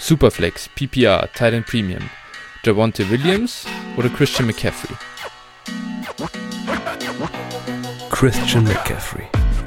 Superflex, PPR, Tight End Premium, Javonte Williams oder Christian McCaffrey? Christian McCaffrey.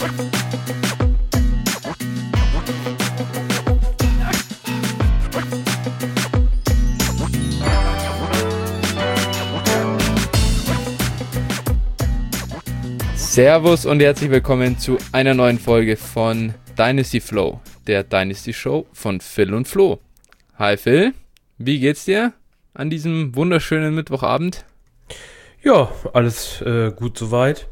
Servus und herzlich willkommen zu einer neuen Folge von Dynasty Flow, der Dynasty Show von Phil und Flo. Hi Phil, wie geht's dir an diesem wunderschönen Mittwochabend? Ja, alles gut soweit.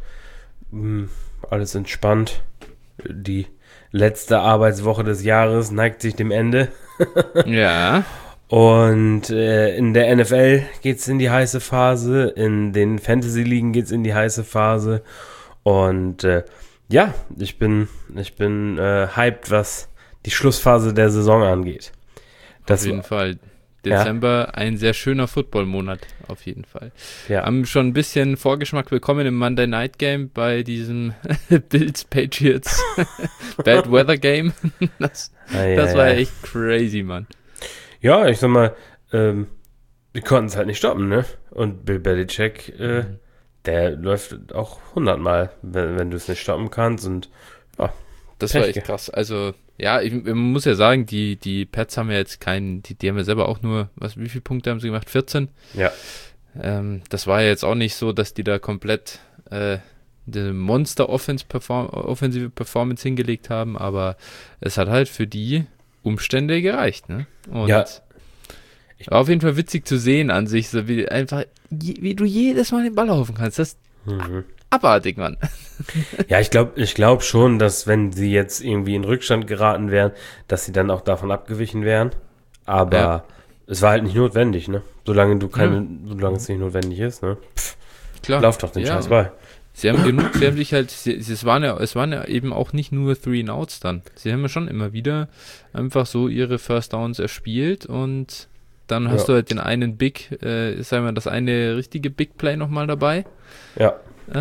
Alles entspannt. Die letzte Arbeitswoche des Jahres neigt sich dem Ende. Ja. Und in der NFL geht's in die heiße Phase, in den Fantasy-Ligen geht's in die heiße Phase. Und ja, ich bin hyped, was die Schlussphase der Saison angeht. Auf jeden Fall. Dezember, ein sehr schöner Football-Monat, auf jeden Fall. Ja. Haben schon ein bisschen Vorgeschmack bekommen im Monday Night Game bei diesem Bills-Patriots Bad Weather Game. Das war echt crazy, Mann. Ja, ich sag mal, die konnten es halt nicht stoppen, ne? Und Bill Belichick, der läuft auch 100-mal, wenn du es nicht stoppen kannst. Und ja, das war echt krass. Also, ja, man muss ja sagen, die Pats haben ja jetzt die haben ja selber auch nur, wie viele Punkte haben sie gemacht? 14? Ja. Das war ja jetzt auch nicht so, dass die da komplett eine offensive Performance hingelegt haben, aber es hat halt für die Umstände gereicht, ne? Und ja. War auf jeden Fall witzig zu sehen an sich, so wie du jedes Mal den Ball laufen kannst. Das ist abartig, Mann. Ja, ich glaube schon, dass wenn sie jetzt irgendwie in Rückstand geraten wären, dass sie dann auch davon abgewichen wären. Aber es war halt nicht notwendig, ne? Solange es nicht notwendig ist, ne? Klar. Lauf doch den Scheiß Ball. Sie haben sich halt, es waren ja eben auch nicht nur 3-and-Outs dann. Sie haben ja schon immer wieder einfach so ihre First Downs erspielt und dann hast du halt den einen das eine richtige Big Play nochmal dabei. Ja.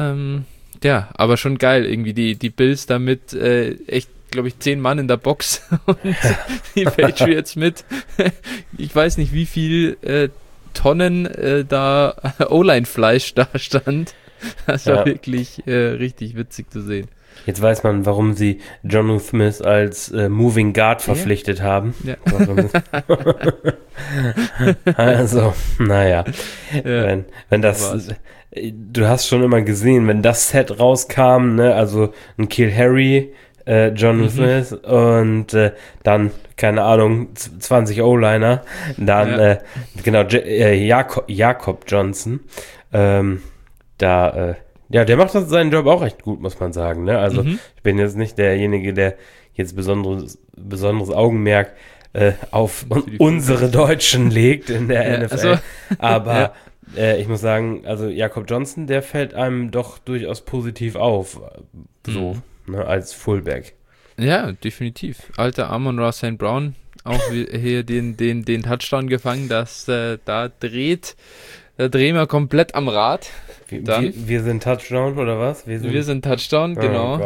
Ja, aber schon geil, irgendwie die Bills da mit echt, glaube ich, 10 Mann in der Box und die Patriots mit, ich weiß nicht, wie viel Tonnen da O-Line-Fleisch da stand. Das war wirklich richtig witzig zu sehen. Jetzt weiß man, warum sie Jonnu Smith als Moving Guard verpflichtet haben. Ja. Also, naja. Ja. Wenn das, du hast schon immer gesehen, wenn das Set rauskam, ne, also ein Kill Harry, Jonnu Smith und dann, keine Ahnung, 20 O-Liner, dann, Jakob Johnson, der macht seinen Job auch recht gut, muss man sagen. Ne? Also ich bin jetzt nicht derjenige, der jetzt besonderes Augenmerk auf unsere Deutschen legt in der NFL. Also, aber ich muss sagen, also Jakob Johnson, der fällt einem doch durchaus positiv auf, so ne, als Fullback. Ja, definitiv. Alter Amon-Ra St. Brown, auch hier den Touchdown gefangen, da drehen wir komplett am Rad. Wir sind Touchdown, oder was? Wir sind Touchdown, genau.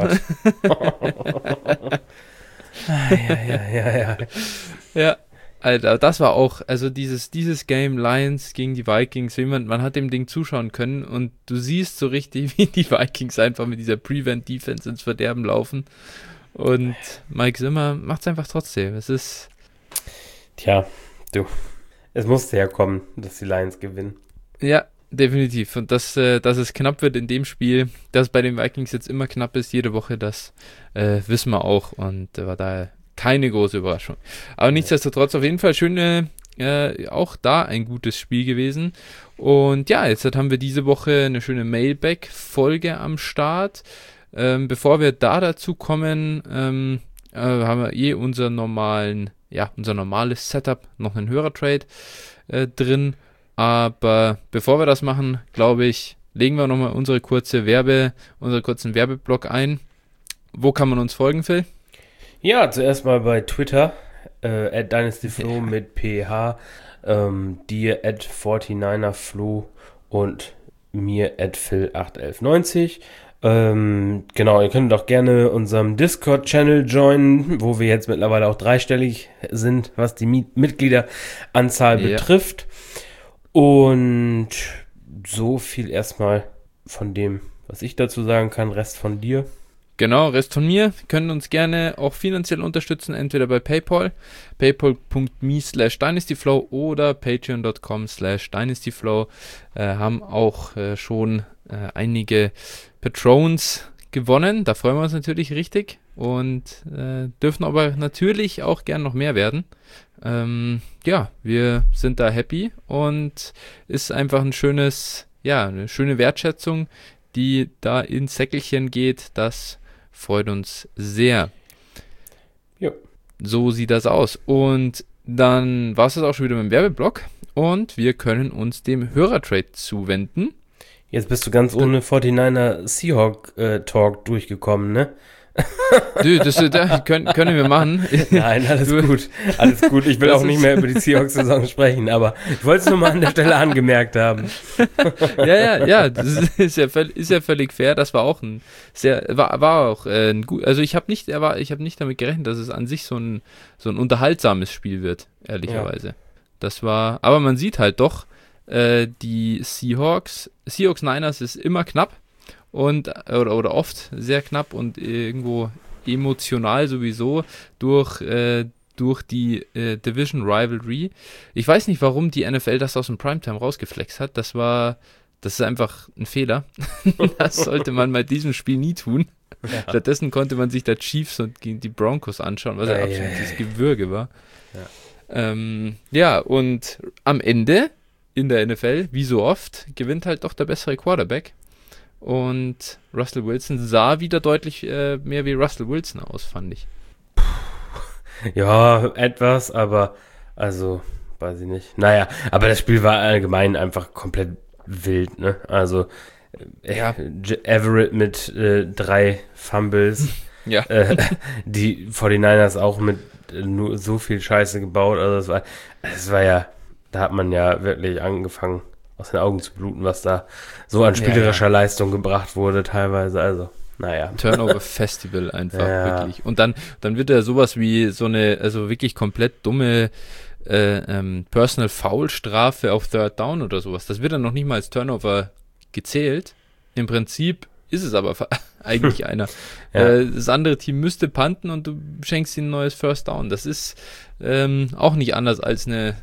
Ja. Ja, Alter, das war auch, also dieses Game Lions gegen die Vikings, man hat dem Ding zuschauen können und du siehst so richtig, wie die Vikings einfach mit dieser Prevent-Defense ins Verderben laufen und Mike Zimmer macht's einfach trotzdem. Es ist... Tja, es musste ja kommen, dass die Lions gewinnen. Ja, definitiv. Und dass es knapp wird in dem Spiel, dass bei den Vikings jetzt immer knapp ist, jede Woche, das wissen wir auch. Und war da keine große Überraschung. Aber nichtsdestotrotz auf jeden Fall auch da ein gutes Spiel gewesen. Und ja, jetzt haben wir diese Woche eine schöne Mailback-Folge am Start. Bevor wir dazu kommen, haben wir unser normales Setup, noch einen Hörertrade drin. Aber bevor wir das machen, glaube ich, legen wir nochmal unseren kurzen Werbeblock ein. Wo kann man uns folgen, Phil? Ja, zuerst mal bei Twitter, @dynastyflo mit PH, dir @49erflo und mir @phil81190. Genau, ihr könnt auch gerne unserem Discord-Channel joinen, wo wir jetzt mittlerweile auch dreistellig sind, was die Mitgliederanzahl betrifft. Und so viel erstmal von dem, was ich dazu sagen kann. Rest von dir. Genau, Rest von mir. Können uns gerne auch finanziell unterstützen, entweder bei PayPal, paypal.me/dynastyflow oder patreon.com/dynastyflow. Haben auch schon einige Patrons gewonnen. Da freuen wir uns natürlich richtig und dürfen aber natürlich auch gern noch mehr werden. Wir sind da happy und ist einfach eine schöne Wertschätzung, die da ins Säckelchen geht. Das freut uns sehr. Jo. So sieht das aus. Und dann war es das auch schon wieder mit dem Werbeblock und wir können uns dem Hörertrade zuwenden. Jetzt bist du ganz ohne 49er Seahawk Talk durchgekommen, ne? Das können wir machen. Nein, alles gut. Alles gut. Ich will auch nicht mehr über die Seahawks-Saison sprechen, aber ich wollte es nur mal an der Stelle angemerkt haben. Ja, das ist ja völlig fair. Das war auch ein gut. Also ich habe nicht damit gerechnet, dass es an sich so ein unterhaltsames Spiel wird, ehrlicherweise. Ja. Das war, aber man sieht halt doch, die Seahawks Niners ist immer knapp. Oder oft sehr knapp und irgendwo emotional sowieso durch die Division Rivalry. Ich weiß nicht, warum die NFL das aus dem Primetime rausgeflext hat. Das ist einfach ein Fehler. Das sollte man bei diesem Spiel nie tun. Ja. Stattdessen konnte man sich da Chiefs und die Broncos anschauen, was ein absolutes Gewürge war. Ja. Und am Ende in der NFL, wie so oft, gewinnt halt doch der bessere Quarterback. Und Russell Wilson sah wieder deutlich mehr wie Russell Wilson aus, fand ich. Ja, etwas, aber also, weiß ich nicht. Naja, aber das Spiel war allgemein einfach komplett wild, ne? Also, Everett mit 3 Fumbles. Ja. Die 49ers auch mit nur so viel Scheiße gebaut. Also, es war ja, da hat man ja wirklich angefangen, aus den Augen zu bluten, was da so an spielerischer Leistung gebracht wurde teilweise, also, naja. Turnover-Festival einfach, wirklich. Und dann wird ja sowas wie so eine, also wirklich komplett dumme Personal-Foul-Strafe auf Third Down oder sowas. Das wird dann noch nicht mal als Turnover gezählt. Im Prinzip ist es aber eigentlich einer. Das andere Team müsste punten und du schenkst ihnen ein neues First Down. Das ist auch nicht anders als eine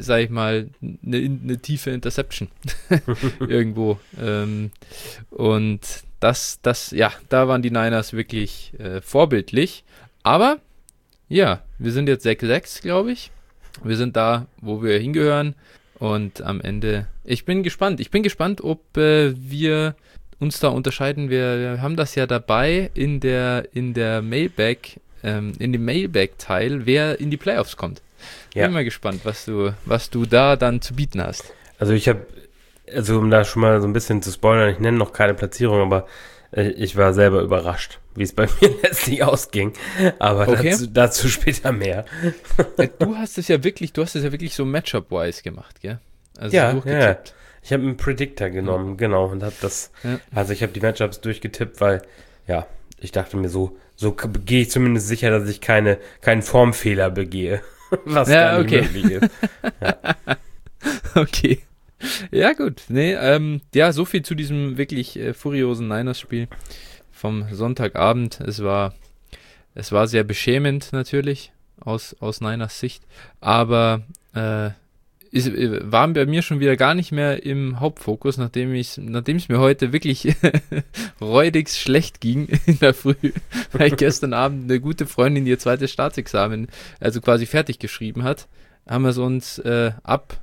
tiefe Interception irgendwo. Und da waren die Niners wirklich vorbildlich. Aber ja, wir sind jetzt 6-6, glaube ich. Wir sind da, wo wir hingehören. Und am Ende, ich bin gespannt, ob wir uns da unterscheiden. Wir haben das ja dabei in der Mailbag, in dem Mailbag-Teil, wer in die Playoffs kommt. Bin mal gespannt, was du da dann zu bieten hast. Also um da schon mal so ein bisschen zu spoilern, ich nenne noch keine Platzierung, aber ich war selber überrascht, wie es bei mir letztlich ausging. Aber dazu später mehr. Du hast es ja wirklich so Matchup-wise gemacht, gell? Also durchgetippt. Ich habe einen Predictor genommen, genau, und habe also ich habe die Matchups durchgetippt, weil, ich dachte mir, so gehe ich zumindest sicher, dass ich keinen Formfehler begehe, was gar nicht möglich ist. Ja. Okay. Ja, gut. Nee, so viel zu diesem wirklich furiosen Niners-Spiel vom Sonntagabend. Es war sehr beschämend natürlich aus Niners Sicht, aber war bei mir schon wieder gar nicht mehr im Hauptfokus, nachdem es mir heute wirklich räudigst schlecht ging in der Früh, weil gestern Abend eine gute Freundin ihr zweites Staatsexamen, also quasi fertig geschrieben hat, haben wir es uns ab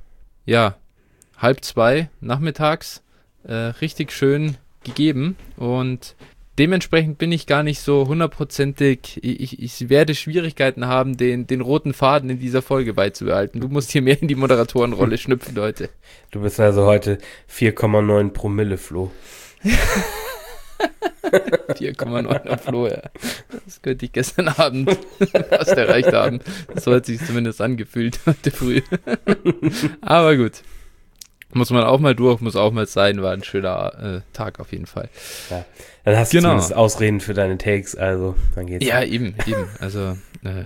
1:30 nachmittags richtig schön gegeben und dementsprechend bin ich gar nicht so hundertprozentig, ich werde Schwierigkeiten haben, den roten Faden in dieser Folge beizubehalten. Du musst hier mehr in die Moderatorenrolle schlüpfen heute. Du bist also heute 4,9 Promille, Flo. 4,9 Flo, ja. Das könnte ich gestern Abend fast erreicht haben. So hat sich zumindest angefühlt heute früh. Aber gut. Muss man auch mal durch, muss auch mal sein, war ein schöner Tag auf jeden Fall. Ja, dann hast du zumindest Ausreden für deine Takes, also dann geht's. Ja, eben, also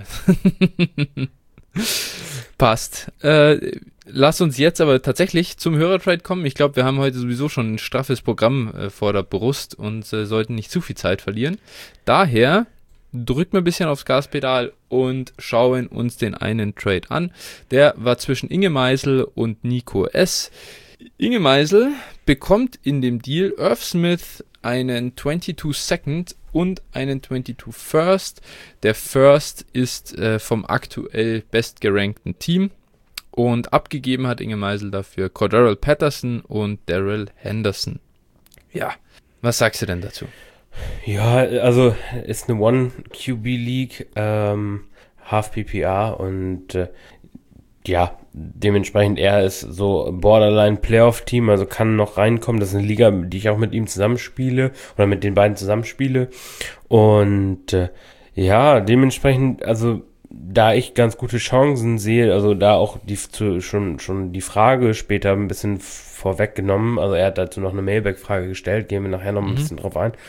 passt. Lass uns jetzt aber tatsächlich zum Hörertrade kommen. Ich glaube, wir haben heute sowieso schon ein straffes Programm vor der Brust und sollten nicht zu viel Zeit verlieren. Daher drücken wir ein bisschen aufs Gaspedal und schauen uns den einen Trade an. Der war zwischen Inge Meisel und Nico S. Inge Meisel bekommt in dem Deal Irv Smith einen 22 Second und einen 22 First. Der First ist vom aktuell bestgerankten Team und abgegeben hat Inge Meisel dafür Cordarrelle Patterson und Darrell Henderson. Ja, was sagst du denn dazu? Ja, also ist eine One-QB-League, Half PPR und ja, dementsprechend er ist so Borderline-Playoff-Team, also kann noch reinkommen. Das ist eine Liga, die ich auch mit ihm zusammenspiele oder mit den beiden zusammenspiele und ja, dementsprechend, also da ich ganz gute Chancen sehe, also da auch schon die Frage später ein bisschen vorweggenommen, also er hat dazu noch eine Mailback-Frage gestellt, gehen wir nachher noch ein bisschen drauf ein.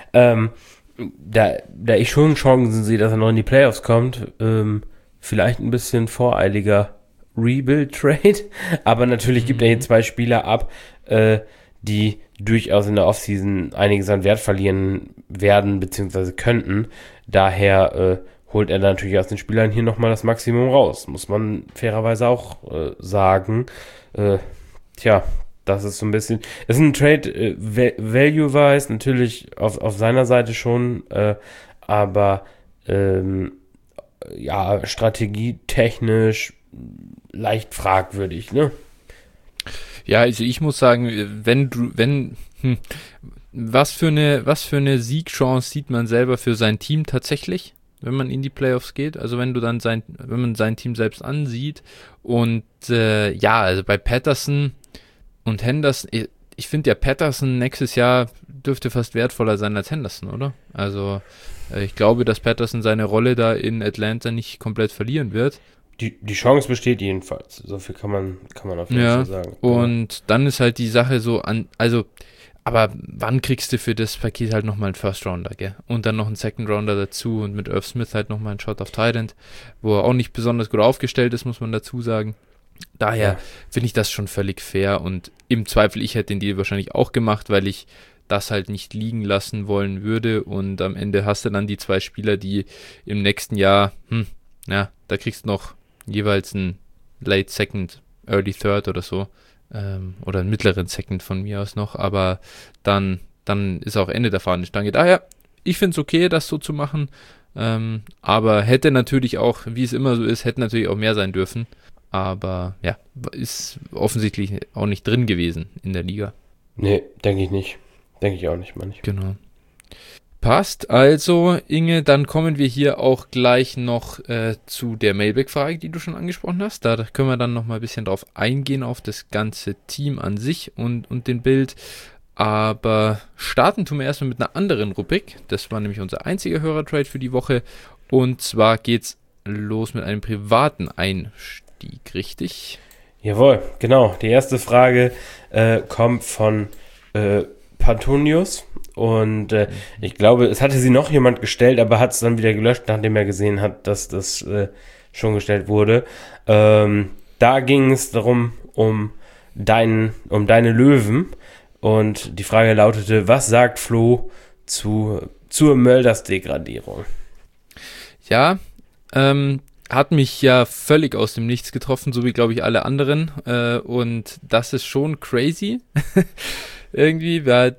Da ich schon Chancen sehe, dass er noch in die Playoffs kommt, vielleicht ein bisschen voreiliger Rebuild-Trade, aber natürlich gibt er hier 2 Spieler ab, die durchaus in der Offseason einiges an Wert verlieren werden, beziehungsweise könnten. Daher holt er natürlich aus den Spielern hier nochmal das Maximum raus. Muss man fairerweise auch sagen. Das ist so ein bisschen, das ist ein Trade value-wise, natürlich auf seiner Seite schon, aber ja, strategietechnisch leicht fragwürdig, ne? Ja, also ich muss sagen, was für eine Siegchance sieht man selber für sein Team tatsächlich, wenn man in die Playoffs geht? Also wenn man sein Team selbst ansieht und ja, also bei Patterson und Henderson, ich finde ja Patterson nächstes Jahr dürfte fast wertvoller sein als Henderson, oder? Also ich glaube, dass Patterson seine Rolle da in Atlanta nicht komplett verlieren wird. Die Chance besteht jedenfalls. So viel kann man auf jeden Fall sagen. Und dann ist halt die Sache so aber wann kriegst du für das Paket halt nochmal einen First-Rounder, gell? Und dann noch einen Second-Rounder dazu und mit Irv Smith halt nochmal einen Shot auf Tight End, wo er auch nicht besonders gut aufgestellt ist, muss man dazu sagen. Daher finde ich das schon völlig fair und im Zweifel, ich hätte den Deal wahrscheinlich auch gemacht, weil ich das halt nicht liegen lassen wollen würde und am Ende hast du dann die 2 Spieler, die im nächsten Jahr, da kriegst du noch jeweils einen Late Second, Early Third oder so, oder einen mittleren Second von mir aus noch, aber dann ist auch Ende der Fahnenstange. Daher, ich finde es okay, das so zu machen, aber hätte natürlich auch, wie es immer so ist, hätte natürlich auch mehr sein dürfen, aber ja, ist offensichtlich auch nicht drin gewesen in der Liga. Nee, denke ich nicht. Denke ich auch nicht, manchmal. Genau. Passt. Also, Inge, dann kommen wir hier auch gleich noch zu der Mailback-Frage, die du schon angesprochen hast. Da können wir dann noch mal ein bisschen drauf eingehen, auf das ganze Team an sich und den Bild. Aber starten tun wir erstmal mit einer anderen Rubrik. Das war nämlich unser einziger Hörertrade für die Woche. Und zwar geht's los mit einem privaten Einstieg, richtig? Jawohl, genau. Die erste Frage kommt von Pantonius und ich glaube, es hatte sie noch jemand gestellt, aber hat es dann wieder gelöscht, nachdem er gesehen hat, dass das schon gestellt wurde. Da ging es darum, um deine Löwen und die Frage lautete, was sagt Flo zur Mölders-Degradierung? Ja, hat mich ja völlig aus dem Nichts getroffen, so wie, glaube ich, alle anderen und das ist schon crazy. Irgendwie war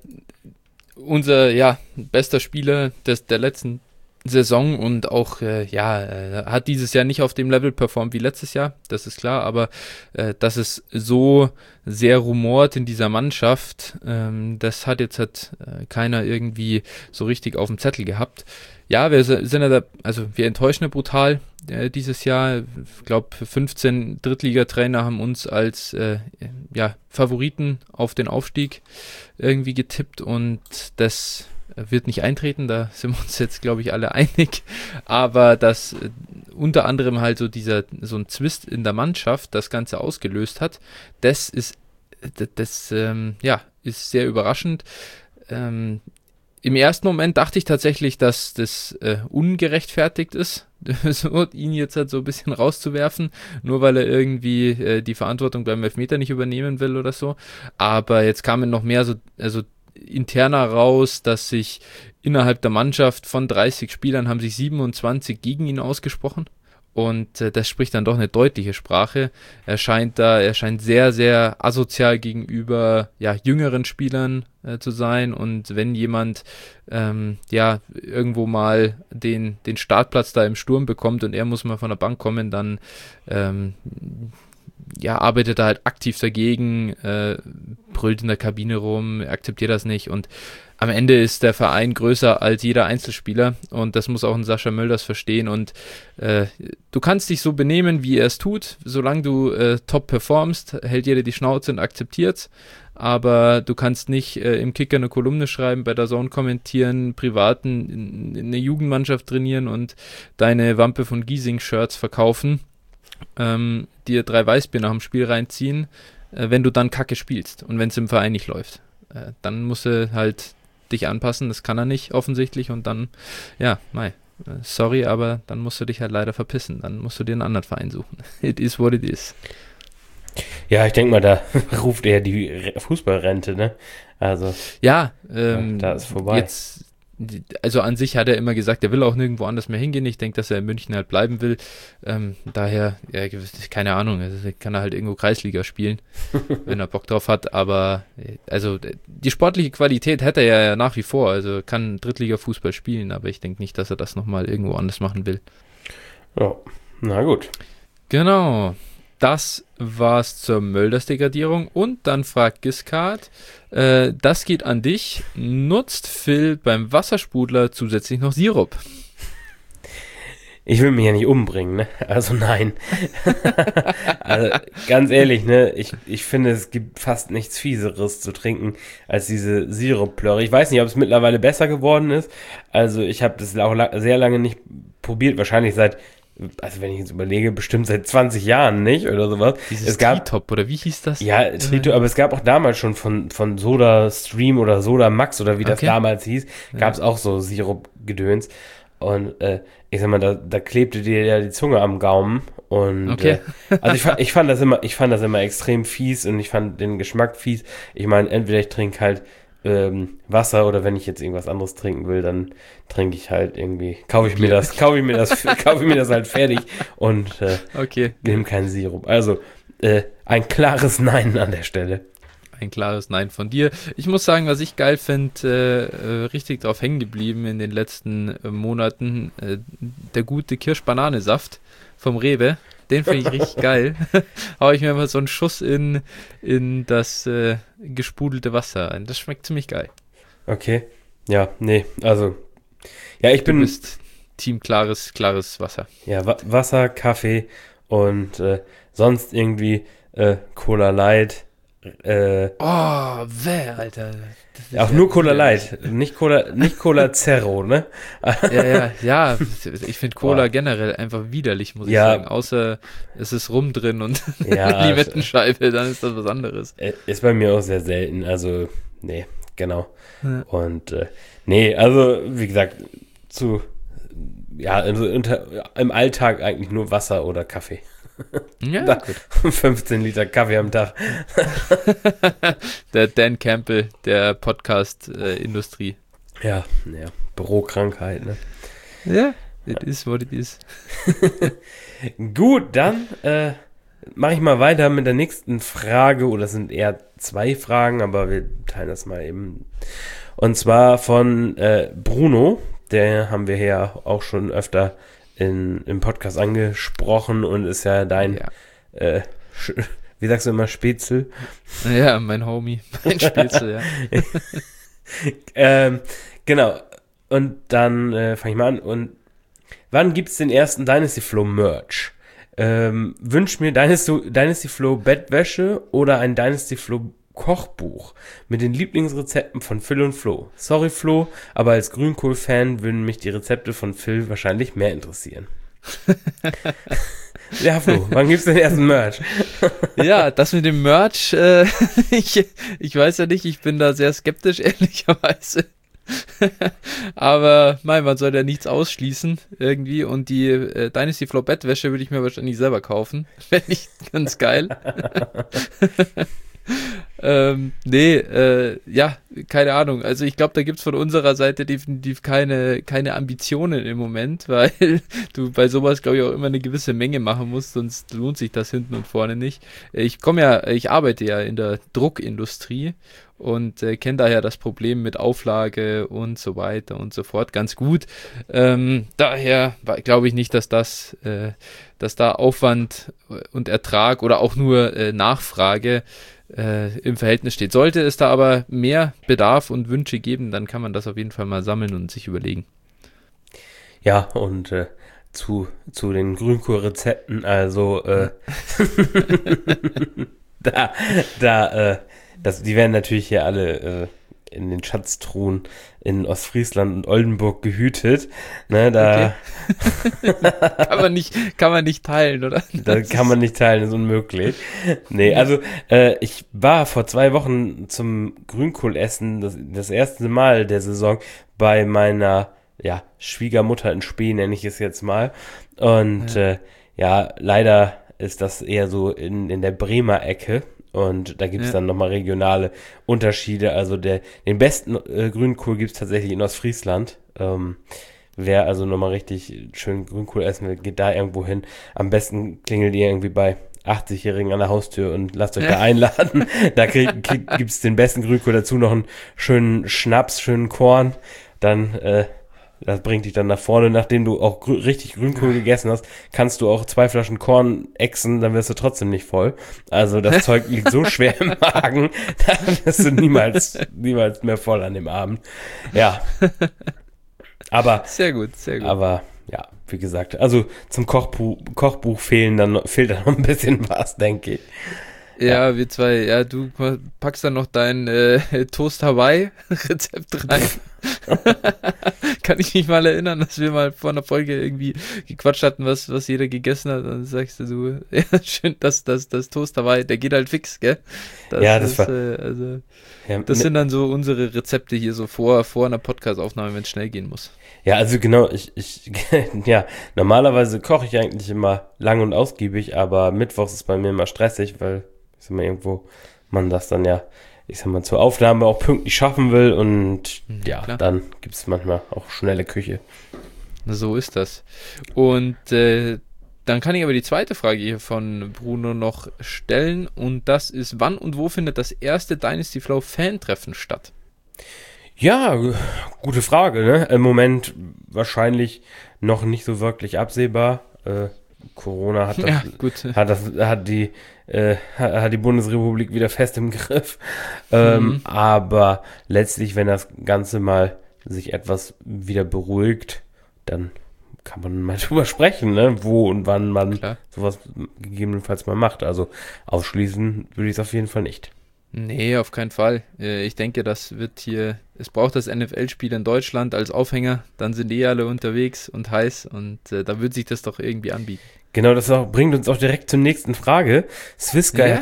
unser bester Spieler der letzten Saison und auch hat dieses Jahr nicht auf dem Level performt wie letztes Jahr, das ist klar, aber dass es so sehr rumort in dieser Mannschaft, das hat keiner irgendwie so richtig auf dem Zettel gehabt. Ja, wir enttäuschen ja brutal dieses Jahr. Ich glaube, 15 Drittligatrainer haben uns als Favoriten auf den Aufstieg irgendwie getippt und das wird nicht eintreten, da sind wir uns jetzt, glaube ich, alle einig. Aber dass unter anderem halt so ein Zwist in der Mannschaft das Ganze ausgelöst hat, das ist das ist sehr überraschend. Im ersten Moment dachte ich tatsächlich, dass das ungerechtfertigt ist, so, ihn jetzt halt so ein bisschen rauszuwerfen, nur weil er irgendwie die Verantwortung beim Elfmeter nicht übernehmen will oder so. Aber jetzt kamen noch mehr also interner raus, dass sich innerhalb der Mannschaft von 30 Spielern haben sich 27 gegen ihn ausgesprochen. Und das spricht dann doch eine deutliche Sprache. Er scheint sehr, sehr asozial gegenüber jüngeren Spielern zu sein. Und wenn jemand irgendwo mal den Startplatz da im Sturm bekommt und er muss mal von der Bank kommen, dann arbeitet er halt aktiv dagegen, brüllt in der Kabine rum, akzeptiert das nicht. Und am Ende ist der Verein größer als jeder Einzelspieler und das muss auch ein Sascha Mölders verstehen und du kannst dich so benehmen, wie er es tut, solange du top performst, hält jeder die Schnauze und akzeptiert's, aber du kannst nicht im Kicker eine Kolumne schreiben, bei der Zone kommentieren, privaten in eine Jugendmannschaft trainieren und deine Wampe von Giesing-Shirts verkaufen, dir 3 Weißbier nach dem Spiel reinziehen, wenn du dann Kacke spielst und wenn es im Verein nicht läuft. Dann musst du halt dich anpassen, das kann er nicht offensichtlich und dann, sorry, aber dann musst du dich halt leider verpissen, dann musst du dir einen anderen Verein suchen. It is what it is. Ja, ich denke mal, da ruft er die Fußballrente, ne? Also, da ist vorbei. Jetzt, also an sich hat er immer gesagt, er will auch nirgendwo anders mehr hingehen. Ich denke, dass er in München halt bleiben will. Daher, keine Ahnung, also kann er halt irgendwo Kreisliga spielen, wenn er Bock drauf hat. Aber also die sportliche Qualität hätte er ja nach wie vor. Also kann Drittliga-Fußball spielen, aber ich denke nicht, dass er das nochmal irgendwo anders machen will. Ja, na gut. Genau. Das war's zur Mölders-Degradierung. Und dann fragt Giscard, das geht an dich. Nutzt Phil beim Wassersprudler zusätzlich noch Sirup? Ich will mich ja nicht umbringen, ne? Also nein. Also ganz ehrlich, ne? Ich finde, es gibt fast nichts Fieseres zu trinken als diese Sirup-Plörre. Ich weiß nicht, ob es mittlerweile besser geworden ist. Also ich habe das auch sehr lange nicht probiert. Wahrscheinlich also wenn ich jetzt überlege, bestimmt seit 20 Jahren nicht oder sowas. Dieses Tri-Top oder wie hieß das? Ja, Tri-Top, aber es gab auch damals schon von Soda Stream oder Soda Max oder wie das damals hieß, gab es auch so Sirup-Gedöns. Und ich sag mal, da klebte dir ja die Zunge am Gaumen. Und also ich fand das immer extrem fies und ich fand den Geschmack fies. Ich meine, entweder ich trinke halt Wasser oder wenn ich jetzt irgendwas anderes trinken will, dann trinke ich halt irgendwie, kaufe ich mir das halt fertig und nehme keinen Sirup. Also ein klares Nein an der Stelle. Ein klares Nein von dir. Ich muss sagen, was ich geil finde, richtig drauf hängen geblieben in den letzten Monaten, der gute Kirsch-Banane-Saft vom Rewe. Den finde ich richtig geil. Hau ich mir mal so einen Schuss in das gesprudelte Wasser ein. Das schmeckt ziemlich geil. Okay. Ja, nee, also. Ja, Du bist Team klares Wasser. Ja, Wasser, Kaffee und sonst irgendwie Cola Light. Alter. Auch nur Cola Light, nicht Cola Zero, ne? Ja, ich finde Cola generell einfach widerlich, muss ich sagen. Außer es ist Rum drin und Limettenscheibe, dann ist das was anderes. Ist bei mir auch sehr selten, also, nee, genau. Ja. Und, also, wie gesagt, im Alltag eigentlich nur Wasser oder Kaffee. Ja, gut. 15 Liter Kaffee am Tag. Der Dan Campbell der Podcast-Industrie. Ja, Bürokrankheit, ne? Ja, it is what it is. Gut, dann mache ich mal weiter mit der nächsten Frage, oder es sind eher 2 Fragen, aber wir teilen das mal eben. Und zwar von Bruno, der haben wir ja auch schon öfter im Podcast angesprochen und ist ja dein, wie sagst du immer, Spätzle? Ja, mein Homie, mein Spätzle, ja. Genau, und dann fange ich mal an. Und wann gibt es den ersten Dynasty Flow Merch? Wünsch mir Dynasty Flow Bettwäsche oder ein Dynasty Flow Kochbuch mit den Lieblingsrezepten von Phil und Flo. Sorry Flo, aber als Grünkohl-Fan würden mich die Rezepte von Phil wahrscheinlich mehr interessieren. Ja, Flo, wann gibt's den ersten Merch? Ja, das mit dem Merch, ich weiß ja nicht, ich bin da sehr skeptisch, ehrlicherweise. Aber man soll ja nichts ausschließen irgendwie und die Dynasty Flow Bettwäsche würde ich mir wahrscheinlich selber kaufen. Fände ich ganz geil. Ja, keine Ahnung. Also ich glaube, da gibt es von unserer Seite definitiv keine Ambitionen im Moment, weil du bei sowas, glaube ich, auch immer eine gewisse Menge machen musst, sonst lohnt sich das hinten und vorne nicht. Ich arbeite ja in der Druckindustrie und kenne daher das Problem mit Auflage und so weiter und so fort ganz gut. Daher glaube ich nicht, dass da Aufwand und Ertrag oder auch nur Nachfrage im Verhältnis steht. Sollte es da aber mehr Bedarf und Wünsche geben, dann kann man das auf jeden Fall mal sammeln und sich überlegen. Ja, und zu den Grünkohl-Rezepten, also die werden natürlich hier alle in den Schatztruhen in Ostfriesland und Oldenburg gehütet. Ne, da okay. kann man nicht teilen, oder? Das kann man nicht teilen, ist unmöglich. Nee, also ich war vor 2 Wochen zum Grünkohlessen, das erste Mal der Saison bei meiner Schwiegermutter in Spee, nenne ich es jetzt mal. Und leider ist das eher so in der Bremer Ecke. Und da gibt es dann nochmal regionale Unterschiede. Also den besten Grünkohl gibt es tatsächlich in Ostfriesland. Wer also nochmal richtig schön Grünkohl essen will, geht da irgendwo hin. Am besten klingelt ihr irgendwie bei 80-Jährigen an der Haustür und lasst euch da einladen. Da gibt's den besten Grünkohl, dazu noch einen schönen Schnaps, schönen Korn. Dann das bringt dich dann nach vorne. Nachdem du auch richtig Grünkohl gegessen hast, kannst du auch 2 Flaschen Korn exen, dann wirst du trotzdem nicht voll. Also das Zeug liegt so schwer im Magen, da wirst du niemals mehr voll an dem Abend. Ja. Aber sehr gut, sehr gut. Aber ja, wie gesagt, also zum Kochbuch fehlt da noch ein bisschen was, denke ich. Ja, wir zwei, du packst dann noch dein Toast Hawaii-Rezept rein. Kann ich mich mal erinnern, dass wir mal vor einer Folge irgendwie gequatscht hatten, was jeder gegessen hat. Dann sagst du, ja, schön, das Toast Hawaii, der geht halt fix, gell? Das sind dann so unsere Rezepte hier so vor einer Podcast-Aufnahme, wenn es schnell gehen muss. Ja, also genau, normalerweise koche ich eigentlich immer lang und ausgiebig, aber mittwochs ist bei mir immer stressig, weil irgendwo man das dann zur Aufnahme auch pünktlich schaffen will und dann gibt es manchmal auch schnelle Küche. So ist das. Und dann kann ich aber die zweite Frage hier von Bruno noch stellen und das ist, wann und wo findet das erste Dynasty Flow Fan-Treffen statt? Ja, gute Frage, ne? Im Moment wahrscheinlich noch nicht so wirklich absehbar. Corona hat die Bundesrepublik wieder fest im Griff. Aber letztlich, wenn das Ganze mal sich etwas wieder beruhigt, dann kann man mal drüber sprechen, ne? Wo und wann man sowas gegebenenfalls mal macht. Also ausschließen würde ich es auf jeden Fall nicht. Nee, auf keinen Fall. Ich denke, es braucht das NFL-Spiel in Deutschland als Aufhänger, dann sind alle unterwegs und heiß und da wird sich das doch irgendwie anbieten. Genau, das bringt uns auch direkt zur nächsten Frage. Swissguy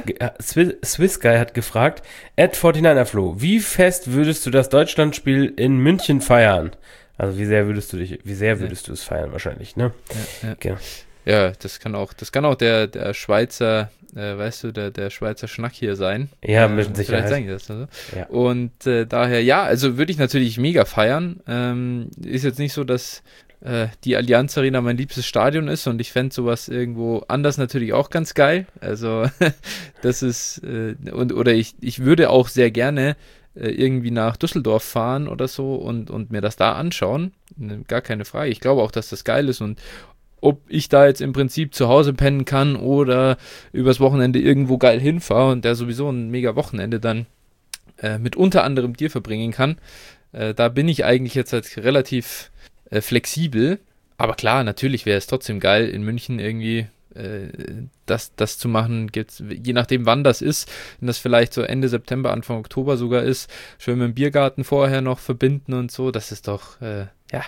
hat gefragt, @49erflo, wie fest würdest du das Deutschlandspiel in München feiern? Also wie sehr würdest du es feiern wahrscheinlich, ne? Ja. Genau. Ja, das kann auch der Schweizer, der Schweizer Schnack hier sein. Ja, mit Sicherheit. Vielleicht das, also. Ja. Und daher, also würde ich natürlich mega feiern. Ist jetzt nicht so, dass die Allianz Arena mein liebstes Stadion ist und ich fände sowas irgendwo anders natürlich auch ganz geil. Also das ist, ich würde auch sehr gerne irgendwie nach Düsseldorf fahren oder so und mir das da anschauen. Gar keine Frage. Ich glaube auch, dass das geil ist und ob ich da jetzt im Prinzip zu Hause pennen kann oder übers Wochenende irgendwo geil hinfahre und der sowieso ein mega Wochenende dann mit unter anderem dir verbringen kann, da bin ich eigentlich jetzt halt relativ flexibel. Aber klar, natürlich wäre es trotzdem geil, in München irgendwie das zu machen, je nachdem wann das ist, wenn das vielleicht so Ende September, Anfang Oktober sogar ist, schön mit dem Biergarten vorher noch verbinden und so, das ist doch,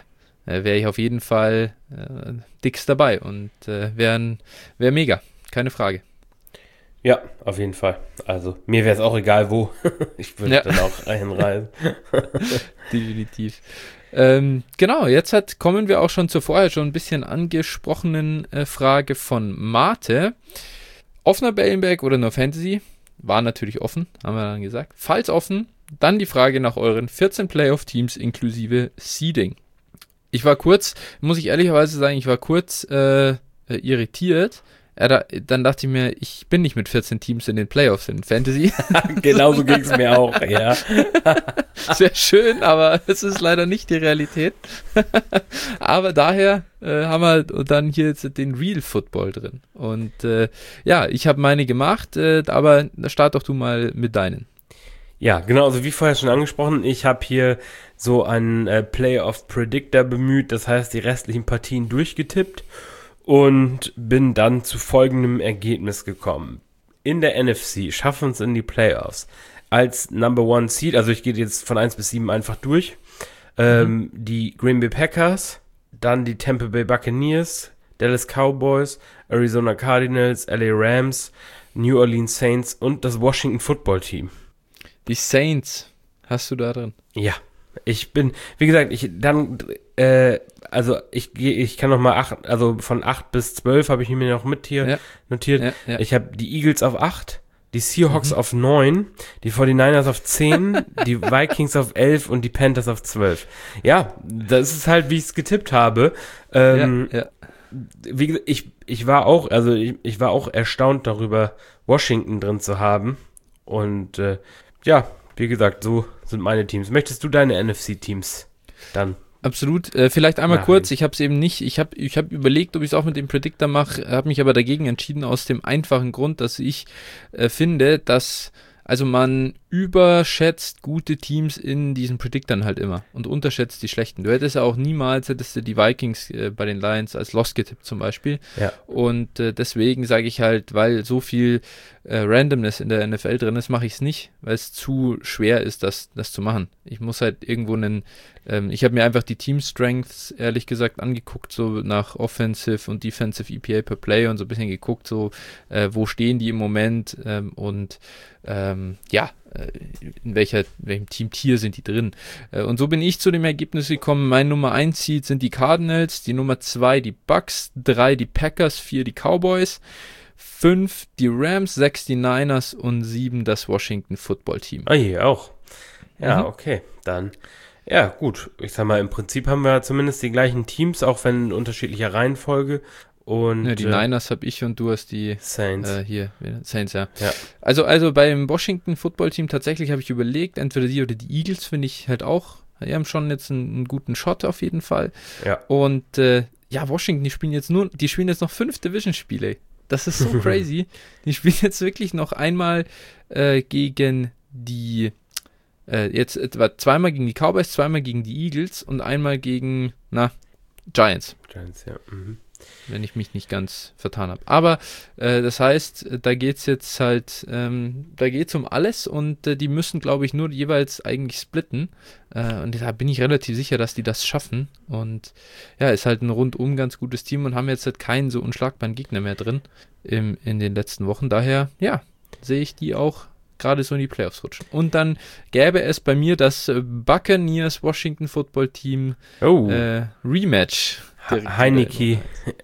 wäre ich auf jeden Fall dickst dabei und wäre mega, keine Frage. Ja, auf jeden Fall. Also mir wäre es auch egal, wo. Ich würde dann auch einreisen. Definitiv. Genau, jetzt kommen wir auch schon zur vorher schon ein bisschen angesprochenen Frage von Mate. Offener Bellenberg oder nur Fantasy? War natürlich offen, haben wir dann gesagt. Falls offen, dann die Frage nach euren 14 Playoff-Teams inklusive Seeding. Ich war kurz, muss ich ehrlicherweise sagen, irritiert. Dann dachte ich mir, ich bin nicht mit 14 Teams in den Playoffs in Fantasy. Genauso ging es mir auch, ja. Das wäre schön, aber es ist leider nicht die Realität. Aber daher haben wir dann hier jetzt den Real Football drin. Und ich habe meine gemacht, aber start doch du mal mit deinen. Ja, genau, also wie vorher schon angesprochen, ich habe hier so einen Playoff Predictor bemüht, das heißt die restlichen Partien durchgetippt. Und bin dann zu folgendem Ergebnis gekommen. In der NFC schaffen uns in die Playoffs als Number One Seed, also ich gehe jetzt von 1 bis 7 einfach durch, die Green Bay Packers, dann die Tampa Bay Buccaneers, Dallas Cowboys, Arizona Cardinals, LA Rams, New Orleans Saints und das Washington Football Team. Die Saints hast du da drin? Ja, ich bin, wie gesagt, ich kann noch mal 8, also von 8 bis 12 habe ich mir noch mit hier notiert. Ja. Ich habe die Eagles auf 8, die Seahawks auf 9, die 49ers auf 10, die Vikings auf 11 und die Panthers auf 12. Ja, das ist halt, wie ich es getippt habe. Wie gesagt, ich war auch erstaunt darüber, Washington drin zu haben. Und wie gesagt, so sind meine Teams. Möchtest du deine NFC-Teams dann? Absolut. Vielleicht einmal kurz, ich habe es eben nicht, ich hab überlegt, ob ich es auch mit dem Predictor mache, habe mich aber dagegen entschieden aus dem einfachen Grund, dass ich finde, dass man überschätzt gute Teams in diesen Predictern halt immer und unterschätzt die schlechten. Du hättest ja auch niemals die Vikings bei den Lions als Lost getippt zum Beispiel. Ja. Und deswegen sage ich halt, weil so viel Randomness in der NFL drin ist, mache ich es nicht, weil es zu schwer ist, das zu machen. Ich muss halt irgendwo ich habe mir einfach die Team Strengths, ehrlich gesagt, angeguckt, so nach Offensive und Defensive EPA per Play und so ein bisschen geguckt, so wo stehen die im Moment in welchem Team-Tier sind die drin. Und so bin ich zu dem Ergebnis gekommen, mein Nummer 1 Seed sind die Cardinals, die Nummer 2 die Bucks, 3 die Packers, 4 die Cowboys, 5 die Rams, 6 die Niners und 7 das Washington Football Team. Ah, hier auch. Ja, okay, dann. Ja, gut. Ich sag mal, im Prinzip haben wir zumindest die gleichen Teams, auch wenn in unterschiedlicher Reihenfolge. Und die Niners habe ich und du hast die Saints. Saints, ja. Also beim Washington Football Team tatsächlich habe ich überlegt, entweder die oder die Eagles finde ich halt auch. Die haben schon jetzt einen guten Shot auf jeden Fall. Ja. Und Washington, die spielen jetzt noch 5 Division-Spiele. Das ist so crazy. Die spielen jetzt wirklich noch einmal gegen die jetzt etwa zweimal gegen die Cowboys, zweimal gegen die Eagles und einmal gegen Giants. Giants, ja. Mhm. Wenn ich mich nicht ganz vertan habe. Aber das heißt, da geht es jetzt halt, da geht es um alles und die müssen, glaube ich, nur jeweils eigentlich splitten. Und da bin ich relativ sicher, dass die das schaffen. Und ja, ist halt ein rundum ganz gutes Team und haben jetzt halt keinen so unschlagbaren Gegner mehr drin in den letzten Wochen. Daher, sehe ich die auch gerade so in die Playoffs rutschen. Und dann gäbe es bei mir das Buccaneers Washington Football Team Rematch. Heineke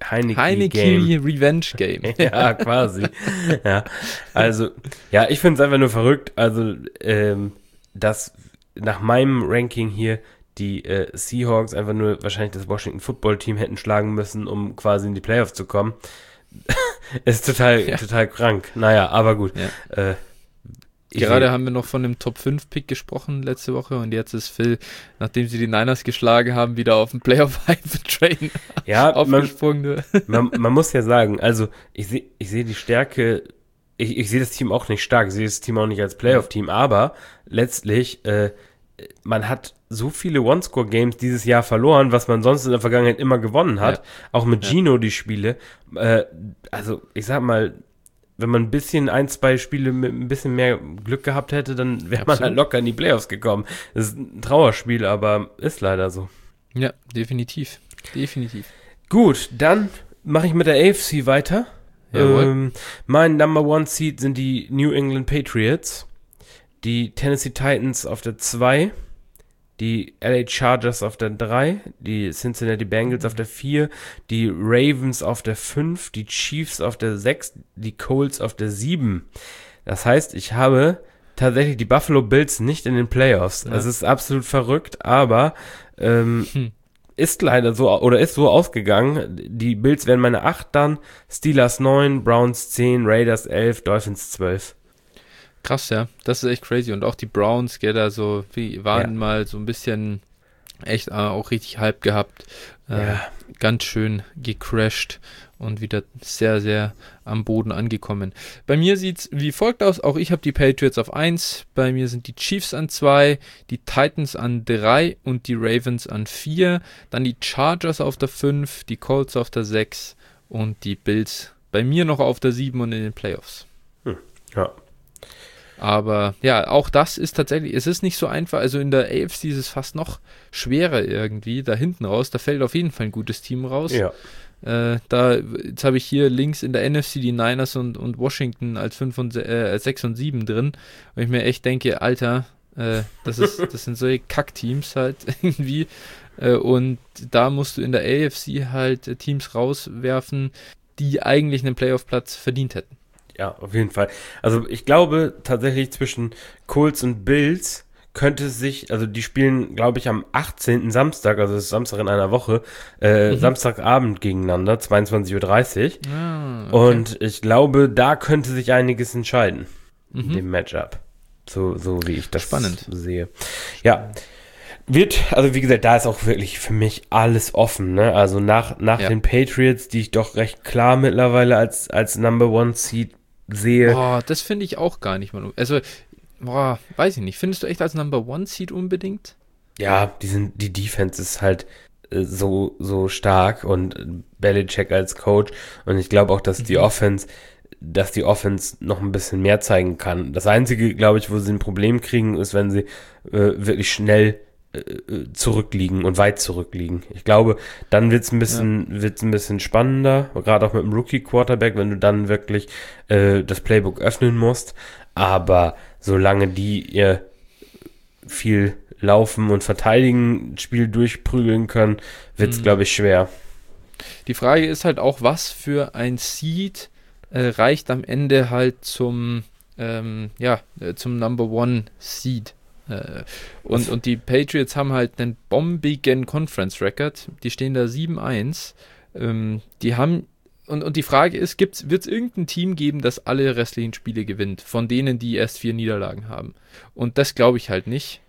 Revenge Game. Ja, quasi. Ja, also, ich finde es einfach nur verrückt, also, dass nach meinem Ranking hier die Seahawks einfach nur wahrscheinlich das Washington Football Team hätten schlagen müssen, um quasi in die Playoffs zu kommen. Ist total krank. Naja, aber gut. Ja. Gerade haben wir noch von dem Top-5-Pick gesprochen letzte Woche und jetzt ist Phil, nachdem sie die Niners geschlagen haben, wieder auf dem Playoff-Hype-Train aufgesprungen. Man muss ja sagen, also ich sehe die Stärke, ich sehe das Team auch nicht stark, ich sehe das Team auch nicht als Playoff-Team, aber letztlich, man hat so viele One-Score-Games dieses Jahr verloren, was man sonst in der Vergangenheit immer gewonnen hat, auch mit Gino die Spiele, also ich sag mal, wenn man ein, zwei Spiele mit ein bisschen mehr Glück gehabt hätte, dann wäre man halt locker in die Playoffs gekommen. Das ist ein Trauerspiel, aber ist leider so. Ja, definitiv. Definitiv. Gut, dann mache ich mit der AFC weiter. Mein Number One Seed sind die New England Patriots, die Tennessee Titans auf der 2, die LA Chargers auf der 3, die Cincinnati Bengals auf der 4, die Ravens auf der 5, die Chiefs auf der 6, die Colts auf der 7. Das heißt, ich habe tatsächlich die Buffalo Bills nicht in den Playoffs. Das ist absolut verrückt, aber ist leider so, oder ist so ausgegangen. Die Bills werden meine 8 dann, Steelers 9, Browns 10, Raiders 11, Dolphins 12. Krass, ja. Das ist echt crazy. Und auch die Browns, gell, da so, waren mal so ein bisschen echt auch richtig Hype gehabt. Ganz schön gecrashed und wieder sehr, sehr am Boden angekommen. Bei mir sieht es wie folgt aus. Auch ich habe die Patriots auf 1. Bei mir sind die Chiefs an 2, die Titans an 3 und die Ravens an 4. Dann die Chargers auf der 5, die Colts auf der 6 und die Bills bei mir noch auf der 7 und in den Playoffs. Ja. Aber ja, auch das ist tatsächlich, es ist nicht so einfach, also in der AFC ist es fast noch schwerer irgendwie, da hinten raus, da fällt auf jeden Fall ein gutes Team raus. Ja. Jetzt habe ich hier links in der NFC die Niners und Washington als 6 und 7 drin, und ich mir echt denke, Alter, das sind solche Kackteams halt irgendwie, und da musst du in der AFC halt Teams rauswerfen, die eigentlich einen Playoff-Platz verdient hätten. Ja, auf jeden Fall. Also ich glaube tatsächlich zwischen Colts und Bills könnte es sich, also die spielen, glaube ich, am 18. Samstag, also das ist Samstag in einer Woche, Samstagabend gegeneinander, 22:30 Uhr. Okay. Und ich glaube, da könnte sich einiges entscheiden in dem Matchup. So wie ich das sehe. Ja. Also wie gesagt, da ist auch wirklich für mich alles offen, ne? Also nach den Patriots, die ich doch recht klar mittlerweile als Number One Seed sehe. Boah, das finde ich auch gar nicht mal. Also, weiß ich nicht. Findest du echt als Number One Seed unbedingt? Ja, die Defense ist halt so stark und Belichick als Coach, und ich glaube auch, dass die Offense noch ein bisschen mehr zeigen kann. Das Einzige, glaube ich, wo sie ein Problem kriegen, ist, wenn sie wirklich schnell zurückliegen und weit zurückliegen. Ich glaube, dann wird's ein bisschen spannender, gerade auch mit dem Rookie-Quarterback, wenn du dann wirklich das Playbook öffnen musst. Aber solange die ihr viel laufen und verteidigen, Spiel durchprügeln können, wird's, glaube ich, schwer. Die Frage ist halt auch, was für ein Seed reicht am Ende halt zum Number One Seed. Und die Patriots haben halt einen bombigen Conference-Record. Die stehen da 7-1. Die haben, und die Frage ist, wird es irgendein Team geben, das alle restlichen Spiele gewinnt, von denen, die erst 4 Niederlagen haben? Und das glaube ich halt nicht.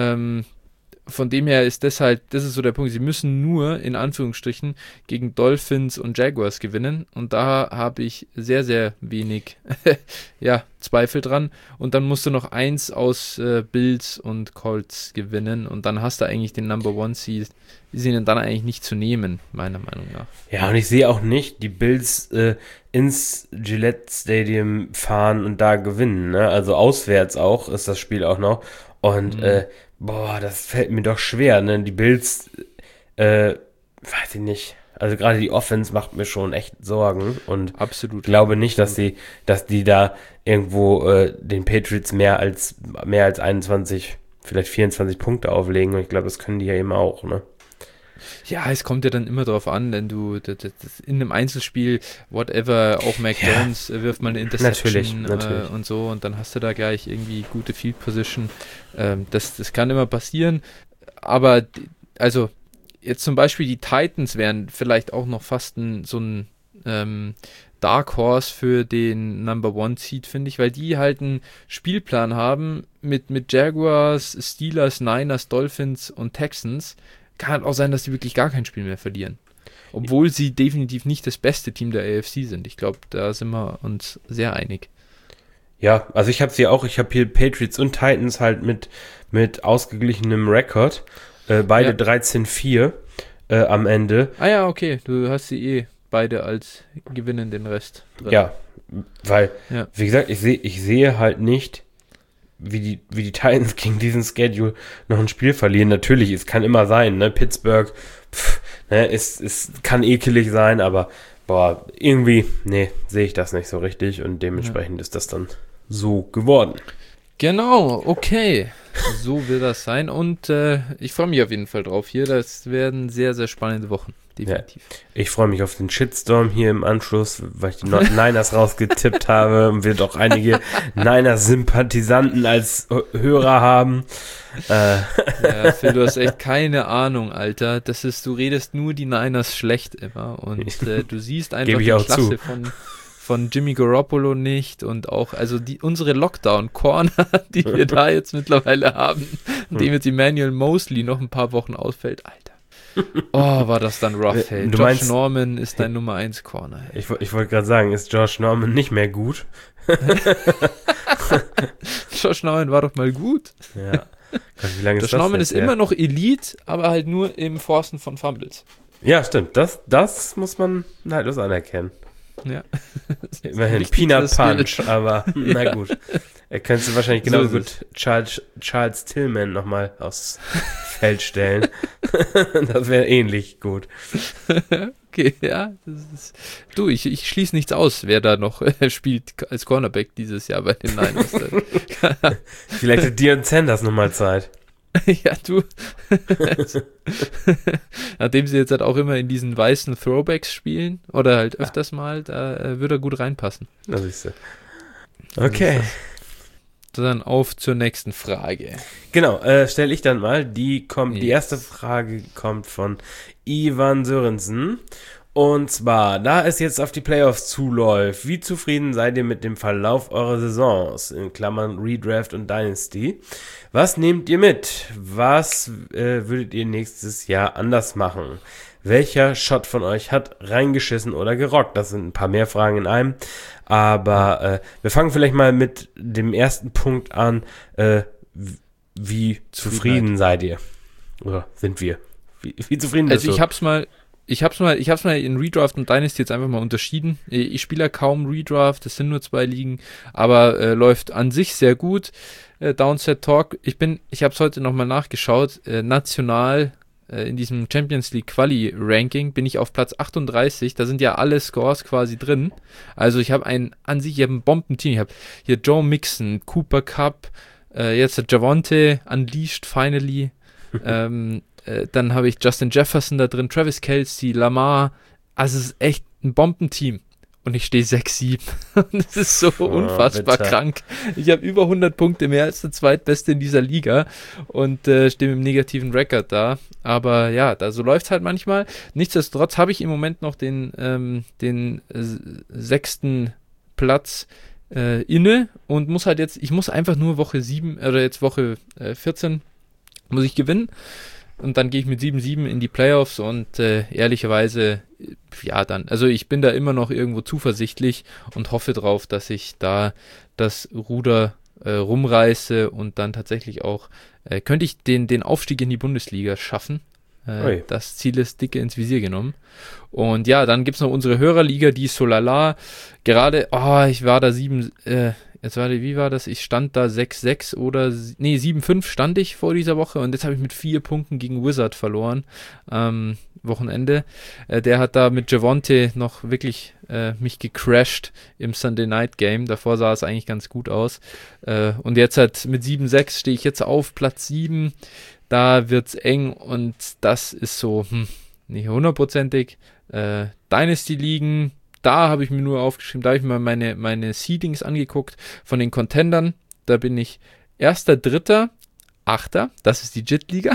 Von dem her ist das ist so der Punkt, sie müssen nur, in Anführungsstrichen, gegen Dolphins und Jaguars gewinnen, und da habe ich sehr, sehr wenig Zweifel dran, und dann musst du noch 1 aus Bills und Colts gewinnen, und dann hast du eigentlich den Number One Seed, die sind dann eigentlich nicht zu nehmen, meiner Meinung nach. Ja, und ich sehe auch nicht die Bills ins Gillette Stadium fahren und da gewinnen, ne? Also auswärts auch ist das Spiel auch noch, und das fällt mir doch schwer, ne? Die Bills, weiß ich nicht. Also gerade die Offense macht mir schon echt Sorgen, und absolut glaube nicht, dass die da irgendwo den Patriots mehr als 21, vielleicht 24 Punkte auflegen, und ich glaube, das können die ja eben auch, ne? Ja, es kommt ja dann immer drauf an, wenn du in einem Einzelspiel, whatever, auch Mac Jones wirft mal eine Interception natürlich. Und so, und dann hast du da gleich irgendwie gute Field Position. Das kann immer passieren, aber also jetzt zum Beispiel die Titans wären vielleicht auch noch fast so ein Dark Horse für den Number One Seed, finde ich, weil die halt einen Spielplan haben mit Jaguars, Steelers, Niners, Dolphins und Texans. Kann halt auch sein, dass die wirklich gar kein Spiel mehr verlieren. Obwohl sie definitiv nicht das beste Team der AFC sind. Ich glaube, da sind wir uns sehr einig. Ja, also ich habe hier Patriots und Titans halt mit ausgeglichenem Rekord. Beide 13-4 am Ende. Ah ja, okay, du hast sie beide als gewinnen den Rest drin. Ja, weil, wie gesagt, ich sehe halt nicht wie die Titans gegen diesen Schedule noch ein Spiel verlieren. Natürlich, es kann immer sein, ne? Pittsburgh, ne? Es kann ekelig sein, aber irgendwie, nee, sehe ich das nicht so richtig und dementsprechend ist das dann so geworden. Genau, okay. So will das sein und ich freue mich auf jeden Fall drauf hier. Das werden sehr, sehr spannende Wochen. Definitiv. Ja. Ich freue mich auf den Shitstorm hier im Anschluss, weil ich die Niners rausgetippt habe und wir doch einige Niners-Sympathisanten als Hörer haben. Ja, Phil, du hast echt keine Ahnung, Alter. Du redest nur die Niners schlecht immer und du siehst einfach die Klasse von Jimmy Garoppolo nicht und auch, also unsere Lockdown-Corner, die wir da jetzt mittlerweile haben, indem jetzt Emmanuel Mosley noch ein paar Wochen ausfällt, Alter. Oh, war das dann rough, hey. Josh Norman ist dein Nummer 1 Corner. Hey. Ich wollte gerade sagen, ist Josh Norman nicht mehr gut? Josh Norman war doch mal gut. Ja. Gott, wie lange Josh Norman ist immer noch Elite, aber halt nur im Forcen von Fumbles. Ja, stimmt. Das muss man halt anerkennen. Ja. Immerhin Peanut Punch, aber na gut. Er könnte wahrscheinlich genauso gut Charles Tillman nochmal aufs Feld stellen. Das wäre ähnlich gut. Okay, ja. Ich schließe nichts aus, wer da noch spielt als Cornerback dieses Jahr bei den Niners. Vielleicht hat Deion Sanders nochmal Zeit. Ja, du. Nachdem sie jetzt halt auch immer in diesen weißen Throwbacks spielen, oder halt öfters mal, da würde er gut reinpassen. Das ist so. Okay. Dann auf zur nächsten Frage. Genau, stelle ich dann mal. Die erste Frage kommt von Ivan Sörensen. Und zwar, da es jetzt auf die Playoffs zuläuft, wie zufrieden seid ihr mit dem Verlauf eurer Saisons, in Klammern Redraft und Dynasty? Was nehmt ihr mit? Was würdet ihr nächstes Jahr anders machen? Welcher Shot von euch hat reingeschissen oder gerockt? Das sind ein paar mehr Fragen in einem. Aber wir fangen vielleicht mal mit dem ersten Punkt an. Wie zufrieden seid ihr? Oder sind wir? Wie zufrieden bist du? Also ich hab's mal in Redraft und Dynasty jetzt einfach mal unterschieden. Ich spiele ja kaum Redraft, das sind nur 2 Ligen, aber läuft an sich sehr gut. Downset Talk, ich hab's heute nochmal nachgeschaut, national in diesem Champions League Quali Ranking bin ich auf Platz 38, da sind ja alle Scores quasi drin. Also ich habe ein Bombenteam, ich habe hier Joe Mixon, Cooper Kupp, jetzt der Javonte Unleashed finally, dann habe ich Justin Jefferson da drin, Travis Kelce, Lamar. Also es ist echt ein Bombenteam. Und ich stehe 6-7. Das ist so unfassbar krank. Ich habe über 100 Punkte, mehr als der zweitbeste in dieser Liga. Und stehe mit einem negativen Rekord da. Aber ja, so läuft es halt manchmal. Nichtsdestotrotz habe ich im Moment noch den 6. Platz inne. Und muss halt ich muss einfach nur Woche 7 oder jetzt Woche 14 muss ich gewinnen. Und dann gehe ich mit 7-7 in die Playoffs und ehrlicherweise, ja dann, also ich bin da immer noch irgendwo zuversichtlich und hoffe drauf, dass ich da das Ruder rumreiße und dann tatsächlich auch, könnte ich den Aufstieg in die Bundesliga schaffen. Das Ziel ist dicke ins Visier genommen. Und ja, dann gibt es noch unsere Hörerliga, die ist so lala. Gerade, ich war da wie war das? Ich stand da 6-6 oder, 7-5 stand ich vor dieser Woche und jetzt habe ich mit 4 Punkten gegen Wizard verloren am Wochenende. Der hat da mit Javonte noch wirklich mich gecrashed im Sunday Night Game. Davor sah es eigentlich ganz gut aus. Und jetzt halt mit 7-6 stehe ich jetzt auf Platz 7. Da wird's eng und das ist so nicht hundertprozentig. Dynasty-Ligen, da habe ich mir nur aufgeschrieben, da habe ich mir meine Seedings angeguckt von den Contendern. Da bin ich 1., 3., 8., das ist die JIT-Liga.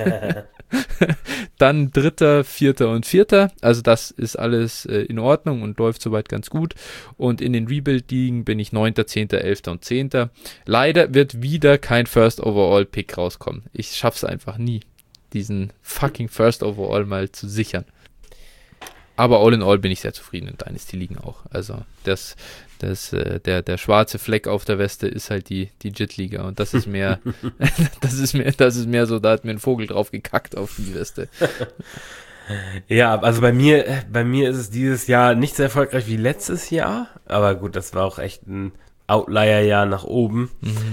Dann 3., 4. und 4. Also das ist alles in Ordnung und läuft soweit ganz gut. Und in den Rebuild-Ligen bin ich 9., 10., 11. und 10. Leider wird wieder kein First Overall Pick rauskommen. Ich schaff's einfach nie, diesen fucking First Overall mal zu sichern. Aber all in all bin ich sehr zufrieden in Dynasty-Ligen auch. Also der schwarze Fleck auf der Weste ist halt die JIT-Liga und das ist mehr, das ist mehr so, da hat mir ein Vogel drauf gekackt auf die Weste. Ja, also bei mir ist es dieses Jahr nicht so erfolgreich wie letztes Jahr, aber gut, das war auch echt ein Outlier-Jahr nach oben.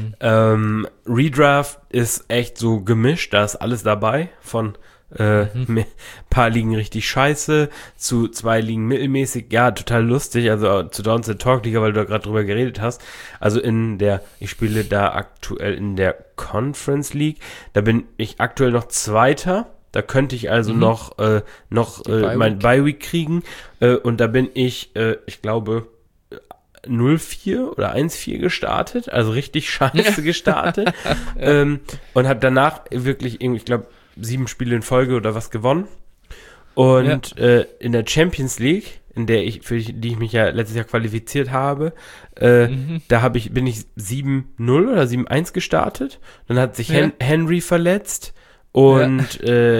Redraft ist echt so gemischt, da ist alles dabei, von ein paar Ligen richtig scheiße, zu 2 Ligen mittelmäßig, ja, total lustig, also zu Downs the Talk Liga, weil du da gerade drüber geredet hast, also ich spiele da aktuell in der Conference League, da bin ich aktuell noch Zweiter, da könnte ich also noch mein Bye-Week kriegen, und da bin ich glaube, 0-4 oder 1-4 gestartet, also richtig scheiße gestartet, und habe danach wirklich irgendwie, ich glaube, 7 Spiele in Folge oder was gewonnen. Und in der Champions League, für die ich mich ja letztes Jahr qualifiziert habe, da bin ich 7-0 oder 7-1 gestartet. Dann hat sich Henry verletzt und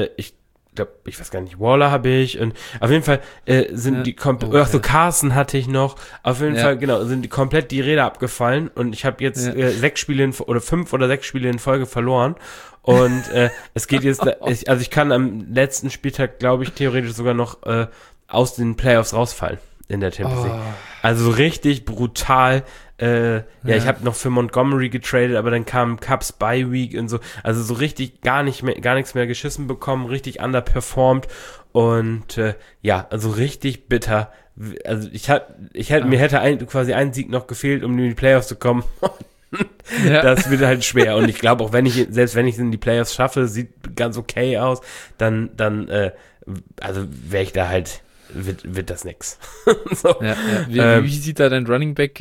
ich weiß gar nicht, Waller habe ich, und auf jeden Fall sind die Carson hatte ich noch, auf jeden Fall, genau, sind komplett die Räder abgefallen, und ich habe jetzt 6 Spiele oder 5 oder 6 Spiele in Folge verloren, und es geht jetzt, also ich kann am letzten Spieltag, glaube ich, theoretisch sogar noch aus den Playoffs rausfallen in der Champions League. Also richtig brutal. Ich habe noch für Montgomery getradet, aber dann kam Cubs Bye Week und so, also so richtig gar nichts mehr geschissen bekommen, richtig underperformed, und also richtig bitter. Also mir hätte quasi ein Sieg noch gefehlt, um in die Playoffs zu kommen. Das wird halt schwer, und ich glaube auch, selbst wenn ich es in die Playoffs schaffe, sieht ganz okay aus, dann also wäre ich da halt, wird das nix. So. Wie sieht da dein Running Back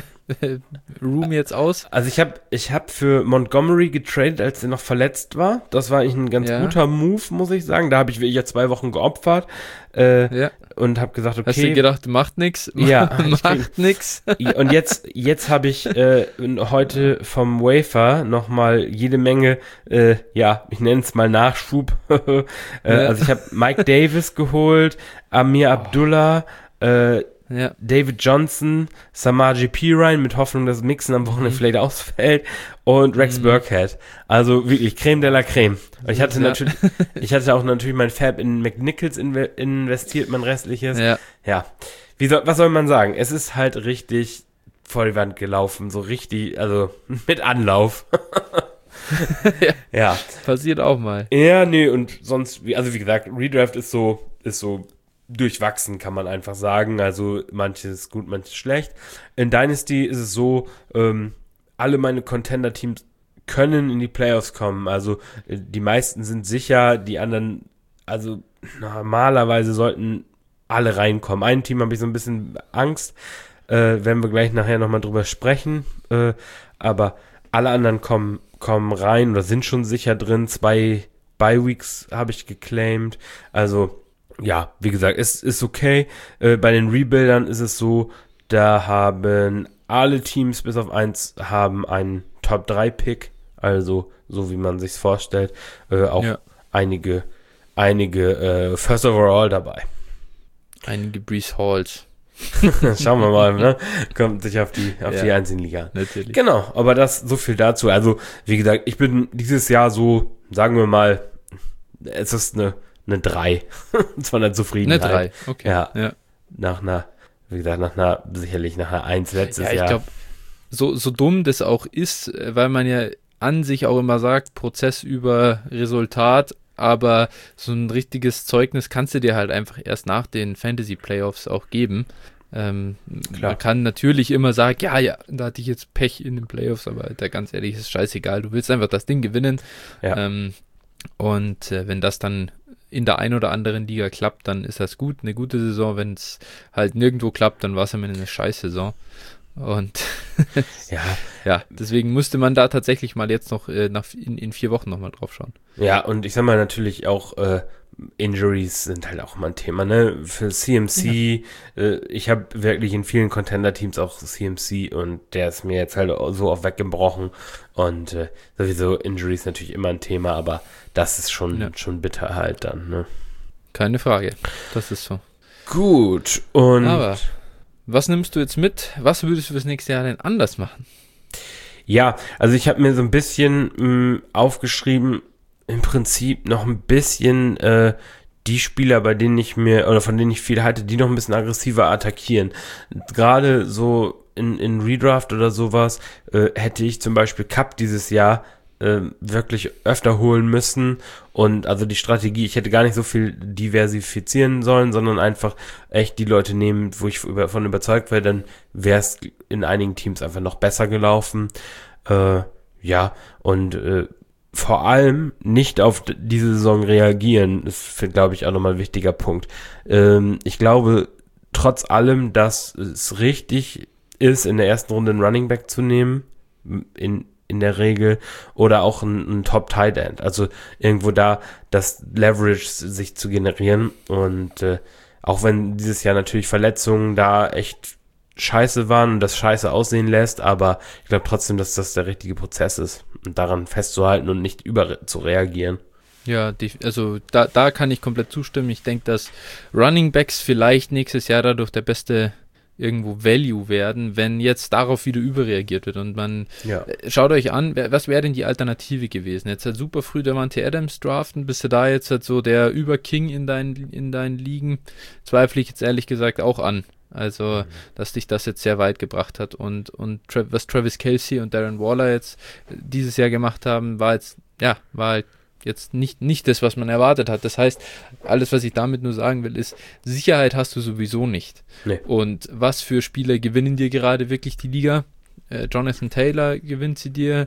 Room jetzt aus? Also ich hab für Montgomery getradet, als er noch verletzt war. Das war eigentlich ein ganz guter Move, muss ich sagen. Da habe ich wirklich 2 Wochen geopfert und habe gesagt, okay. Hast du gedacht, macht nix? Ja. Macht nix. Und jetzt habe ich heute vom Wafer nochmal jede Menge, ich nenne es mal Nachschub. Also ich habe Mike Davis geholt, Amir Abdullah, David Johnson, Samaje Perine, mit Hoffnung, dass Mixon am Wochenende vielleicht ausfällt, und Rex Burkhead. Also wirklich Creme de la Creme. Und ich hatte auch natürlich mein Fab in McNichols investiert, mein restliches. Ja. Was soll man sagen? Es ist halt richtig vor die Wand gelaufen, so richtig, also mit Anlauf. Ja. Passiert auch mal. Ja, nee, und sonst, wie gesagt, Redraft ist so durchwachsen, kann man einfach sagen. Also manches gut, manches schlecht. In Dynasty ist es so, alle meine Contender-Teams können in die Playoffs kommen. Also die meisten sind sicher, die anderen, also normalerweise sollten alle reinkommen. Ein Team habe ich so ein bisschen Angst, werden wir gleich nachher nochmal drüber sprechen. Aber alle anderen kommen rein oder sind schon sicher drin. 2 Bye-Weeks habe ich geclaimed. Also ja, wie gesagt, es ist okay. Bei den Rebuildern ist es so, da haben alle Teams bis auf 1 haben einen Top-3-Pick, also so wie man sich's vorstellt. Einige First Overall dabei. Einige Breece Halls. Schauen wir mal, ne? Kommt sich auf die einzelnen Liga. Natürlich. Genau, aber so viel dazu. Also, wie gesagt, ich bin dieses Jahr so, sagen wir mal, es ist eine 3. Zwar eine Zufriedenheit. Eine 3, okay. Ja. Nach einer 1 letztes Jahr. Ich glaube, so dumm das auch ist, weil man ja an sich auch immer sagt, Prozess über Resultat, aber so ein richtiges Zeugnis kannst du dir halt einfach erst nach den Fantasy-Playoffs auch geben. Man kann natürlich immer sagen, ja, da hatte ich jetzt Pech in den Playoffs, aber ganz ehrlich, ist scheißegal, du willst einfach das Ding gewinnen. Ja. Und wenn das dann in der einen oder anderen Liga klappt, dann ist das gut, eine gute Saison. Wenn es halt nirgendwo klappt, dann war es immer eine Scheiß-Saison. Und deswegen musste man da tatsächlich mal jetzt noch in 4 Wochen nochmal drauf schauen. Ja, und ich sag mal natürlich auch, Injuries sind halt auch immer ein Thema, ne? Für CMC, ich habe wirklich in vielen Contender-Teams auch CMC, und der ist mir jetzt halt so oft weggebrochen, und sowieso Injuries natürlich immer ein Thema, aber das ist schon bitter halt dann, ne? Keine Frage, das ist so. Gut, und aber was nimmst du jetzt mit? Was würdest du fürs nächste Jahr denn anders machen? Ja, also ich habe mir so ein bisschen aufgeschrieben, im Prinzip noch ein bisschen die Spieler, von denen ich viel halte, die noch ein bisschen aggressiver attackieren. Gerade so in Redraft oder sowas hätte ich zum Beispiel Cup dieses Jahr wirklich öfter holen müssen und also die Strategie, ich hätte gar nicht so viel diversifizieren sollen, sondern einfach echt die Leute nehmen, wo ich davon überzeugt wäre, dann wäre es in einigen Teams einfach noch besser gelaufen. Und vor allem nicht auf diese Saison reagieren, ist, glaube ich, auch nochmal ein wichtiger Punkt. Ich glaube trotz allem, dass es richtig ist, in der ersten Runde einen Running Back zu nehmen, in der Regel, oder auch ein Top-Tight End. Also irgendwo da das Leverage sich zu generieren. Und auch wenn dieses Jahr natürlich Verletzungen da echt scheiße waren und das scheiße aussehen lässt, aber ich glaube trotzdem, dass das der richtige Prozess ist und daran festzuhalten und nicht zu reagieren. Ja, also da kann ich komplett zustimmen. Ich denke, dass Running Backs vielleicht nächstes Jahr dadurch der beste irgendwo Value werden, wenn jetzt darauf wieder überreagiert wird und man schaut euch an, was wäre denn die Alternative gewesen? Jetzt halt super früh Davante Adams draften, bist du da jetzt halt so der Überking in deinen Ligen? Zweifle ich jetzt ehrlich gesagt auch an. Also, dass dich das jetzt sehr weit gebracht hat und was Travis Kelce und Darren Waller jetzt dieses Jahr gemacht haben, war halt jetzt nicht das, was man erwartet hat. Das heißt, alles, was ich damit nur sagen will, ist, Sicherheit hast du sowieso nicht. Nee. Und was für Spieler gewinnen dir gerade wirklich die Liga? Jonathan Taylor gewinnt sie dir.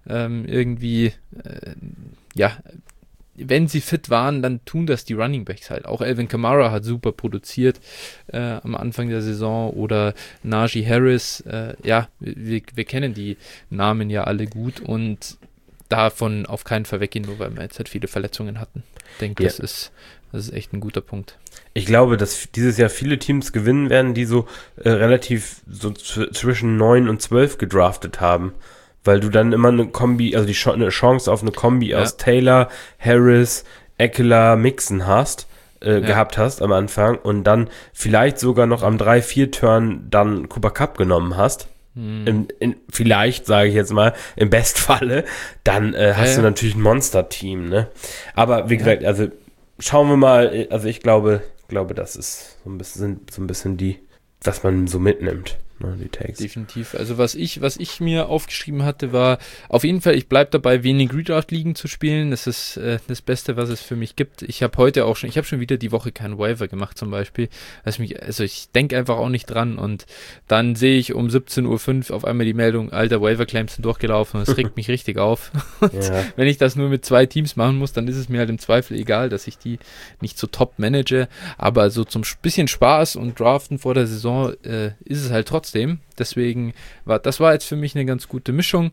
Wenn sie fit waren, dann tun das die Running Backs halt. Auch Alvin Kamara hat super produziert am Anfang der Saison oder Najee Harris. Wir kennen die Namen ja alle gut und davon auf keinen Fall weggehen, nur weil wir jetzt halt viele Verletzungen hatten. Ich denke, das ist echt ein guter Punkt. Ich glaube, dass dieses Jahr viele Teams gewinnen werden, die so relativ so zwischen 9 und 12 gedraftet haben, weil du dann immer eine Kombi, also eine Chance auf eine Kombi aus Taylor, Harris, Ekeler, Mixon gehabt hast am Anfang und dann vielleicht sogar noch am 3-4-Turn dann Cooper Kupp genommen hast. Vielleicht, sage ich jetzt mal, im Bestfalle, dann hast du natürlich ein Monster-Team, ne? Aber wie gesagt, also schauen wir mal, also ich glaube, das ist so ein bisschen die, was man so mitnimmt, ne, die Takes. Definitiv. Also was ich mir aufgeschrieben hatte, war auf jeden Fall, ich bleibe dabei, wenig Redraft-Ligen zu spielen. Das ist das Beste, was es für mich gibt. Ich habe schon wieder die Woche keinen Waiver gemacht zum Beispiel. Ich denke einfach auch nicht dran und dann sehe ich um 17:05 Uhr auf einmal die Meldung, alter, Waiver-Claims sind durchgelaufen und es regt mich richtig auf. Und wenn ich das nur mit 2 Teams machen muss, dann ist es mir halt im Zweifel egal, dass ich die nicht so top manage, aber so zum bisschen Spaß und Draften vor der Saison ist es halt trotzdem. Deswegen war jetzt für mich eine ganz gute Mischung.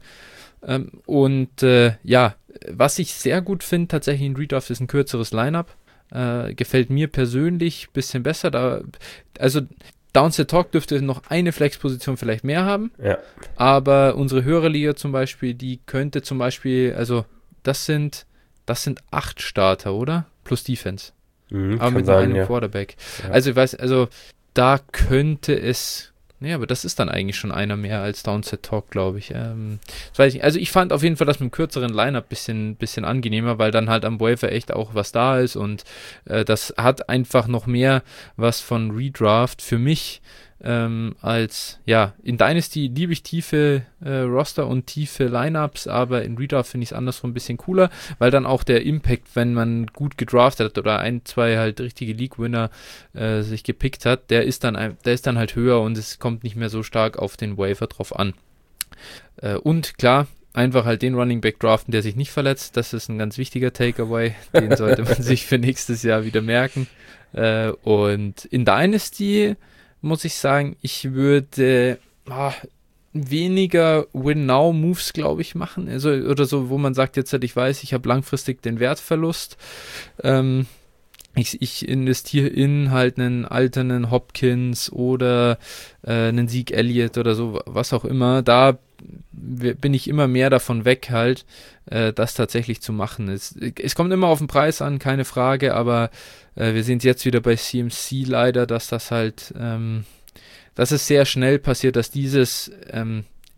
Was ich sehr gut finde, tatsächlich in Redraft, ist ein kürzeres Lineup. Gefällt mir persönlich ein bisschen besser. Downset Talk dürfte noch eine Flexposition vielleicht mehr haben. Ja. Aber unsere Hörerliga zum Beispiel, die könnte zum Beispiel, also das sind 8 Starter, oder? Plus Defense. Aber mit einem Quarterback. Ja. Da könnte es. Nee, aber das ist dann eigentlich schon einer mehr als Downset Talk, glaube ich. Das weiß ich nicht. Also ich fand auf jeden Fall das mit einem kürzeren Line-Up bisschen angenehmer, weil dann halt am Waiver echt auch was da ist und das hat einfach noch mehr was von Redraft für mich in Dynasty liebe ich tiefe Roster und tiefe Lineups, aber in Redraft finde ich es andersrum ein bisschen cooler, weil dann auch der Impact, wenn man gut gedraftet hat oder 1, 2 halt richtige League-Winner sich gepickt hat, der ist dann halt höher und es kommt nicht mehr so stark auf den Waiver drauf an. Und klar, einfach halt den Running Back draften, der sich nicht verletzt, das ist ein ganz wichtiger Takeaway, den sollte man sich für nächstes Jahr wieder merken. Und in Dynasty muss ich sagen, ich würde weniger Win-Now-Moves, glaube ich, machen. Also, oder so, wo man sagt, jetzt halt, ich weiß, ich habe langfristig den Wertverlust. Ich investiere in halt einen alternen Hopkins oder einen Zeke Elliott oder so, was auch immer. Da bin ich immer mehr davon weg, halt, das tatsächlich zu machen. Es kommt immer auf den Preis an, keine Frage, aber wir sehen es jetzt wieder bei CMC leider, dass das halt, dass es sehr schnell passiert, dass dieses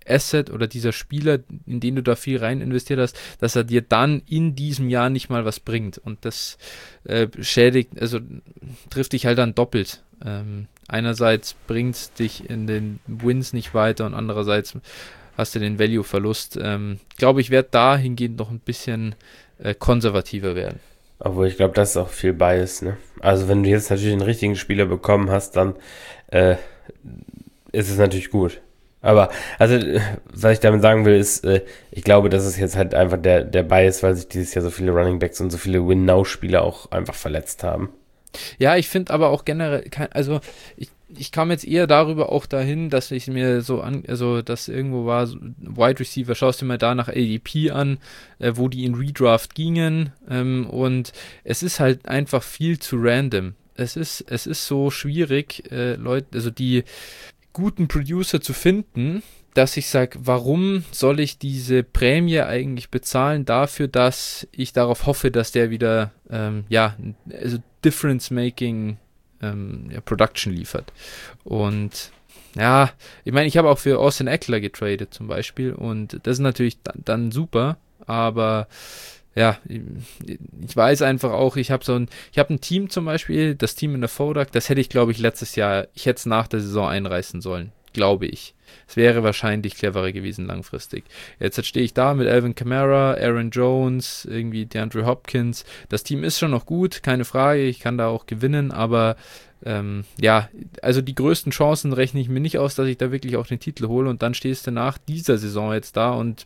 Asset oder dieser Spieler, in den du da viel rein investiert hast, dass er dir dann in diesem Jahr nicht mal was bringt. Und das schädigt, also trifft dich halt dann doppelt. Einerseits bringt es dich in den Wins nicht weiter und andererseits hast du den Value-Verlust. Glaube ich, werde dahingehend noch ein bisschen konservativer werden. Obwohl, ich glaube, das ist auch viel Bias, ne? Also, wenn du jetzt natürlich einen richtigen Spieler bekommen hast, dann ist es natürlich gut. Aber, also, was ich damit sagen will, ist, ich glaube, das ist jetzt halt einfach der Bias, weil sich dieses Jahr so viele Runningbacks und so viele Win-Now-Spieler auch einfach verletzt haben. Ja, ich finde aber auch generell, also ich kam jetzt eher darüber auch dahin, dass ich mir also dass irgendwo war, so Wide Receiver, schaust du mal da nach ADP an, wo die in Redraft gingen, und es ist halt einfach viel zu random. Es ist so schwierig, Leute, also die guten Producer zu finden, dass ich sage, warum soll ich diese Prämie eigentlich bezahlen dafür, dass ich darauf hoffe, dass der wieder, also Difference-Making Production liefert. Und ja, ich meine, ich habe auch für Austin Eckler getradet zum Beispiel und das ist natürlich dann super, aber ja, ich weiß einfach auch, ich habe ein Team zum Beispiel, das Team in der Fodak, das hätte ich, glaube ich, letztes Jahr, ich hätte es nach der Saison einreißen sollen, glaube ich. Es wäre wahrscheinlich cleverer gewesen langfristig. Jetzt stehe ich da mit Alvin Kamara, Aaron Jones, irgendwie DeAndre Hopkins. Das Team ist schon noch gut, keine Frage, ich kann da auch gewinnen, aber also die größten Chancen rechne ich mir nicht aus, dass ich da wirklich auch den Titel hole und dann stehst du nach dieser Saison jetzt da und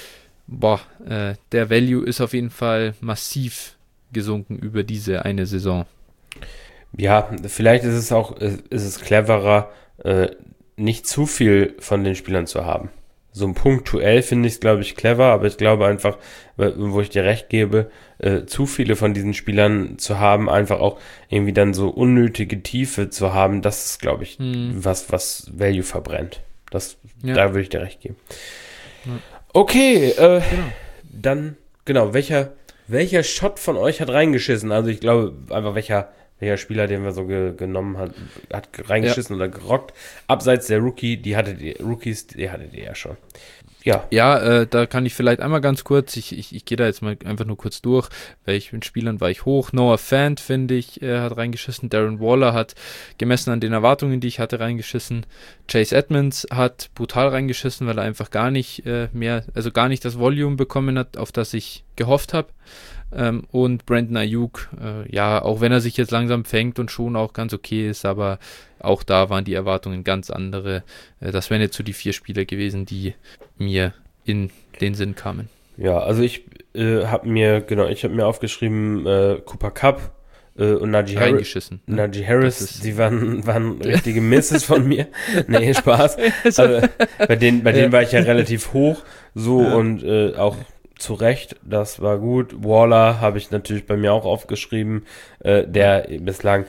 der Value ist auf jeden Fall massiv gesunken über diese eine Saison. Ja, vielleicht ist es cleverer, nicht zu viel von den Spielern zu haben. So ein punktuell finde ich es, glaube ich, clever, aber ich glaube einfach, wo ich dir recht gebe, zu viele von diesen Spielern zu haben, einfach auch irgendwie dann so unnötige Tiefe zu haben, das ist, glaube ich, was Value verbrennt. Da würde ich dir recht geben. Ja. Okay, dann, genau, welcher Shot von euch hat reingeschissen? Also ich glaube, einfach welcher Spieler, den wir so genommen hat reingeschissen oder gerockt. Abseits der Rookies, die hattet ihr ja schon. Ja, da kann ich vielleicht einmal ganz kurz, ich gehe da jetzt mal einfach nur kurz durch, welchen Spielern war ich hoch. Noah Fant, finde ich, hat reingeschissen. Darren Waller hat gemessen an den Erwartungen, die ich hatte, reingeschissen. Chase Edmonds hat brutal reingeschissen, weil er einfach gar nicht gar nicht das Volume bekommen hat, auf das ich gehofft habe. Und Brandon Ayuk, auch wenn er sich jetzt langsam fängt und schon auch ganz okay ist, aber auch da waren die Erwartungen ganz andere. Das wären jetzt so die 4 Spieler gewesen, die mir in den Sinn kamen. Ja, also ich habe mir aufgeschrieben, Cooper Kupp und Najee Harris, die waren richtige Misses von mir. Nee, Spaß. Also, bei denen war ich ja relativ hoch, so und auch zu Recht, das war gut. Waller habe ich natürlich bei mir auch aufgeschrieben, der bislang,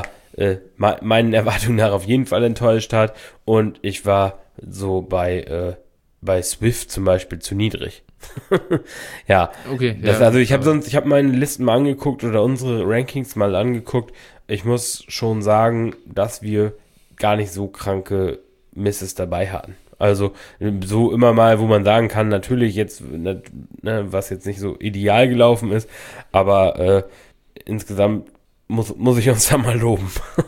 meinen Erwartungen nach auf jeden Fall enttäuscht hat. Und ich war so bei Swift zum Beispiel zu niedrig. Ja, okay. Also ich habe meine Listen mal angeguckt oder unsere Rankings mal angeguckt. Ich muss schon sagen, dass wir gar nicht so kranke Misses dabei hatten. Also so immer mal, wo man sagen kann, natürlich jetzt, was jetzt nicht so ideal gelaufen ist, aber insgesamt muss ich uns da mal loben.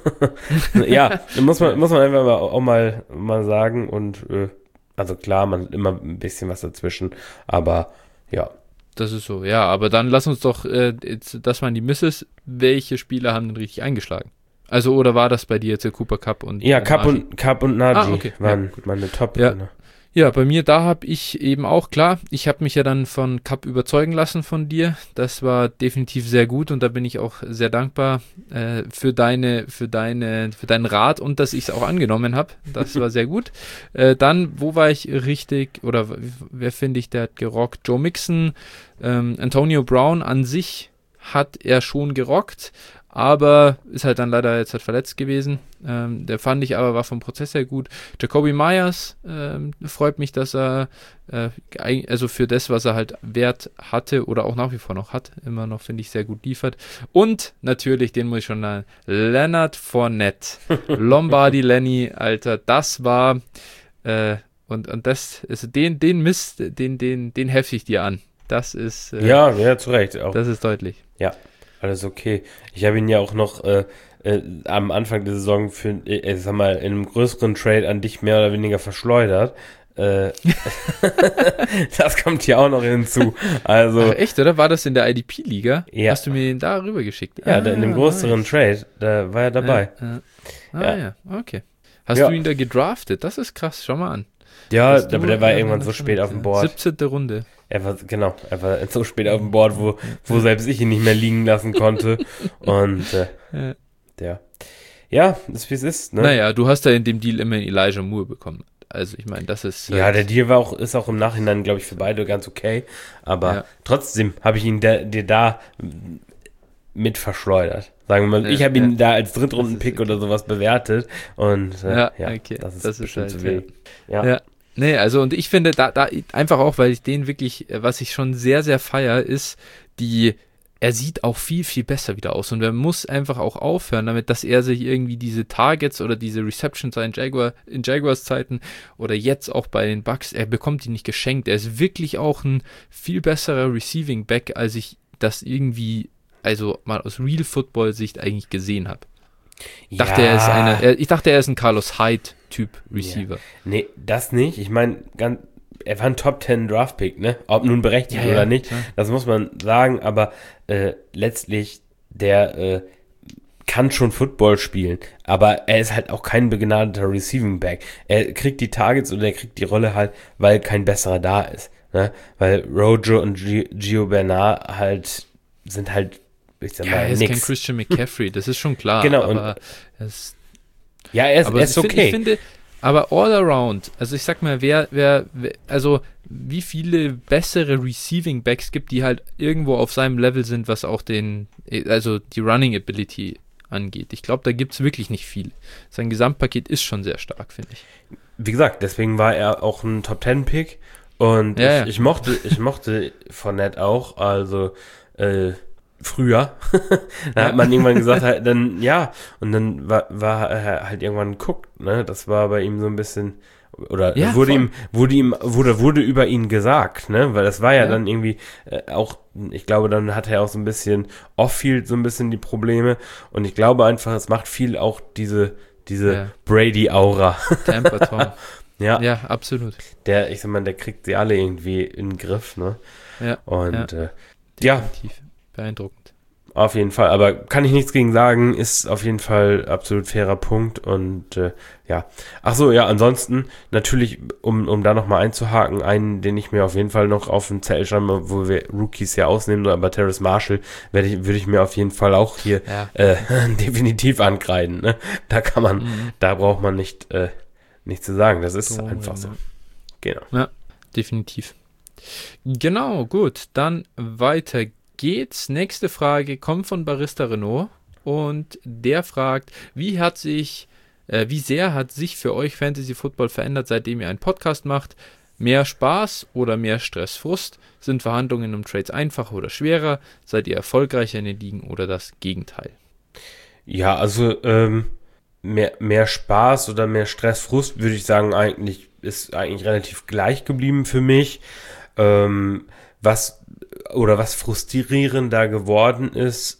Ja, muss man einfach auch mal sagen und also klar, man hat immer ein bisschen was dazwischen, aber ja. Das ist so, ja, aber dann lass uns doch, das waren die Misses, welche Spieler haben denn richtig eingeschlagen? Also, oder war das bei dir jetzt der Cooper Kupp und ja, Kupp und Najee waren meine Top. Ja. Ja, bei mir, da habe ich eben auch, klar, ich habe mich ja dann von Kupp überzeugen lassen von dir. Das war definitiv sehr gut und da bin ich auch sehr dankbar für deinen Rat und dass ich es auch angenommen habe. Das war sehr gut. Dann, wo war ich richtig, oder wer finde ich, der hat gerockt? Joe Mixon, Antonio Brown an sich hat er schon gerockt, aber ist halt dann leider jetzt halt verletzt gewesen. Der fand ich aber, war vom Prozess her gut. Jacoby Myers, freut mich, dass er also für das, was er halt Wert hatte oder auch nach wie vor noch hat, immer noch, finde ich, sehr gut liefert. Und natürlich, den muss ich schon nennen, Leonard Fournette. Lombardi Lenny, Alter, das war Und das ist den Mist, den hefte ich dir an. Das ist ja, zu Recht auch. Das ist deutlich. Ja, alles okay. Ich habe ihn ja auch noch am Anfang der Saison für, sag mal, in einem größeren Trade an dich mehr oder weniger verschleudert. Das kommt hier auch noch hinzu. Also, ach, echt, oder? War das in der IDP-Liga? Ja. Hast du mir den da rüber geschickt? Ja, in dem größeren Trade, da war er dabei. Ja, okay. Hast du ihn da gedraftet? Das ist krass, schau mal an. Ja, aber der war irgendwann so spät auf dem Board. 17. Runde. Er war so spät auf dem Board, wo selbst ich ihn nicht mehr liegen lassen konnte. Und ja, ist wie es ist. Ne? Naja, du hast da in dem Deal immer Elijah Moore bekommen. Also ich meine, das ist... Ja, der Deal ist auch im Nachhinein, glaube ich, für beide ganz okay. Aber trotzdem habe ich ihn dir da mit verschleudert. Sagen wir mal, ich habe ihn da als Drittrunden-Pick oder sowas bewertet. Und okay. das ist bestimmt halt zu wenig. Ja. Nee, also und ich finde, da einfach auch, weil ich den wirklich, was ich schon sehr, sehr feier, ist er sieht auch viel, viel besser wieder aus und er muss einfach auch aufhören damit, dass er sich irgendwie diese Targets oder diese Receptions in Jaguars Zeiten oder jetzt auch bei den Bucks, er bekommt die nicht geschenkt. Er ist wirklich auch ein viel besserer Receiving Back, als ich das irgendwie, also mal aus Real Football Sicht eigentlich gesehen habe. Ich dachte, er ist ein Carlos Hyde-Typ Receiver. Ja. Nee, das nicht. Ich meine, er war ein Top 10 Draft-Pick, ne? Ob nun berechtigt oder nicht, das muss man sagen, aber letztlich, der kann schon Football spielen, aber er ist halt auch kein begnadeter Receiving Back. Er kriegt die Targets oder er kriegt die Rolle halt, weil kein besserer da ist, ne? Weil Rojo und Gio Bernard halt sind halt, ich sag mal, er ist nix. kein Christian McCaffrey, das ist schon klar. Genau. Aber er ist okay. Ich finde, aber all around, also ich sag mal, also wie viele bessere Receiving Backs gibt, die halt irgendwo auf seinem Level sind, was auch die Running Ability angeht. Ich glaube, da gibt es wirklich nicht viel. Sein Gesamtpaket ist schon sehr stark, finde ich. Wie gesagt, deswegen war er auch ein Top 10 Pick und ich mochte Fournette auch, also früher. Da hat man irgendwann gesagt, halt, dann und dann war er halt irgendwann geguckt, ne? Das war bei ihm so ein bisschen, oder wurde über ihn gesagt, ne? Weil das war ja dann irgendwie auch, ich glaube, dann hatte er auch so ein bisschen Off-Field so ein bisschen die Probleme und ich glaube einfach, es macht viel auch diese Brady-Aura. Tampa Tom. Ja, absolut. Ich sag mal, der kriegt sie alle irgendwie in den Griff, ne? Ja. Und definitiv. Beeindruckend. Auf jeden Fall, aber kann ich nichts gegen sagen, ist auf jeden Fall absolut fairer Punkt und Ach so, ja, ansonsten natürlich, um da nochmal einzuhaken, einen, den ich mir auf jeden Fall noch auf den Zettel schreibe, wo wir Rookies ja ausnehmen, aber Terrace Marshall würde ich mir auf jeden Fall auch hier definitiv ankreiden, ne? Da braucht man nicht zu sagen, das ist einfach so. Genau. Ja, definitiv. Genau, gut, dann weiter geht's. Nächste Frage kommt von Barista Renault und der fragt, wie sehr hat sich für euch Fantasy Football verändert, seitdem ihr einen Podcast macht? Mehr Spaß oder mehr Stress, Frust? Sind Verhandlungen um Trades einfacher oder schwerer? Seid ihr erfolgreicher in den Ligen oder das Gegenteil? Ja, also mehr Spaß oder mehr Stress, Frust, würde ich sagen, ist eigentlich relativ gleich geblieben für mich. Was frustrierender geworden ist,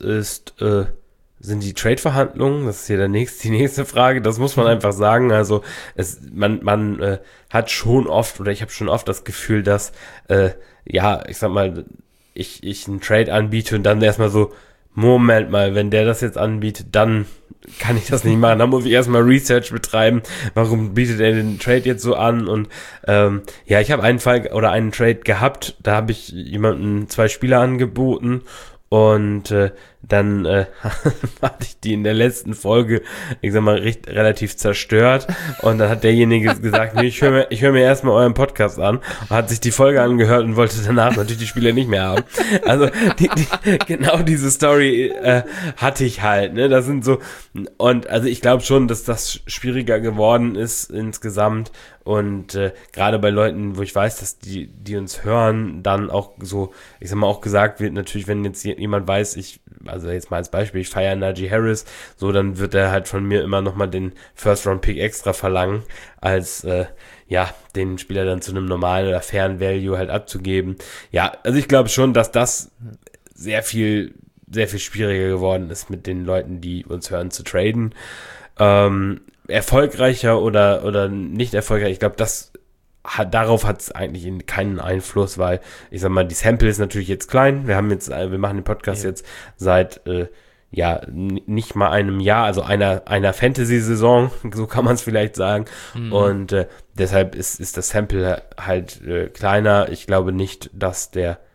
sind die Trade-Verhandlungen. Das ist hier die nächste Frage. Das muss man einfach sagen. Also man hat schon oft, oder ich habe schon oft das Gefühl, dass ich sag mal, ich einen Trade anbiete und dann erstmal so, Moment mal, wenn der das jetzt anbietet, dann kann ich das nicht machen. Dann muss ich erstmal Research betreiben. Warum bietet er den Trade jetzt so an? Und ich habe einen Fall oder einen Trade gehabt. Da habe ich jemandem 2 Spieler angeboten und dann hatte ich die in der letzten Folge, ich sag mal, relativ zerstört. Und dann hat derjenige gesagt, nee, ich höre mir erstmal euren Podcast an. Und hat sich die Folge angehört und wollte danach natürlich die Spieler nicht mehr haben. Also genau diese Story hatte ich halt. Ne? Das sind so, und also ich glaube schon, dass das schwieriger geworden ist insgesamt. Und gerade bei Leuten, wo ich weiß, dass die uns hören, dann auch so, ich sag mal, auch gesagt wird, natürlich, wenn jetzt jemand weiß, ich also jetzt mal als Beispiel, ich feiere Najee Harris, so, dann wird er halt von mir immer nochmal den First-Round-Pick extra verlangen, als, den Spieler dann zu einem normalen oder fairen Value halt abzugeben. Ja, also ich glaube schon, dass das sehr viel schwieriger geworden ist, mit den Leuten, die uns hören, zu traden. Erfolgreicher oder nicht erfolgreich, ich glaube, darauf hat es eigentlich keinen Einfluss, weil, ich sag mal, die Sample ist natürlich jetzt klein. Wir machen den Podcast jetzt seit, nicht mal einem Jahr, also einer Fantasy-Saison, so kann man es vielleicht sagen. Und deshalb ist das Sample halt kleiner. Ich glaube nicht, dass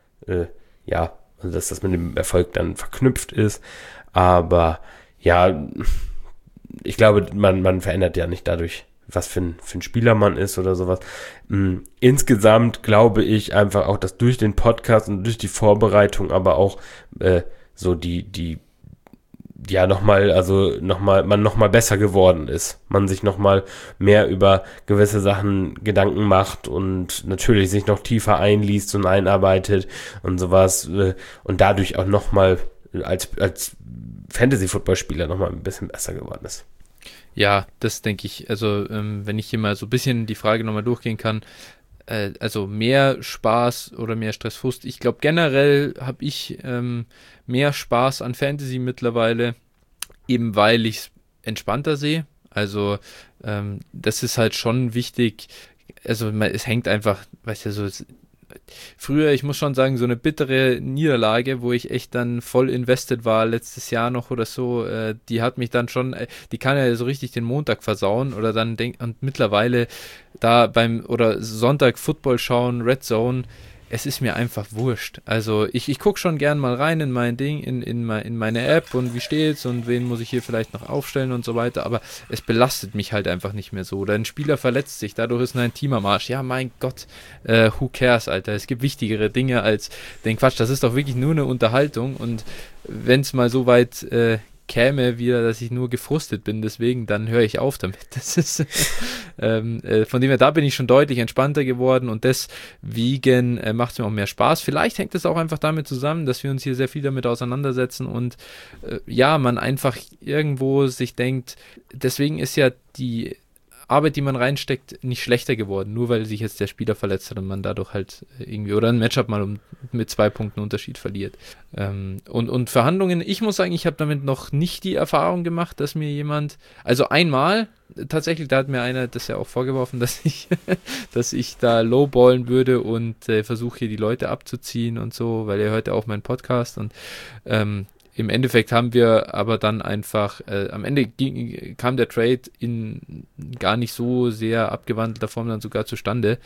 dass das mit dem Erfolg dann verknüpft ist. Aber ja, ich glaube, man verändert ja nicht dadurch, was für ein Spieler man ist oder sowas. Insgesamt glaube ich einfach auch, dass durch den Podcast und durch die Vorbereitung, aber auch man nochmal besser geworden ist. Man sich nochmal mehr über gewisse Sachen Gedanken macht und natürlich sich noch tiefer einliest und einarbeitet und sowas und dadurch auch nochmal als Fantasy-Football-Spieler nochmal ein bisschen besser geworden ist. Ja, das denke ich. Also, wenn ich hier mal so ein bisschen die Frage nochmal durchgehen kann, also mehr Spaß oder mehr Stressfrust. Ich glaube, generell habe ich mehr Spaß an Fantasy mittlerweile, eben weil ich es entspannter sehe. Also, das ist halt schon wichtig. Also, es hängt einfach, weißt du, so. Früher, ich muss schon sagen, so eine bittere Niederlage, wo ich echt dann voll invested war, letztes Jahr noch oder so, die hat mich dann schon, die kann ja so richtig den Montag versauen oder dann und mittlerweile da oder Sonntag Football schauen, Red Zone, es ist mir einfach wurscht. Also ich gucke schon gern mal rein in mein Ding, in meine App und wie steht's und wen muss ich hier vielleicht noch aufstellen und so weiter, aber es belastet mich halt einfach nicht mehr so. Oder ein Spieler verletzt sich, dadurch ist ein Team am Arsch. Ja, mein Gott, who cares, Alter. Es gibt wichtigere Dinge als den Quatsch. Das ist doch wirklich nur eine Unterhaltung und wenn es mal so weit käme wieder, dass ich nur gefrustet bin, deswegen, dann höre ich auf damit. Das ist von dem her, da bin ich schon deutlich entspannter geworden und deswegen macht es mir auch mehr Spaß. Vielleicht hängt es auch einfach damit zusammen, dass wir uns hier sehr viel damit auseinandersetzen und man einfach irgendwo sich denkt, deswegen ist ja die Arbeit, die man reinsteckt, nicht schlechter geworden, nur weil sich jetzt der Spieler verletzt hat und man dadurch halt irgendwie oder ein Matchup mal mit 2 Punkten Unterschied verliert. Und Verhandlungen, ich muss sagen, ich habe damit noch nicht die Erfahrung gemacht, dass mir jemand, also einmal, tatsächlich, da hat mir einer das ja auch vorgeworfen, dass ich da lowballen würde und versuche hier die Leute abzuziehen und so, weil er hört ja auch meinen Podcast und im Endeffekt haben wir aber dann einfach, am Ende kam der Trade in gar nicht so sehr abgewandelter Form dann sogar zustande.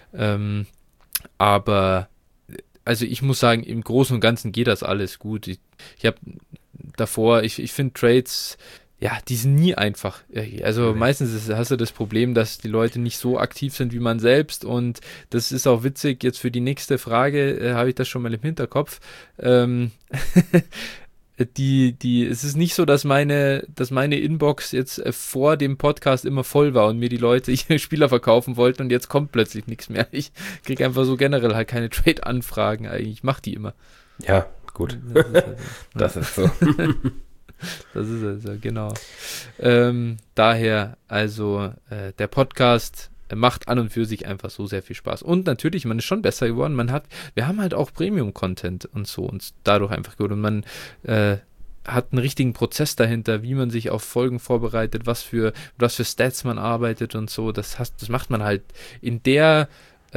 Aber, also ich muss sagen, im Großen und Ganzen geht das alles gut. Ich habe davor, ich finde Trades, ja, die sind nie einfach. Also meistens hast du das Problem, dass die Leute nicht so aktiv sind wie man selbst und das ist auch witzig. Jetzt für die nächste Frage habe ich das schon mal im Hinterkopf. Es ist nicht so, dass meine Inbox jetzt vor dem Podcast immer voll war und mir die Leute ihre Spieler verkaufen wollten und jetzt kommt plötzlich nichts mehr. Ich kriege einfach so generell halt keine Trade-Anfragen eigentlich. Ich mache die immer. Ja, gut. Das ist so. Das ist also, genau. Daher, also der Podcast macht an und für sich einfach so sehr viel Spaß. Und natürlich, man ist schon besser geworden. Wir haben halt auch Premium-Content und so und dadurch einfach gut. Und man hat einen richtigen Prozess dahinter, wie man sich auf Folgen vorbereitet, was für Stats man arbeitet und so. Das macht man halt in der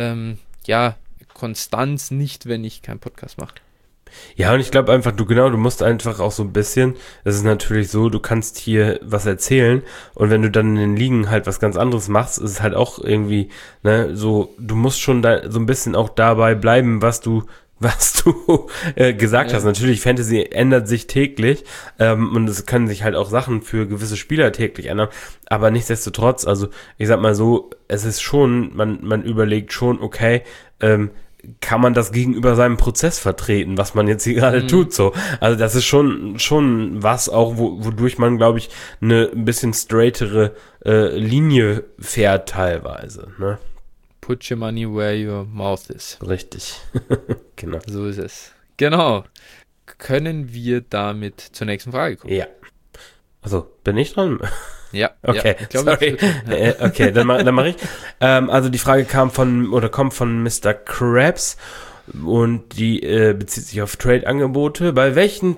Konstanz nicht, wenn ich keinen Podcast mache. Ja, und ich glaube einfach, du musst einfach auch so ein bisschen, das ist natürlich so, du kannst hier was erzählen und wenn du dann in den Ligen halt was ganz anderes machst, ist es halt auch irgendwie, ne, so, du musst schon da so ein bisschen auch dabei bleiben, was du gesagt hast. Natürlich, Fantasy ändert sich täglich und es können sich halt auch Sachen für gewisse Spieler täglich ändern, aber nichtsdestotrotz, also ich sag mal so, es ist schon, man überlegt schon, okay, kann man das gegenüber seinem Prozess vertreten, was man jetzt hier gerade tut, so. Also das ist schon was auch, wodurch man, glaube ich, eine ein bisschen straightere Linie fährt teilweise, ne? Put your money where your mouth is. Richtig. Genau. So ist es. Genau. können wir damit zur nächsten Frage kommen? Ja. Also, bin ich dran? Ja. Okay, ja, ich glaube, sorry. Okay, dann mach ich. Also die Frage kommt von Mr. Krabs und die bezieht sich auf Trade-Angebote. Bei welchen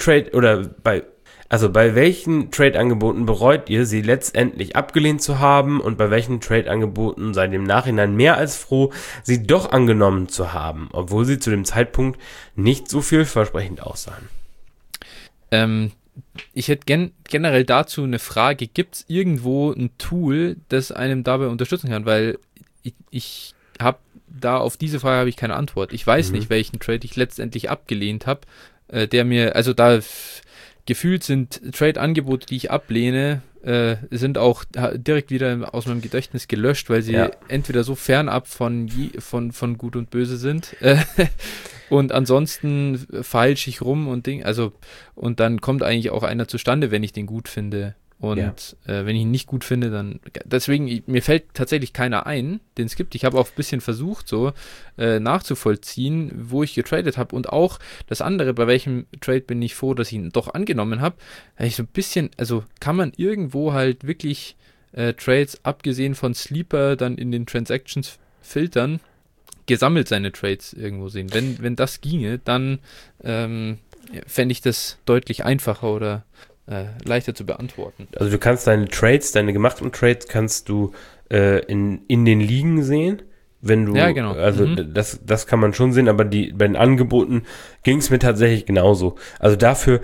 Trade-Angeboten bereut ihr, sie letztendlich abgelehnt zu haben, und bei welchen Trade-Angeboten seid ihr im Nachhinein mehr als froh, sie doch angenommen zu haben, obwohl sie zu dem Zeitpunkt nicht so vielversprechend aussahen? Ich hätte generell dazu eine Frage: Gibt es irgendwo ein Tool, das einem dabei unterstützen kann? Weil ich habe auf diese Frage habe ich keine Antwort. Ich weiß nicht, welchen Trade ich letztendlich abgelehnt habe, der mir, also da gefühlt sind Trade-Angebote, die ich ablehne, sind auch direkt wieder aus meinem Gedächtnis gelöscht, weil sie entweder so fernab von Gut und Böse sind und ansonsten feilsche ich rum und und dann kommt eigentlich auch einer zustande, wenn ich den gut finde. Und wenn ich ihn nicht gut finde, dann deswegen, mir fällt tatsächlich keiner ein, den es gibt. Ich habe auch ein bisschen versucht, so nachzuvollziehen, wo ich getradet habe, und auch das andere, bei welchem Trade bin ich froh, dass ich ihn doch angenommen habe. Ich so ein bisschen, also kann man irgendwo halt wirklich Trades, abgesehen von Sleeper, dann in den Transactions filtern, gesammelt seine Trades irgendwo sehen. Wenn das ginge, dann fände ich das deutlich einfacher oder leichter zu beantworten. Also du kannst deine gemachten Trades kannst du in den Ligen sehen, wenn du, ja, genau. Also das kann man schon sehen, aber bei den Angeboten ging es mir tatsächlich genauso. Also dafür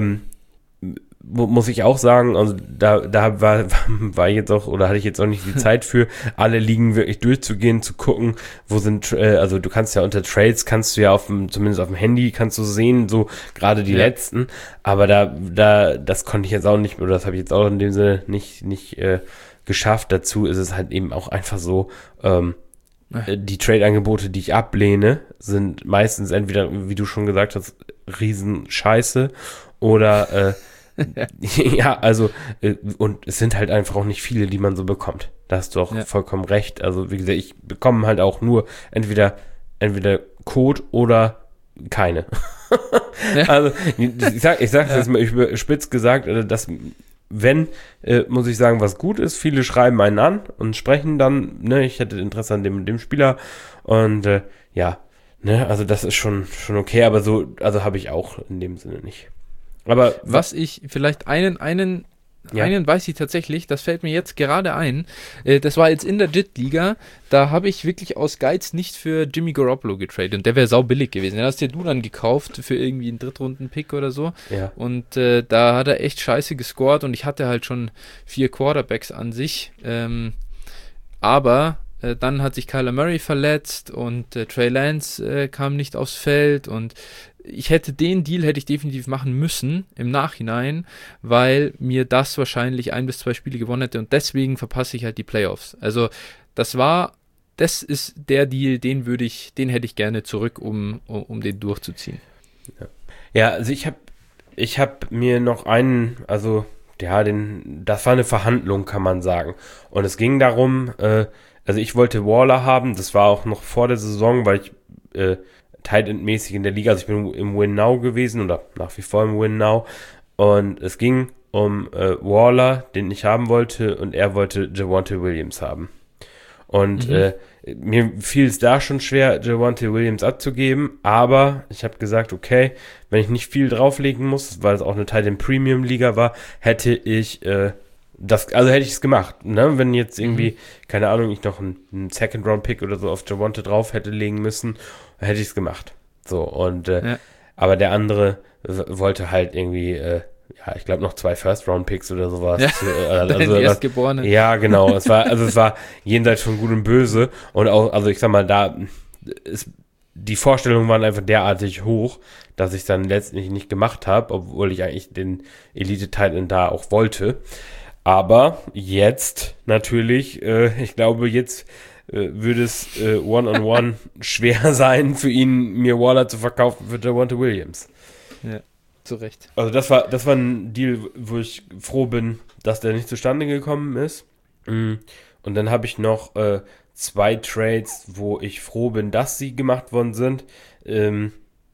muss ich auch sagen, also da war jetzt auch, oder hatte ich jetzt auch nicht die Zeit für, alle Ligen wirklich durchzugehen, zu gucken, wo sind, also du kannst ja unter Trades, kannst du ja zumindest auf dem Handy, kannst du sehen, so gerade die letzten, aber das konnte ich jetzt auch nicht, oder das habe ich jetzt auch in dem Sinne nicht geschafft. Dazu ist es halt eben auch einfach so, die Trade-Angebote, die ich ablehne, sind meistens entweder, wie du schon gesagt hast, Riesenscheiße, oder ja, also und es sind halt einfach auch nicht viele, die man so bekommt. Da hast du auch vollkommen recht. Also wie gesagt, ich bekomme halt auch nur entweder Code oder keine. Also ich sag jetzt mal überspitzt gesagt, dass wenn, muss ich sagen, was gut ist, viele schreiben einen an und sprechen dann, ne, ich hätte Interesse an dem Spieler, und also das ist schon okay, aber so, also habe ich auch in dem Sinne nicht. Aber was ich vielleicht einen weiß ich tatsächlich, das fällt mir jetzt gerade ein. Das war jetzt in der JIT-Liga, da habe ich wirklich aus Geiz nicht für Jimmy Garoppolo getradet, und der wäre saubillig gewesen. Den hast du dann gekauft für irgendwie einen Drittrunden-Pick oder so. Ja. Und da hat er echt scheiße gescored, und ich hatte halt schon 4 Quarterbacks an sich. Aber dann hat sich Kyler Murray verletzt, und Trey Lance kam nicht aufs Feld, und den Deal hätte ich definitiv machen müssen im Nachhinein, weil mir das wahrscheinlich 1 bis 2 Spiele gewonnen hätte, und deswegen verpasse ich halt die Playoffs. Also das ist der Deal, den hätte ich gerne zurück, um den durchzuziehen. Ja, also ich hab mir noch einen, also das war eine Verhandlung, kann man sagen. Und es ging darum, also ich wollte Waller haben, das war auch noch vor der Saison, weil ich Tight End mäßig in der Liga, also ich bin im Win Now gewesen oder nach wie vor im Win Now, und es ging um Waller, den ich haben wollte, und er wollte Javonte Williams haben. Und mir fiel es da schon schwer, Javonte Williams abzugeben, aber ich habe gesagt, okay, wenn ich nicht viel drauflegen muss, weil es auch eine Tight End Premium Liga war, hätte ich hätte ich es gemacht, ne? Wenn jetzt irgendwie, keine Ahnung, ich noch einen Second-Round-Pick oder so auf Javonte drauf hätte legen müssen, hätte ich es gemacht. So, und aber der andere wollte halt irgendwie, ich glaube noch 2 First-Round-Picks oder sowas. Ja, also Erstgeborene. Ja, genau. Es war jenseits von Gut und Böse, und auch, also ich sag mal, die Vorstellungen waren einfach derartig hoch, dass ich es dann letztlich nicht gemacht habe, obwohl ich eigentlich den Elite-Titan da auch wollte. Aber jetzt natürlich, ich glaube, jetzt würde es One-on-One schwer sein, für ihn mir Waller zu verkaufen für Javonte Williams. Ja, zu Recht. Also das war ein Deal, wo ich froh bin, dass der nicht zustande gekommen ist. Und dann habe ich noch 2 Trades, wo ich froh bin, dass sie gemacht worden sind.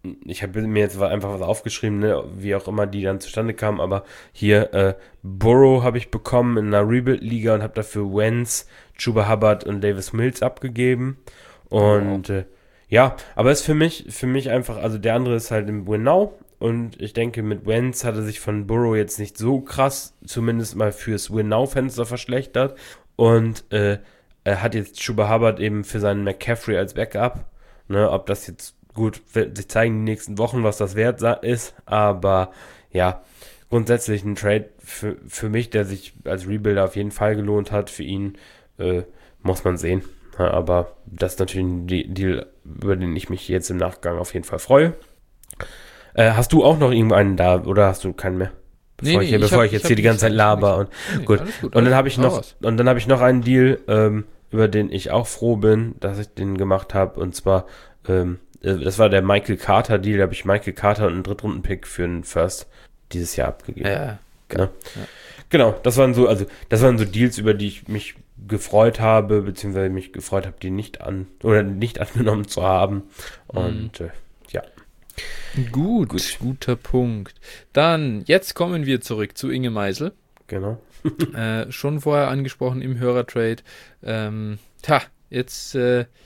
ich habe mir jetzt einfach was aufgeschrieben, ne, wie auch immer die dann zustande kamen, aber hier Burrow habe ich bekommen in einer Rebuild-Liga und habe dafür Wentz, Chuba Hubbard und Davis Mills abgegeben. Und ja, aber ist für mich einfach, also der andere ist halt im Win Now und ich denke, mit Wentz hat er sich von Burrow jetzt nicht so krass, zumindest mal fürs Win Now-Fenster verschlechtert. Und er hat jetzt Chuba Hubbard eben für seinen McCaffrey als Backup. Ne, ob das jetzt gut wird sich zeigen die nächsten Wochen, was das wert ist, aber ja, grundsätzlich ein Trade für mich, der sich als Rebuilder auf jeden Fall gelohnt hat. Für ihn muss man sehen. Ja, aber das ist natürlich ein Deal, über den ich mich jetzt im Nachgang auf jeden Fall freue. Hast du auch noch irgendeinen da oder hast du keinen mehr? Bevor ich jetzt hier die ganze Zeit laber und gut. Und dann habe ich noch einen Deal, über den ich auch froh bin, dass ich den gemacht habe. Und zwar, das war der Michael Carter Deal. Da habe ich Michael Carter und einen Drittrunden-Pick für einen First dieses Jahr abgegeben. Ja, genau. Ja. Genau, das waren so Deals, über die ich mich gefreut habe, beziehungsweise mich gefreut habe, die nicht angenommen zu haben. Und ja. Guter Punkt. Dann, jetzt kommen wir zurück zu Inge Meisel. Genau. Schon vorher angesprochen im Hörertrade. Jetzt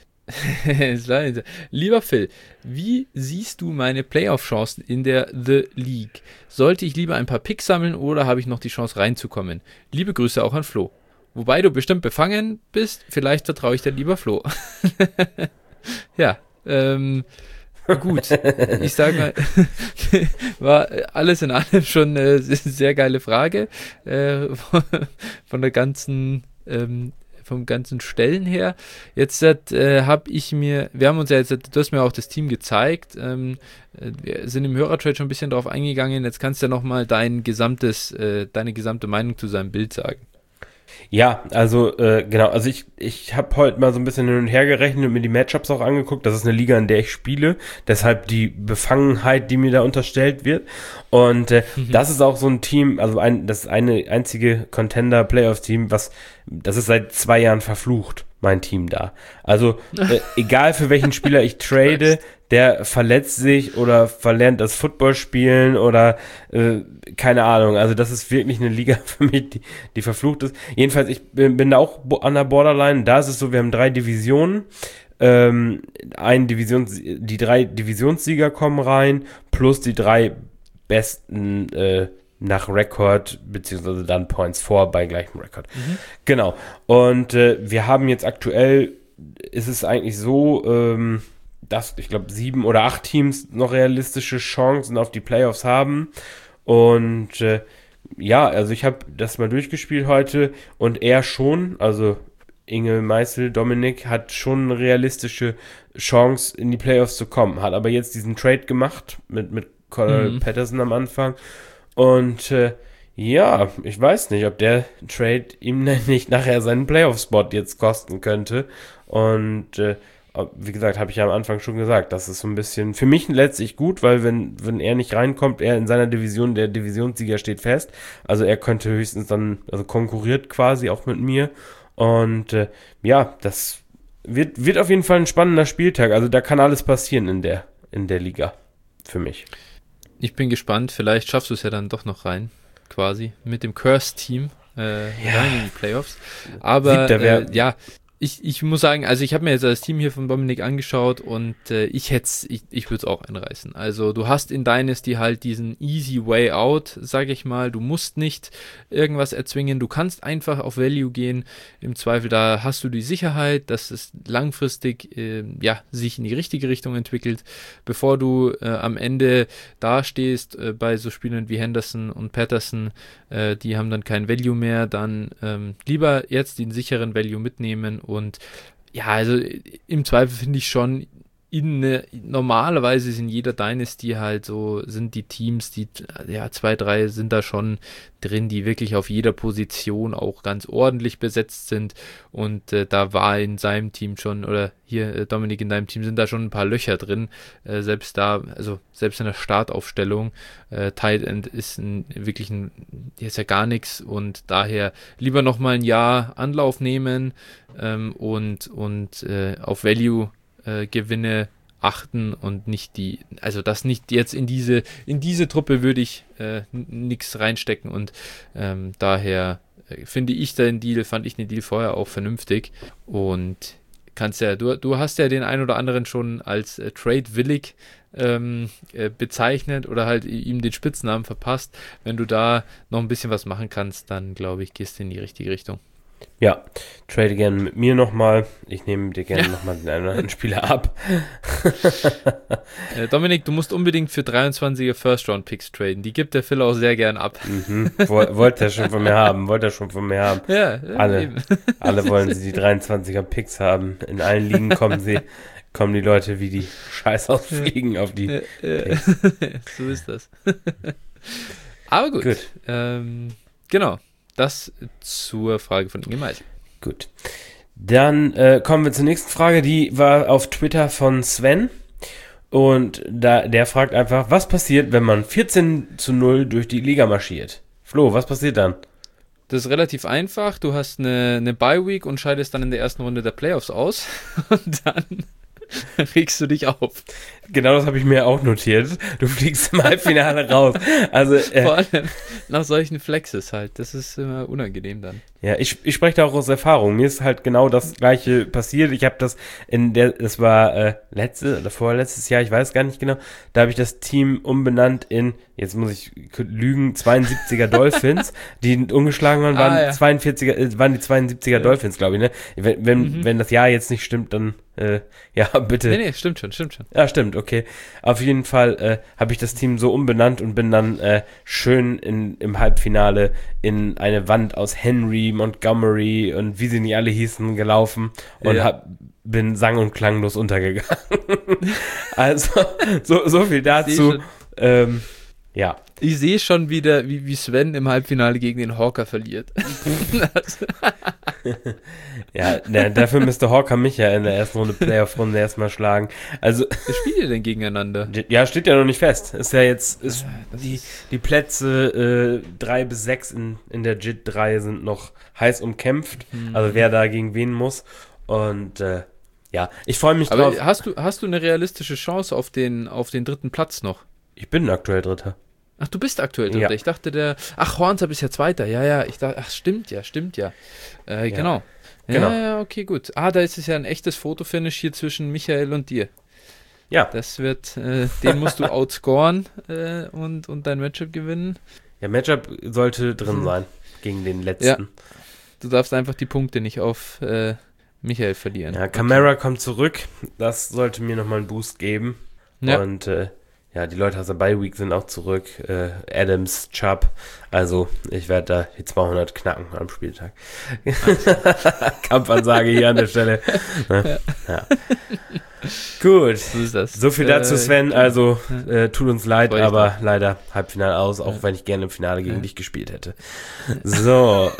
lieber Phil, wie siehst du meine Playoff-Chancen in der The League? Sollte ich lieber ein paar Picks sammeln oder habe ich noch die Chance reinzukommen? Liebe Grüße auch an Flo. Wobei du bestimmt befangen bist, vielleicht vertraue ich dir lieber Flo. Ja, gut, ich sage mal, war alles in allem schon eine sehr geile Frage von der ganzen, vom ganzen Stellen her. Jetzt wir haben uns ja jetzt, du hast mir auch das Team gezeigt, wir sind im Hörertrade schon ein bisschen drauf eingegangen, jetzt kannst du ja nochmal deine gesamte Meinung zu seinem Bild sagen. Ja, also genau, also ich habe heute mal so ein bisschen hin und her gerechnet und mir die Matchups auch angeguckt. Das ist eine Liga, in der ich spiele, deshalb die Befangenheit, die mir da unterstellt wird. Und das ist auch so ein Team, also das ist eine einzige Contender-Playoff-Team, das ist seit 2 Jahren verflucht, mein Team da. Also egal für welchen Spieler ich trade, der verletzt sich oder verlernt das Football spielen oder keine Ahnung. Also das ist wirklich eine Liga für mich, die verflucht ist. Jedenfalls, ich bin da auch an der Borderline. Da ist es so, wir haben 3 Divisionen. Die 3 Divisionssieger kommen rein, plus die 3 besten nach Rekord, beziehungsweise dann Points vor bei gleichem Rekord. Genau. Und wir haben jetzt aktuell, ist es eigentlich so, dass, ich glaube, 7 oder 8 Teams noch realistische Chancen auf die Playoffs haben. Und ja, also ich habe das mal durchgespielt heute und er schon, also Inge Meisel, Dominik, hat schon eine realistische Chance, in die Playoffs zu kommen. Hat aber jetzt diesen Trade gemacht mit Cordell Patterson am Anfang. Und ja, ich weiß nicht, ob der Trade ihm nicht nachher seinen Playoff-Spot jetzt kosten könnte. Und wie gesagt, habe ich ja am Anfang schon gesagt, das ist so ein bisschen für mich letztlich gut, weil wenn er nicht reinkommt, er in seiner Division, der Divisionssieger steht fest. Also er könnte höchstens dann, also konkurriert quasi auch mit mir. Und ja, das wird auf jeden Fall ein spannender Spieltag. Also da kann alles passieren in der Liga für mich. Ich bin gespannt, vielleicht schaffst du es ja dann doch noch rein, quasi, mit dem Curse-Team rein in die Playoffs. Aber ja, ich muss sagen, also ich habe mir jetzt das Team hier von Dominik angeschaut und ich würde es auch einreißen. Also du hast in Dynasty halt diesen easy way out, sage ich mal. Du musst nicht irgendwas erzwingen. Du kannst einfach auf Value gehen. Im Zweifel, da hast du die Sicherheit, dass es langfristig sich in die richtige Richtung entwickelt. Bevor du am Ende dastehst bei so Spielern wie Henderson und Patterson, die haben dann kein Value mehr, dann lieber jetzt den sicheren Value mitnehmen. Und ja, also im Zweifel finde ich schon, normalerweise ist in jeder Dynasty halt so, sind die Teams, die 2, 3 sind da schon drin, die wirklich auf jeder Position auch ganz ordentlich besetzt sind. Und da war in seinem Team schon, oder hier Dominik, in deinem Team sind da schon ein paar Löcher drin. Selbst in der Startaufstellung, Tight End ist hier ist ja gar nichts und daher lieber nochmal ein Jahr Anlauf nehmen und auf Value Gewinne achten und das nicht jetzt in diese Truppe würde ich nichts reinstecken und daher fand ich den Deal vorher auch vernünftig und kannst ja, du hast ja den einen oder anderen schon als trade-willig bezeichnet oder halt ihm den Spitznamen verpasst. Wenn du da noch ein bisschen was machen kannst, dann glaube ich, gehst du in die richtige Richtung. Ja, trade gerne mit mir nochmal. Ich nehme dir gerne nochmal den einen oder anderen Spieler ab. Dominik, du musst unbedingt für 23er First-Round-Picks traden. Die gibt der Phil auch sehr gern ab. Wollte er schon von mir haben. Ja, alle wollen sie die 23er Picks haben. In allen Ligen kommen die Leute wie die Scheiß ausfliegen auf die Picks. So ist das. Aber gut. Genau. Das zur Frage von Inge Meisel. Gut. Dann kommen wir zur nächsten Frage. Die war auf Twitter von Sven. Und der fragt einfach, was passiert, wenn man 14-0 durch die Liga marschiert? Flo, was passiert dann? Das ist relativ einfach. Du hast eine Bye-Week und scheidest dann in der ersten Runde der Playoffs aus. Und dann regst du dich auf. Genau, das habe ich mir auch notiert. Du fliegst im Halbfinale raus. Also, vor allem nach solchen Flexes halt. Das ist immer unangenehm dann. Ja, ich spreche da auch aus Erfahrung. Mir ist halt genau das Gleiche passiert. Ich habe das das war letztes oder vorletztes Jahr, ich weiß gar nicht genau. Da habe ich das Team umbenannt in, jetzt muss ich lügen, 72er Dolphins, die ungeschlagen waren, waren die 72er Dolphins, glaube ich, ne? Wenn das Jahr jetzt nicht stimmt, dann ja, bitte. Nee, stimmt schon. Ja, stimmt, okay. Auf jeden Fall habe ich das Team so umbenannt und bin dann schön im Halbfinale in eine Wand aus Henry, Montgomery und wie sie nicht alle hießen, gelaufen und bin sang- und klanglos untergegangen. Also, so viel dazu. Ja. Ich sehe schon wieder, wie Sven im Halbfinale gegen den Hawker verliert. Ja, dafür müsste Hawker mich ja in der ersten Runde, Playoff-Runde erstmal schlagen. Also. Wer spielt ihr denn gegeneinander? Ja, steht ja noch nicht fest. Ist ja jetzt, die Plätze 3 bis 6 in der JIT 3 sind noch heiß umkämpft. Also wer da gegen wen muss. Und ja, ich freue mich drauf. Aber hast du eine realistische Chance auf den dritten Platz noch? Ich bin aktuell Dritter. Ach, du bist aktuell Dritter. Ja. Ich dachte Hornzap ist ja Zweiter. Ja, ich dachte, stimmt ja. Genau. Genau. Ja, okay, gut. Da ist es ja ein echtes Fotofinish hier zwischen Michael und dir. Ja. Das wird, den musst du outscoren und dein Matchup gewinnen. Ja, Matchup sollte drin sein gegen den letzten. Ja. Du darfst einfach die Punkte nicht auf Michael verlieren. Ja, Kamara kommt zurück. Das sollte mir nochmal einen Boost geben. Ja. Und ja, die Leute aus der Bye-Week sind auch zurück. Adams, Chubb. Also, ich werde da die 200 knacken am Spieltag. Kampfansage hier an der Stelle. Ja. Gut. So ist das. So viel dazu, Sven. Also, tut uns leid, aber leider Halbfinale aus, auch wenn ich gerne im Finale gegen dich gespielt hätte. So.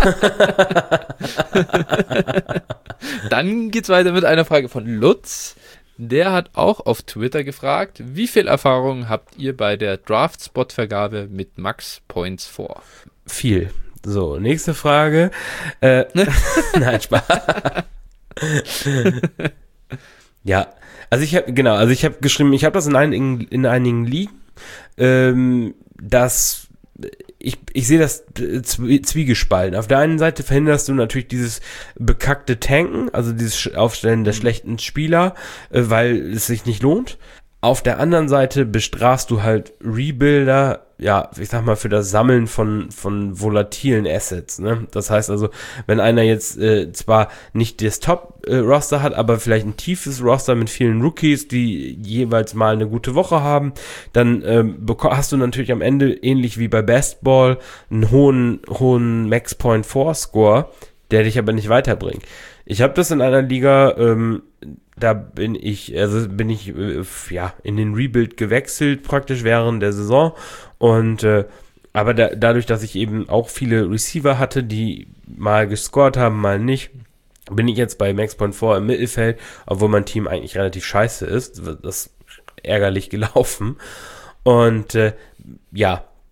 Dann geht's weiter mit einer Frage von Lutz. Der hat auch auf Twitter gefragt, wie viel Erfahrung habt ihr bei der Draft-Spot-Vergabe mit Max Points vor? Viel. So, nächste Frage. Nein, Spaß. Ja, also ich habe geschrieben, ich habe das in einigen Ligen, dass ich sehe das zwiegespalten. Auf der einen Seite verhinderst du natürlich dieses bekackte Tanken, also dieses Aufstellen der schlechten Spieler, weil es sich nicht lohnt. Auf der anderen Seite bestrafst du halt Rebuilder, ja, ich sag mal, für das Sammeln von volatilen Assets, ne? Das heißt also, wenn einer jetzt zwar nicht das Top-Roster hat, aber vielleicht ein tiefes Roster mit vielen Rookies, die jeweils mal eine gute Woche haben, dann hast du natürlich am Ende, ähnlich wie bei Best Ball, einen hohen Max-Point-4-Score, der dich aber nicht weiterbringt. Ich habe das in einer Liga, da bin ich in den Rebuild gewechselt, praktisch während der Saison. Und aber dadurch, dass ich eben auch viele Receiver hatte, die mal gescored haben, mal nicht, bin ich jetzt bei Max Point 4 im Mittelfeld, obwohl mein Team eigentlich relativ scheiße ist. Das ist ärgerlich gelaufen. Und ja,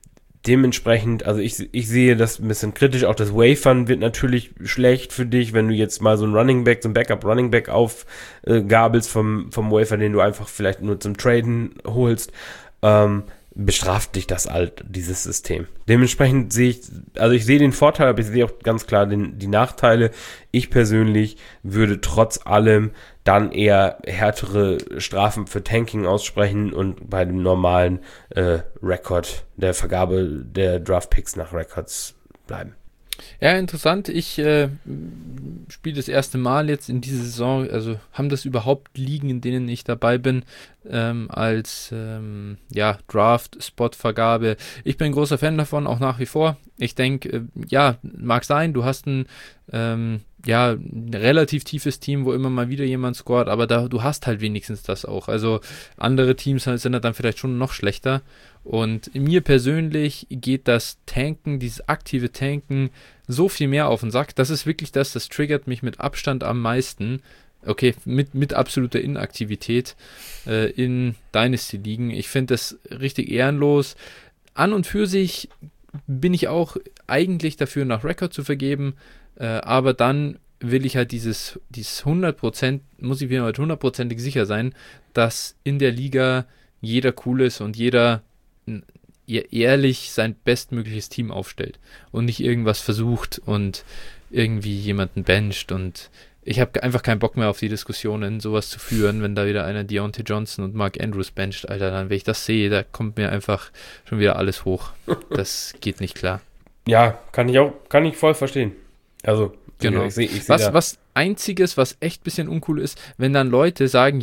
dementsprechend, also ich sehe das ein bisschen kritisch. Auch das Wafern wird natürlich schlecht für dich, wenn du jetzt mal so ein Running Back, so ein Backup Running Back aufgabelst vom Wafer, den du einfach vielleicht nur zum Traden holst. Bestraft dich das halt, dieses System. Dementsprechend sehe ich den Vorteil, aber ich sehe auch ganz klar die Nachteile. Ich persönlich würde trotz allem dann eher härtere Strafen für Tanking aussprechen und bei dem normalen Rekord der Vergabe der Draftpicks nach Records bleiben. Ja, interessant. Ich spiele das erste Mal jetzt in dieser Saison, also haben das überhaupt Ligen, in denen ich dabei bin, als Draft-Spot-Vergabe. Ich bin ein großer Fan davon, auch nach wie vor. Ich denke, mag sein, du hast ein relativ tiefes Team, wo immer mal wieder jemand scoret, aber du hast halt wenigstens das auch. Also andere Teams sind dann vielleicht schon noch schlechter. Und mir persönlich geht das Tanken, dieses aktive Tanken, so viel mehr auf den Sack. Das ist wirklich das triggert mich mit Abstand am meisten. Okay, mit absoluter Inaktivität in Dynasty-Ligen. Ich finde das richtig ehrenlos. An und für sich bin ich auch eigentlich dafür, nach Record zu vergeben, aber dann will ich halt dieses 100%, muss ich mir halt 100%ig sicher sein, dass in der Liga jeder cool ist und jeder ehrlich sein bestmögliches Team aufstellt und nicht irgendwas versucht und irgendwie jemanden bencht, und ich habe einfach keinen Bock mehr auf die Diskussionen, sowas zu führen, wenn da wieder einer Deontay Johnson und Mark Andrews bencht, Alter, dann, wenn ich das sehe, da kommt mir einfach schon wieder alles hoch. Das geht nicht klar. Ja, kann ich voll verstehen. Also, genau. Ich seh was Einziges, was echt ein bisschen uncool ist, wenn dann Leute sagen,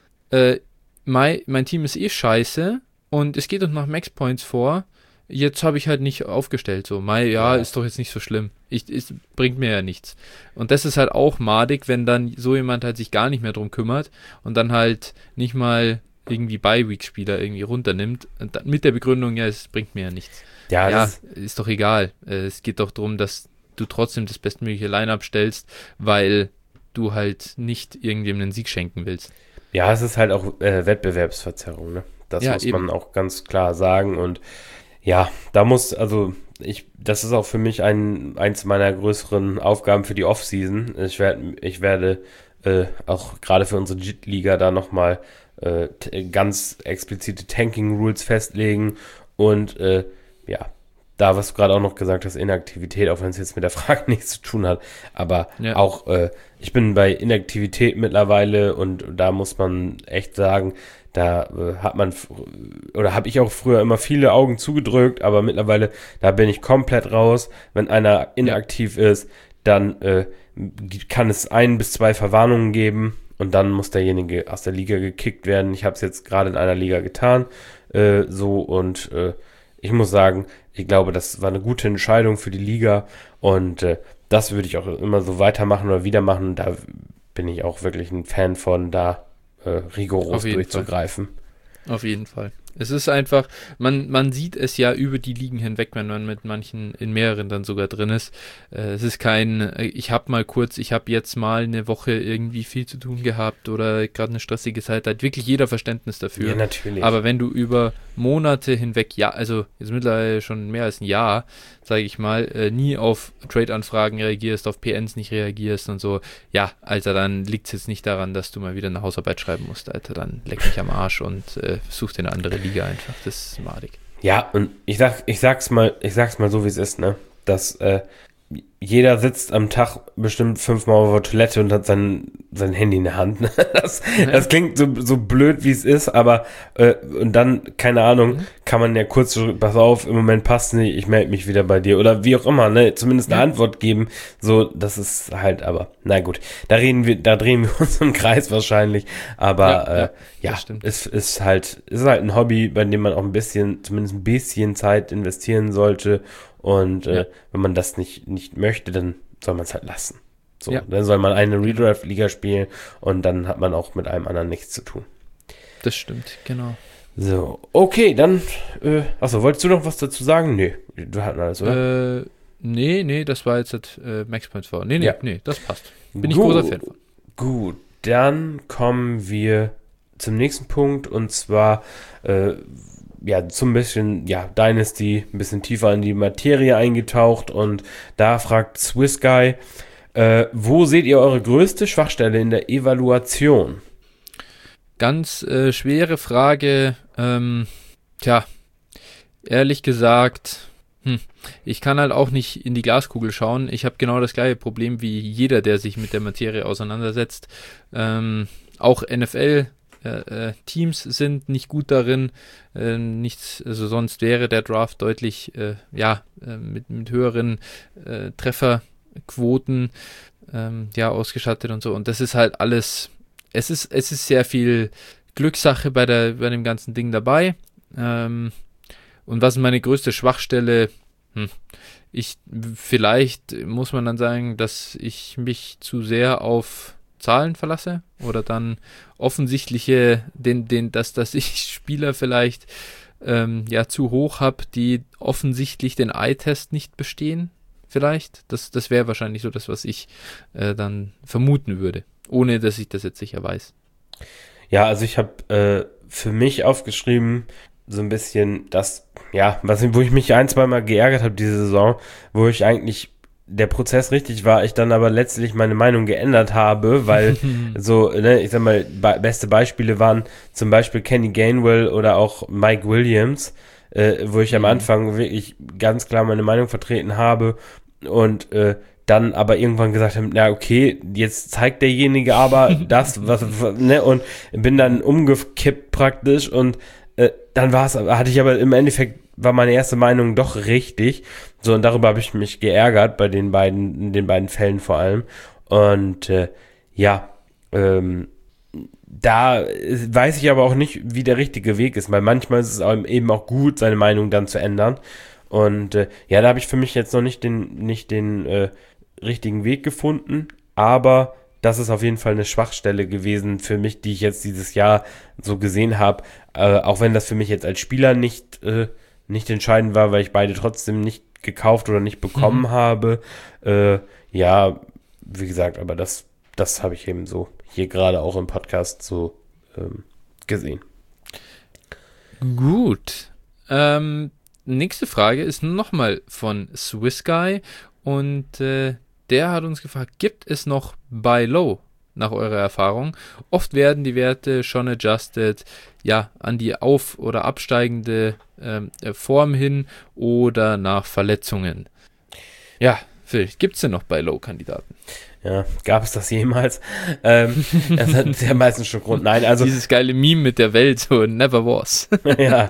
mein Team ist eh scheiße, und es geht uns nach Max Points vor, jetzt habe ich halt nicht aufgestellt, so, ist doch jetzt nicht so schlimm, es bringt mir ja nichts. Und das ist halt auch madig, wenn dann so jemand halt sich gar nicht mehr drum kümmert und dann halt nicht mal irgendwie Bye-Week-Spieler irgendwie runternimmt, und dann mit der Begründung, es bringt mir ja nichts. Ja, ist doch egal. Es geht doch darum, dass du trotzdem das bestmögliche Line-Up stellst, weil du halt nicht irgendjemandem einen Sieg schenken willst. Ja, es ist halt auch Wettbewerbsverzerrung, ne? Das muss man auch ganz klar sagen. Und ja, das ist auch für mich eins meiner größeren Aufgaben für die Offseason. Ich werde auch gerade für unsere JIT-Liga da nochmal ganz explizite Tanking-Rules festlegen. Und da, was du gerade auch noch gesagt hast, Inaktivität, auch wenn es jetzt mit der Frage nichts zu tun hat, aber auch, ich bin bei Inaktivität mittlerweile, und da muss man echt sagen, da habe ich auch früher immer viele Augen zugedrückt, aber mittlerweile, da bin ich komplett raus. Wenn einer inaktiv ist, dann kann es 1 bis 2 Verwarnungen geben, und dann muss derjenige aus der Liga gekickt werden. Ich habe es jetzt gerade in einer Liga getan, ich muss sagen, ich glaube, das war eine gute Entscheidung für die Liga, und das würde ich auch immer so weitermachen oder wieder machen. Da bin ich auch wirklich ein Fan von, da rigoros durchzugreifen. Auf jeden Fall. Es ist einfach, man sieht es ja über die Ligen hinweg, wenn man mit manchen, in mehreren dann sogar drin ist. Es ist kein, ich habe jetzt mal eine Woche irgendwie viel zu tun gehabt oder gerade eine stressige Zeit, da hat wirklich jeder Verständnis dafür. Ja, natürlich. Aber wenn du über Monate hinweg, also jetzt mittlerweile schon mehr als ein Jahr, sage ich mal, nie auf Trade-Anfragen reagierst, auf PNs nicht reagierst und so, ja, Alter, dann liegt es jetzt nicht daran, dass du mal wieder eine Hausarbeit schreiben musst, Alter, dann leck mich am Arsch und such dir eine andere Liga einfach, das ist madig. Ja, und ich sag's mal so, wie es ist, ne, dass jeder sitzt am Tag bestimmt 5-mal auf der Toilette und hat sein Handy in der Hand. Das klingt so blöd, wie es ist, aber und dann, keine Ahnung, kann man ja kurz so, pass auf, im Moment passt nicht, ich melde mich wieder bei dir oder wie auch immer, ne, zumindest eine Antwort geben. So, das ist halt, aber, na gut, da drehen wir uns im Kreis wahrscheinlich, aber es ist halt ein Hobby, bei dem man auch zumindest ein bisschen Zeit investieren sollte. Und wenn man das nicht möchte, dann soll man es halt lassen. So, dann soll man eine Redraft-Liga spielen, und dann hat man auch mit einem anderen nichts zu tun. Das stimmt, genau. So, okay, dann, wolltest du noch was dazu sagen? Nee, du hatten alles, oder? Nee, das war jetzt Max Points vor. Nee, das passt. Bin ich großer Fan von. Gut, dann kommen wir zum nächsten Punkt, und zwar ja, zum bisschen, ja, Dynasty, ein bisschen tiefer in die Materie eingetaucht und da fragt Swiss Guy, wo seht ihr eure größte Schwachstelle in der Evaluation? Ganz schwere Frage. Ehrlich gesagt, ich kann halt auch nicht in die Glaskugel schauen. Ich habe genau das gleiche Problem wie jeder, der sich mit der Materie auseinandersetzt. Auch NFL-Teams sind nicht gut darin. Also sonst wäre der Draft deutlich mit höheren Trefferquoten ausgestattet und so. Und das ist halt alles, es ist sehr viel Glückssache bei dem ganzen Ding dabei. Und was ist meine größte Schwachstelle? Vielleicht muss man dann sagen, dass ich mich zu sehr auf Zahlen verlasse oder dann offensichtliche, dass ich Spieler vielleicht zu hoch habe, die offensichtlich den Eye-Test nicht bestehen. Vielleicht. Das wäre wahrscheinlich so das, was ich dann vermuten würde, ohne dass ich das jetzt sicher weiß. Ja, also ich habe für mich aufgeschrieben, so ein bisschen das, ja, wo ich mich 1-2 Mal geärgert habe diese Saison, wo ich eigentlich der Prozess richtig war, ich dann aber letztlich meine Meinung geändert habe, weil so, ne, ich sag mal, beste Beispiele waren zum Beispiel Kenny Gainwell oder auch Mike Williams, wo ich am Anfang wirklich ganz klar meine Meinung vertreten habe und dann aber irgendwann gesagt habe, na okay, jetzt zeigt derjenige aber das, ne, und bin dann umgekippt praktisch und dann hatte ich aber im Endeffekt, war meine erste Meinung doch richtig. So, und darüber habe ich mich geärgert, in den beiden Fällen vor allem. Und da weiß ich aber auch nicht, wie der richtige Weg ist, weil manchmal ist es eben auch gut, seine Meinung dann zu ändern. Und da habe ich für mich jetzt noch nicht den richtigen Weg gefunden, aber das ist auf jeden Fall eine Schwachstelle gewesen für mich, die ich jetzt dieses Jahr so gesehen habe, auch wenn das für mich jetzt als Spieler nicht entscheidend war, weil ich beide trotzdem nicht gekauft oder nicht bekommen habe. Wie gesagt, aber das habe ich eben so hier gerade auch im Podcast so gesehen. Gut. Nächste Frage ist nochmal von Swiss Guy und der hat uns gefragt, gibt es noch Buy Low nach eurer Erfahrung? Oft werden die Werte schon adjusted, an die auf- oder absteigende Form hin oder nach Verletzungen. Ja, Phil, gibt es denn noch Buy Low-Kandidaten? Ja, gab es das jemals? Das hat ja meistens schon Grund. Nein, also dieses geile Meme mit der Welt, so never was. Ja.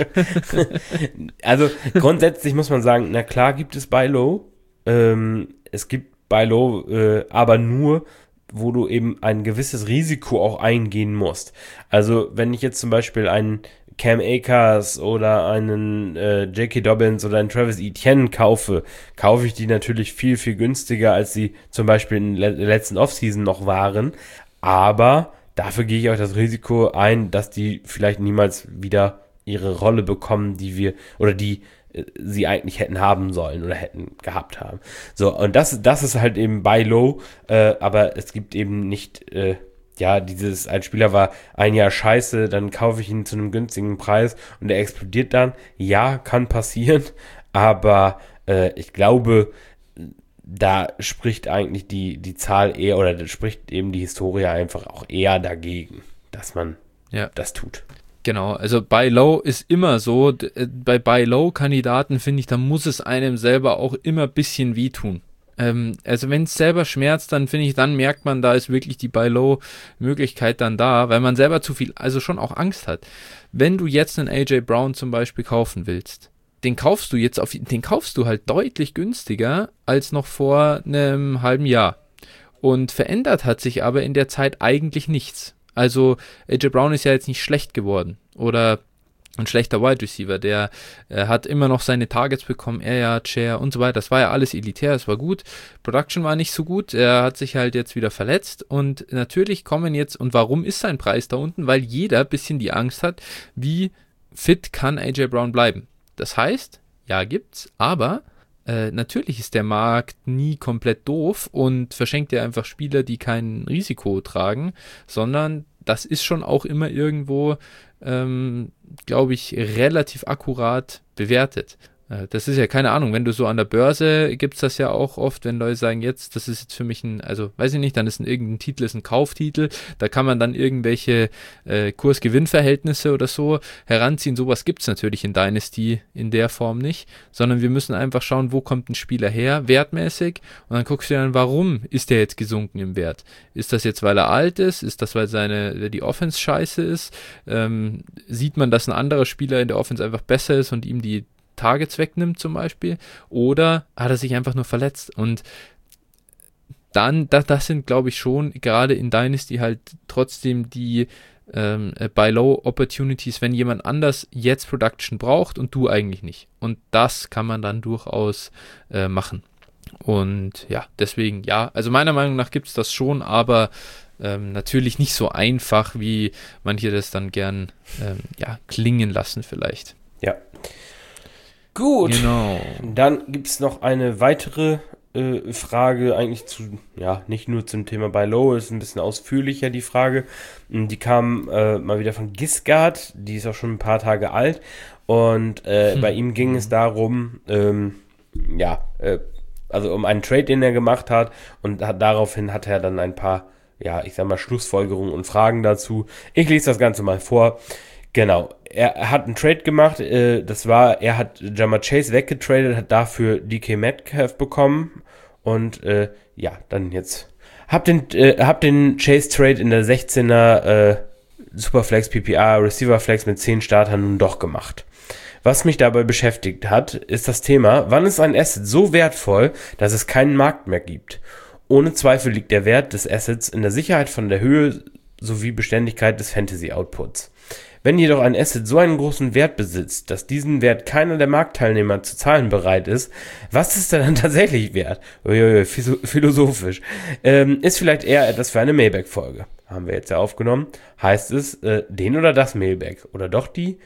Also grundsätzlich muss man sagen, na klar gibt es Buy Low. Es gibt Buy Low, aber nur, wo du eben ein gewisses Risiko auch eingehen musst. Also wenn ich jetzt zum Beispiel einen Cam Akers oder einen J.K. Dobbins oder einen Travis Etienne kaufe ich die natürlich viel, viel günstiger, als sie zum Beispiel in der letzten Offseason noch waren. Aber dafür gehe ich auch das Risiko ein, dass die vielleicht niemals wieder ihre Rolle bekommen, die sie eigentlich hätten haben sollen oder hätten gehabt haben. So, und das ist halt eben Buy Low, aber es gibt eben nicht, ein Spieler war ein Jahr scheiße, dann kaufe ich ihn zu einem günstigen Preis und er explodiert dann. Ja, kann passieren, aber ich glaube, da spricht eigentlich die Zahl eher, oder da spricht eben die Historie einfach auch eher dagegen, dass man das tut. Genau, also Buy Low ist immer so, bei Buy Low-Kandidaten finde ich, da muss es einem selber auch immer ein bisschen wehtun. Also wenn es selber schmerzt, dann finde ich, dann merkt man, da ist wirklich die Buy Low-Möglichkeit dann da, weil man selber zu viel, also schon auch Angst hat. Wenn du jetzt einen AJ Brown zum Beispiel kaufen willst, den kaufst du halt deutlich günstiger als noch vor einem halben Jahr. Und verändert hat sich aber in der Zeit eigentlich nichts. Also AJ Brown ist ja jetzt nicht schlecht geworden oder ein schlechter Wide Receiver, der hat immer noch seine Targets bekommen, Share und so weiter. Das war ja alles elitär, das war gut. Production war nicht so gut, er hat sich halt jetzt wieder verletzt und natürlich kommen jetzt, und warum ist sein Preis da unten? Weil jeder ein bisschen die Angst hat, wie fit kann AJ Brown bleiben. Das heißt, ja gibt's, aber natürlich ist der Markt nie komplett doof und verschenkt ja einfach Spieler, die kein Risiko tragen, sondern das ist schon auch immer irgendwo, glaube ich, relativ akkurat bewertet. Das ist ja keine Ahnung, wenn du so an der Börse gibt es das ja auch oft, wenn Leute sagen, das ist jetzt für mich also weiß ich nicht, dann ist irgendein Titel ist ein Kauftitel, da kann man dann irgendwelche Kurs-Gewinn-Verhältnisse oder so heranziehen. Sowas gibt es natürlich in Dynasty in der Form nicht, sondern wir müssen einfach schauen, wo kommt ein Spieler her, wertmäßig, und dann guckst du dann, warum ist der jetzt gesunken im Wert? Ist das jetzt, weil er alt ist? Ist das, weil die Offense scheiße ist? Sieht man, dass ein anderer Spieler in der Offense einfach besser ist und ihm die Targets wegnimmt zum Beispiel, oder hat er sich einfach nur verletzt? Und dann, das sind, glaube ich, schon gerade in Dynasty halt trotzdem die Buy-Low-Opportunities, wenn jemand anders jetzt Production braucht und du eigentlich nicht. Und das kann man dann durchaus machen. Und ja, deswegen, ja, also meiner Meinung nach gibt es das schon, aber natürlich nicht so einfach, wie manche das dann gern klingen lassen vielleicht. Ja. Gut, genau. Dann gibt es noch eine weitere Frage, eigentlich nicht nur zum Thema Buy Low, ist ein bisschen ausführlicher die Frage. Die kam mal wieder von Gisgard, die ist auch schon ein paar Tage alt, und bei ihm ging es darum, also um einen Trade, den er gemacht hat, und daraufhin hat er dann ein paar, Schlussfolgerungen und Fragen dazu. Ich lese das Ganze mal vor. Genau, er hat einen Trade gemacht, er hat Ja'Marr Chase weggetradet, hat dafür DK Metcalf bekommen, und dann jetzt hab den Chase Trade in der 16er Superflex PPR Receiver Flex mit 10 Startern nun doch gemacht. Was mich dabei beschäftigt hat, ist das Thema, wann ist ein Asset so wertvoll, dass es keinen Markt mehr gibt? Ohne Zweifel liegt der Wert des Assets in der Sicherheit von der Höhe sowie Beständigkeit des Fantasy-Outputs. Wenn jedoch ein Asset so einen großen Wert besitzt, dass diesen Wert keiner der Marktteilnehmer zu zahlen bereit ist, was ist er dann tatsächlich wert? Philosophisch. Ist vielleicht eher etwas für eine Mailback-Folge. Haben wir jetzt ja aufgenommen. Heißt es, den oder das Mailback? Oder doch die?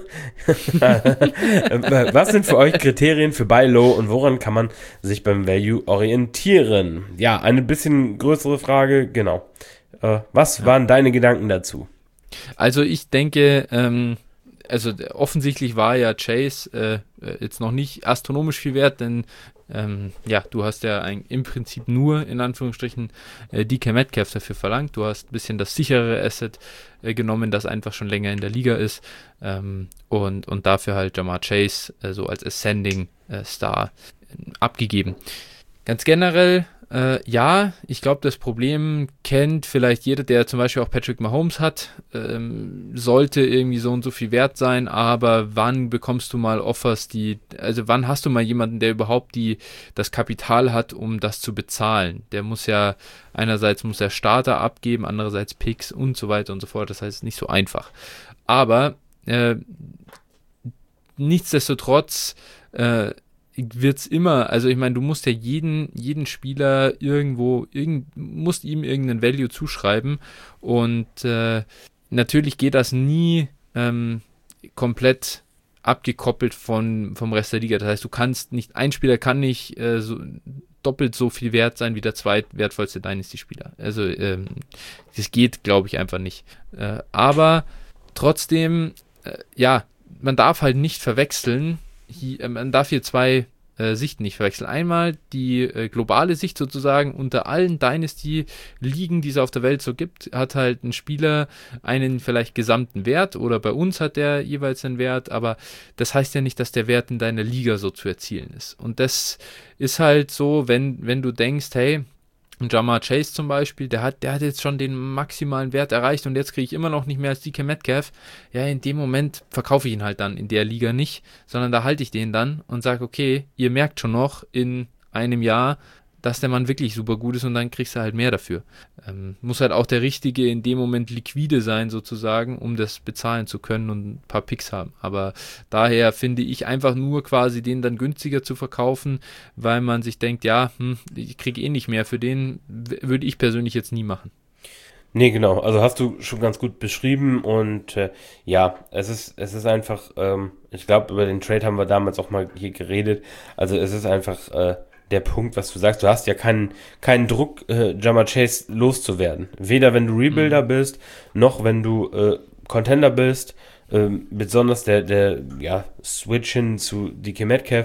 Was sind für euch Kriterien für Buy Low und woran kann man sich beim Value orientieren? Ja, eine bisschen größere Frage, genau. Was waren deine Gedanken dazu? Also ich denke, offensichtlich war ja Chase jetzt noch nicht astronomisch viel wert, denn du hast ja im Prinzip nur, in Anführungsstrichen, DK Metcalf dafür verlangt. Du hast ein bisschen das sichere Asset genommen, das einfach schon länger in der Liga ist, und dafür halt Ja'Marr Chase so als Ascending Star abgegeben. Ganz generell, ich glaube, das Problem kennt vielleicht jeder, der zum Beispiel auch Patrick Mahomes hat, sollte irgendwie so und so viel wert sein, aber wann bekommst du mal Offers, wann hast du mal jemanden, der überhaupt das Kapital hat, um das zu bezahlen? Der muss ja, einerseits muss er Starter abgeben, andererseits Picks und so weiter und so fort, das heißt, es ist nicht so einfach. Aber nichtsdestotrotz wird es immer, also ich meine, du musst ja jeden Spieler musst ihm irgendeinen Value zuschreiben, und natürlich geht das nie komplett abgekoppelt vom Rest der Liga. Das heißt, ein Spieler kann nicht doppelt so viel wert sein wie der zweitwertvollste Dynasty-Spieler. Also das geht, glaube ich, einfach nicht. Aber trotzdem, man darf halt nicht verwechseln, man darf hier zwei Sichten nicht verwechseln. Einmal die globale Sicht sozusagen, unter allen Dynasty-Ligen, die es auf der Welt so gibt, hat halt ein Spieler einen vielleicht gesamten Wert, oder bei uns hat der jeweils einen Wert, aber das heißt ja nicht, dass der Wert in deiner Liga so zu erzielen ist. Und das ist halt so, wenn du denkst, hey, Ja'Marr Chase zum Beispiel, der hat jetzt schon den maximalen Wert erreicht und jetzt kriege ich immer noch nicht mehr als DK Metcalf. Ja, in dem Moment verkaufe ich ihn halt dann in der Liga nicht, sondern da halte ich den dann und sage, okay, ihr merkt schon noch in einem Jahr, dass der Mann wirklich super gut ist, und dann kriegst du halt mehr dafür. Muss halt auch der Richtige in dem Moment liquide sein sozusagen, um das bezahlen zu können und ein paar Picks haben. Aber daher finde ich einfach nur quasi den dann günstiger zu verkaufen, weil man sich denkt, ich kriege eh nicht mehr für den, würde ich persönlich jetzt nie machen. Nee, genau. Also hast du schon ganz gut beschrieben, und es ist einfach, ich glaube, über den Trade haben wir damals auch mal hier geredet. Also es ist einfach der Punkt, was du sagst. Du hast ja keinen Druck, Ja'Marr Chase loszuwerden. Weder wenn du Rebuilder bist, noch wenn du Contender bist. Besonders der Switch hin zu DK Metcalf,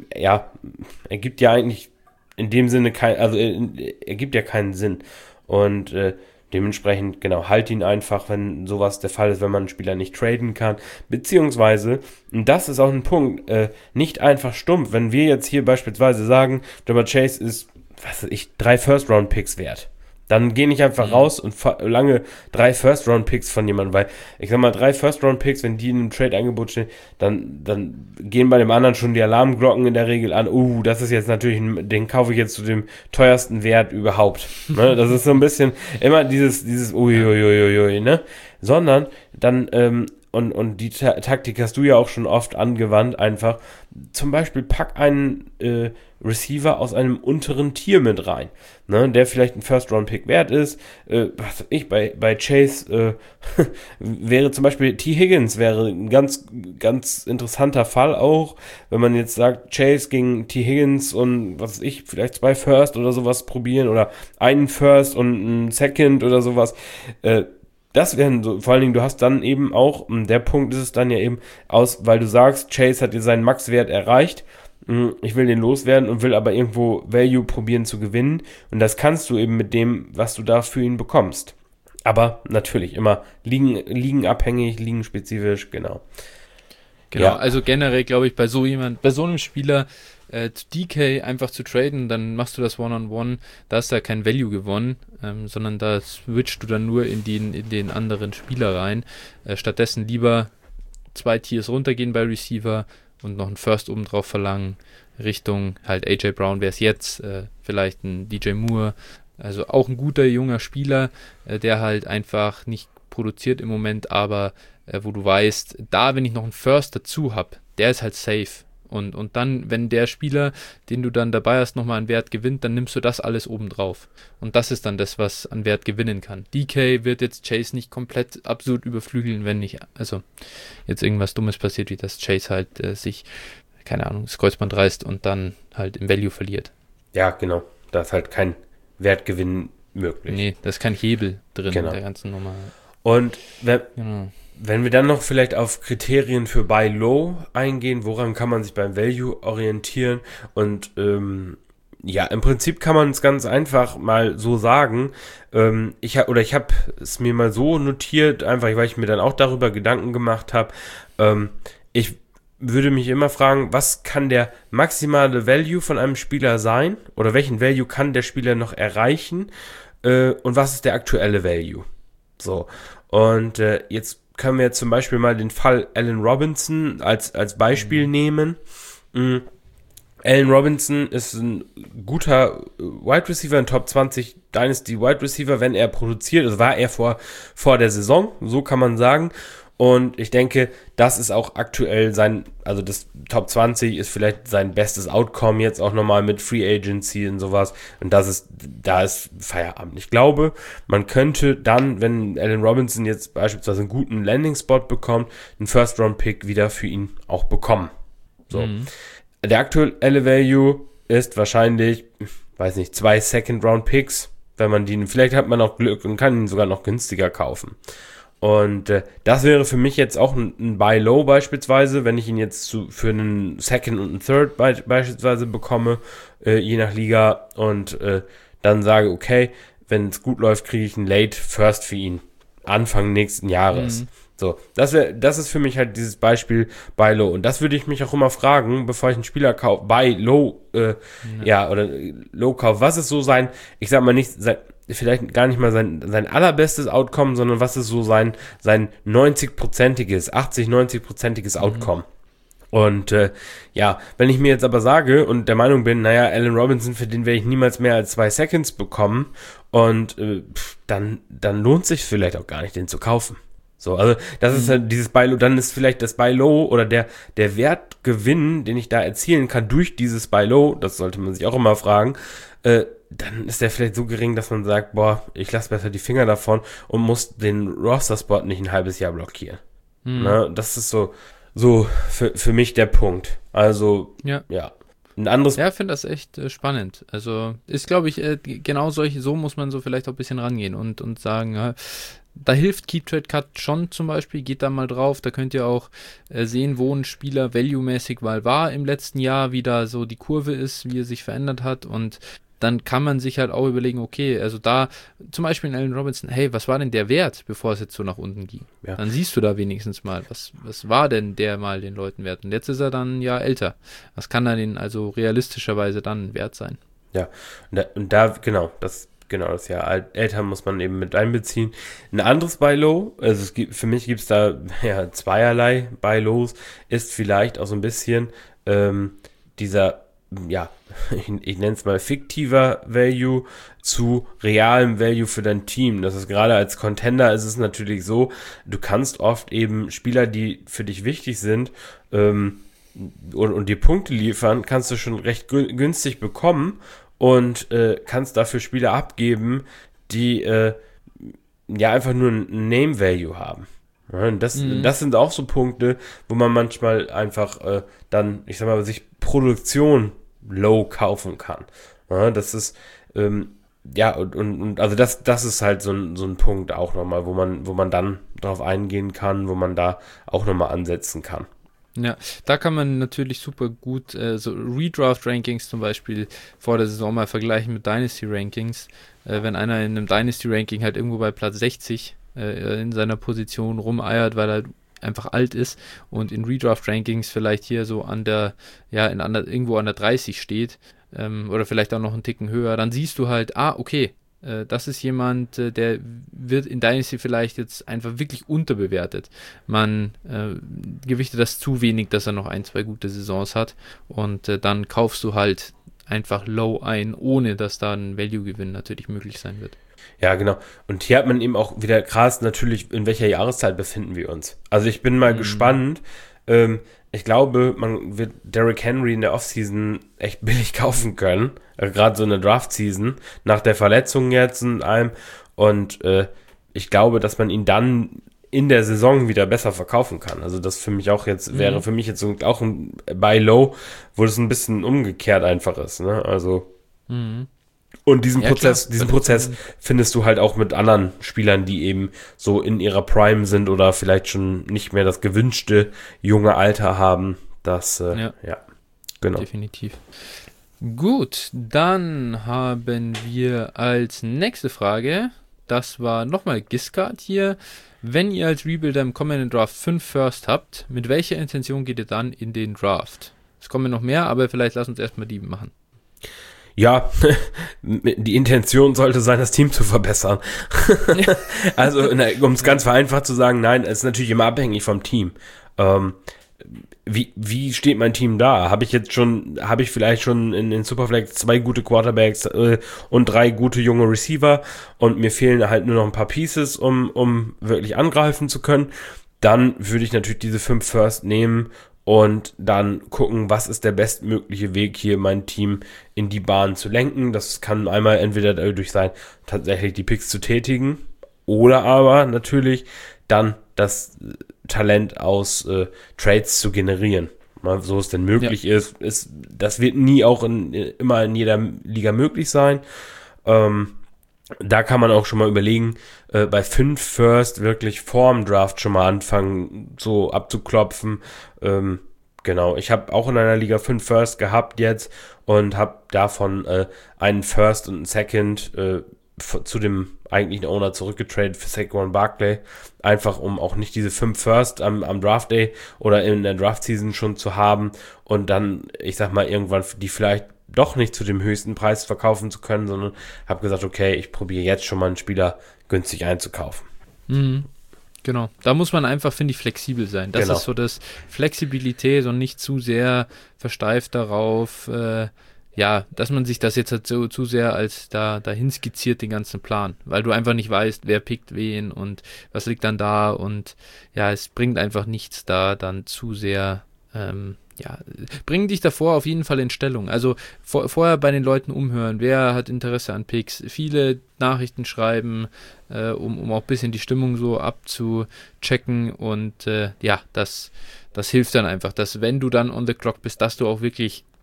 ergibt ja eigentlich in dem Sinne ergibt ja keinen Sinn. Und dementsprechend, genau, halt ihn einfach, wenn sowas der Fall ist, wenn man einen Spieler nicht traden kann. Beziehungsweise, und das ist auch ein Punkt, nicht einfach stumpf. Wenn wir jetzt hier beispielsweise sagen, Ja'Marr Chase ist, 3 First-Round-Picks wert. Dann geh nicht einfach raus und verlange 3 First-Round-Picks von jemandem, weil, ich sag mal, 3 First-Round-Picks, wenn die in einem Trade-Angebot stehen, dann gehen bei dem anderen schon die Alarmglocken in der Regel an. Das ist jetzt natürlich, den kaufe ich jetzt zu dem teuersten Wert überhaupt. Ne? Das ist so ein bisschen immer dieses uiuiuiui, ne? Sondern dann, und die Taktik hast du ja auch schon oft angewandt, einfach, zum Beispiel pack einen Receiver aus einem unteren Tier mit rein, ne, der vielleicht ein First-Round-Pick wert ist. Bei Chase wäre zum Beispiel T. Higgins, wäre ein ganz, ganz interessanter Fall auch, wenn man jetzt sagt, Chase gegen T. Higgins und vielleicht 2 First oder sowas probieren oder einen First und einen Second oder sowas. Das wären so, vor allen Dingen, du hast dann eben auch, der Punkt ist es dann ja eben weil du sagst, Chase hat dir seinen Max-Wert erreicht, ich will den loswerden und will aber irgendwo Value probieren zu gewinnen, und das kannst du eben mit dem, was du da für ihn bekommst. Aber natürlich immer liegenabhängig, liegenspezifisch, genau. Genau, ja. Also generell glaube ich, bei so einem Spieler zu DK einfach zu traden, dann machst du das One-on-One, da ist da kein Value gewonnen, sondern da switchst du dann nur in den anderen Spieler rein. Stattdessen lieber 2 Tiers runtergehen bei Receiver und noch einen First oben drauf verlangen, Richtung halt AJ Brown wäre es jetzt, vielleicht ein DJ Moore, also auch ein guter junger Spieler, der halt einfach nicht produziert im Moment, aber wo du weißt, wenn ich noch einen First dazu habe, der ist halt safe. Und dann, wenn der Spieler, den du dann dabei hast, nochmal an Wert gewinnt, dann nimmst du das alles oben drauf. Und das ist dann das, was an Wert gewinnen kann. DK wird jetzt Chase nicht komplett absurd überflügeln, wenn nicht, also jetzt irgendwas Dummes passiert, wie dass Chase halt sich, keine Ahnung, das Kreuzband reißt und dann halt im Value verliert. Ja, genau. Da ist halt kein Wertgewinn möglich. Nee, da ist kein Hebel drin in der ganzen Nummer. Und wenn wir dann noch vielleicht auf Kriterien für Buy Low eingehen, woran kann man sich beim Value orientieren? Und im Prinzip kann man es ganz einfach mal so sagen. Ich habe es mir mal so notiert, einfach weil ich mir dann auch darüber Gedanken gemacht habe. Ich würde mich immer fragen, was kann der maximale Value von einem Spieler sein? Oder welchen Value kann der Spieler noch erreichen? Und was ist der aktuelle Value? So, und jetzt können wir zum Beispiel mal den Fall Allen Robinson als Beispiel nehmen. Allen Robinson ist ein guter Wide Receiver, ein Top 20 Dynasty Wide Receiver, wenn er produziert. Das war er vor der Saison, so kann man sagen. Und ich denke, das ist auch aktuell das Top 20 ist vielleicht sein bestes Outcome jetzt auch nochmal mit Free Agency und sowas. Und da ist Feierabend. Ich glaube, man könnte dann, wenn Allen Robinson jetzt beispielsweise einen guten Landing-Spot bekommt, einen First-Round-Pick wieder für ihn auch bekommen. So. Der aktuelle Value ist wahrscheinlich, 2 Second-Round-Picks, wenn man die, vielleicht hat man auch Glück und kann ihn sogar noch günstiger kaufen. Und das wäre für mich jetzt auch ein Buy Low beispielsweise, wenn ich ihn jetzt für einen Second und einen Third beispielsweise bekomme, je nach Liga, und dann sage, okay, wenn es gut läuft, kriege ich einen Late First für ihn, Anfang nächsten Jahres. So, das ist für mich halt dieses Beispiel Buy Low. Und das würde ich mich auch immer fragen, bevor ich einen Spieler kaufe, Buy Low, oder Low kaufe, was ist so ich sag mal nicht, vielleicht gar nicht mal sein allerbestes Outcome, sondern was ist so sein 90-prozentiges, 80-90-prozentiges Outcome. Und wenn ich mir jetzt aber sage und der Meinung bin, Allen Robinson, für den werde ich niemals mehr als 2 Seconds bekommen, und dann lohnt sich vielleicht auch gar nicht, den zu kaufen. So, also das ist halt dieses Buy Low, dann ist vielleicht das Buy Low oder der Wertgewinn, den ich da erzielen kann durch dieses Buy Low, das sollte man sich auch immer fragen, dann ist der vielleicht so gering, dass man sagt, ich lasse besser die Finger davon und muss den Roster-Spot nicht ein halbes Jahr blockieren. Das ist so für mich der Punkt. Also, ja. Ein anderes... Ja, ich finde das echt spannend. Also ist, glaube ich, genau so muss man so vielleicht auch ein bisschen rangehen und sagen, ja, da hilft Keep Trade Cut schon zum Beispiel, geht da mal drauf, da könnt ihr auch sehen, wo ein Spieler value-mäßig mal war im letzten Jahr, wie da so die Kurve ist, wie er sich verändert hat, und dann kann man sich halt auch überlegen, okay, also da zum Beispiel in Allen Robinson, hey, was war denn der Wert, bevor es jetzt so nach unten ging? Ja. Dann siehst du da wenigstens mal, was war denn der mal den Leuten wert? Und jetzt ist er dann ja älter. Was kann er denn also realistischerweise dann wert sein? Ja, und da genau, das Jahr älter muss man eben mit einbeziehen. Ein anderes Buy Low, also für mich gibt es da ja zweierlei Buy Lows, ist vielleicht auch so ein bisschen dieser, ja, ich nenne es mal fiktiver Value zu realem Value für dein Team. Das ist gerade als Contender ist es natürlich so, du kannst oft eben Spieler, die für dich wichtig sind, und dir Punkte liefern, kannst du schon recht günstig bekommen und kannst dafür Spieler abgeben, die ja einfach nur ein Name-Value haben. Ja, und das sind auch so Punkte, wo man manchmal einfach dann, ich sag mal, sich Produktion low kaufen kann. Ja, das ist ja, und also das ist halt so ein Punkt auch nochmal, wo man dann drauf eingehen kann, wo man da auch nochmal ansetzen kann. Ja, da kann man natürlich super gut so Redraft-Rankings zum Beispiel vor der Saison mal vergleichen mit Dynasty-Rankings. Wenn einer in einem Dynasty-Ranking halt irgendwo bei Platz 60 in seiner Position rumeiert, weil er einfach alt ist, und in Redraft-Rankings vielleicht hier so irgendwo an der 30 steht, oder vielleicht auch noch einen Ticken höher, dann siehst du halt, okay, das ist jemand, der wird in Dynasty vielleicht jetzt einfach wirklich unterbewertet. Man gewichtet das zu wenig, dass er noch 1-2 gute Saisons hat, und dann kaufst du halt einfach low ein, ohne dass da ein Value-Gewinn natürlich möglich sein wird. Ja, genau. Und hier hat man eben auch wieder krass natürlich, in welcher Jahreszeit befinden wir uns. Also ich bin mal gespannt. Ich glaube, man wird Derrick Henry in der Offseason echt billig kaufen können. Gerade so in der Draft-Season. Nach der Verletzung jetzt und allem. Und ich glaube, dass man ihn dann in der Saison wieder besser verkaufen kann. Also das für mich auch jetzt, wäre für mich jetzt so auch ein Buy Low, wo das ein bisschen umgekehrt einfach ist. Ne? Also und diesen Prozess findest du halt auch mit anderen Spielern, die eben so in ihrer Prime sind oder vielleicht schon nicht mehr das gewünschte junge Alter haben. Das, genau. Definitiv. Gut, dann haben wir als nächste Frage, das war nochmal Giscard hier. Wenn ihr als Rebuilder im kommenden Draft 5 First habt, mit welcher Intention geht ihr dann in den Draft? Es kommen noch mehr, aber vielleicht lass uns erstmal die machen. Ja, die Intention sollte sein, das Team zu verbessern. Also, um es ganz vereinfacht zu sagen, nein, es ist natürlich immer abhängig vom Team. Wie steht mein Team da? Habe ich vielleicht schon in Superflex 2 gute Quarterbacks und 3 gute junge Receiver und mir fehlen halt nur noch ein paar Pieces, um wirklich angreifen zu können? Dann würde ich natürlich diese 5 First nehmen und dann gucken, was ist der bestmögliche Weg, hier mein Team in die Bahn zu lenken. Das kann einmal entweder dadurch sein, tatsächlich die Picks zu tätigen, oder aber natürlich dann das Talent aus Trades zu generieren. Mal so es denn möglich ist. Das wird nie auch immer in jeder Liga möglich sein. Da kann man auch schon mal überlegen, bei 5 First wirklich vorm Draft schon mal anfangen, so abzuklopfen. Genau, ich habe auch in einer Liga 5 First gehabt jetzt und habe davon einen First und einen Second zu dem eigentlichen Owner zurückgetradet für Saquon Barkley, einfach um auch nicht diese 5 First am Draft Day oder in der Draft Season schon zu haben und dann, ich sag mal, irgendwann die vielleicht doch nicht zu dem höchsten Preis verkaufen zu können, sondern habe gesagt, okay, ich probiere jetzt schon mal einen Spieler günstig einzukaufen. Genau, da muss man einfach, finde ich, flexibel sein. Das ist so das Flexibilität und nicht zu sehr versteift darauf, dass man sich das jetzt halt so zu sehr als dahin skizziert, den ganzen Plan, weil du einfach nicht weißt, wer pickt wen und was liegt dann da, und ja, es bringt einfach nichts da dann zu sehr, bring dich davor auf jeden Fall in Stellung. Also vorher bei den Leuten umhören, wer hat Interesse an Picks, viele Nachrichten schreiben, um auch ein bisschen die Stimmung so abzuchecken, und das hilft dann einfach, dass wenn du dann on the clock bist, dass du auch wirklich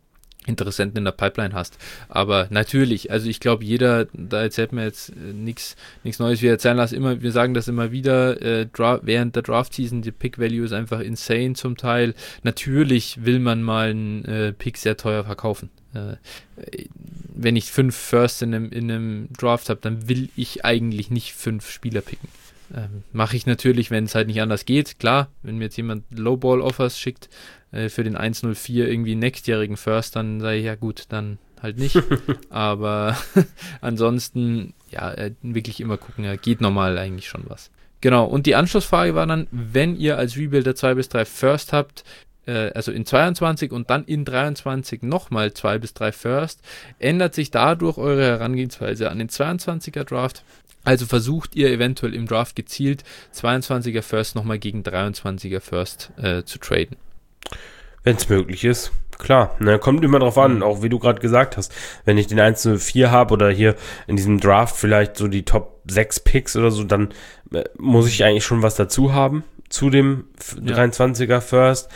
Interessenten in der Pipeline hast. Aber natürlich, also ich glaube, jeder, da erzählt mir jetzt nichts Neues, wir erzählen das immer, wir sagen das immer wieder, während der Draft-Season, die Pick-Value ist einfach insane zum Teil. Natürlich will man mal einen Pick sehr teuer verkaufen. Wenn ich 5 Firsts in einem Draft habe, dann will ich eigentlich nicht 5 Spieler picken. Mache ich natürlich, wenn es halt nicht anders geht. Klar, wenn mir jetzt jemand Lowball-Offers schickt für den 104 irgendwie nächstjährigen First, dann sage ich, ja gut, dann halt nicht. Aber ansonsten, ja, wirklich immer gucken, ja, geht normal eigentlich schon was. Genau, und die Anschlussfrage war dann, wenn ihr als Rebuilder 2 bis 3 First habt, also in 22 und dann in 23 nochmal 2 bis 3 First, ändert sich dadurch eure Herangehensweise an den 22er Draft? Also versucht ihr eventuell im Draft gezielt 22er First nochmal gegen 23er First zu traden. Wenn es möglich ist, klar. Ne, kommt immer drauf an, auch wie du gerade gesagt hast. Wenn ich den 104 habe oder hier in diesem Draft vielleicht so die Top 6 Picks oder so, dann muss ich eigentlich schon was dazu haben zu dem 23er First.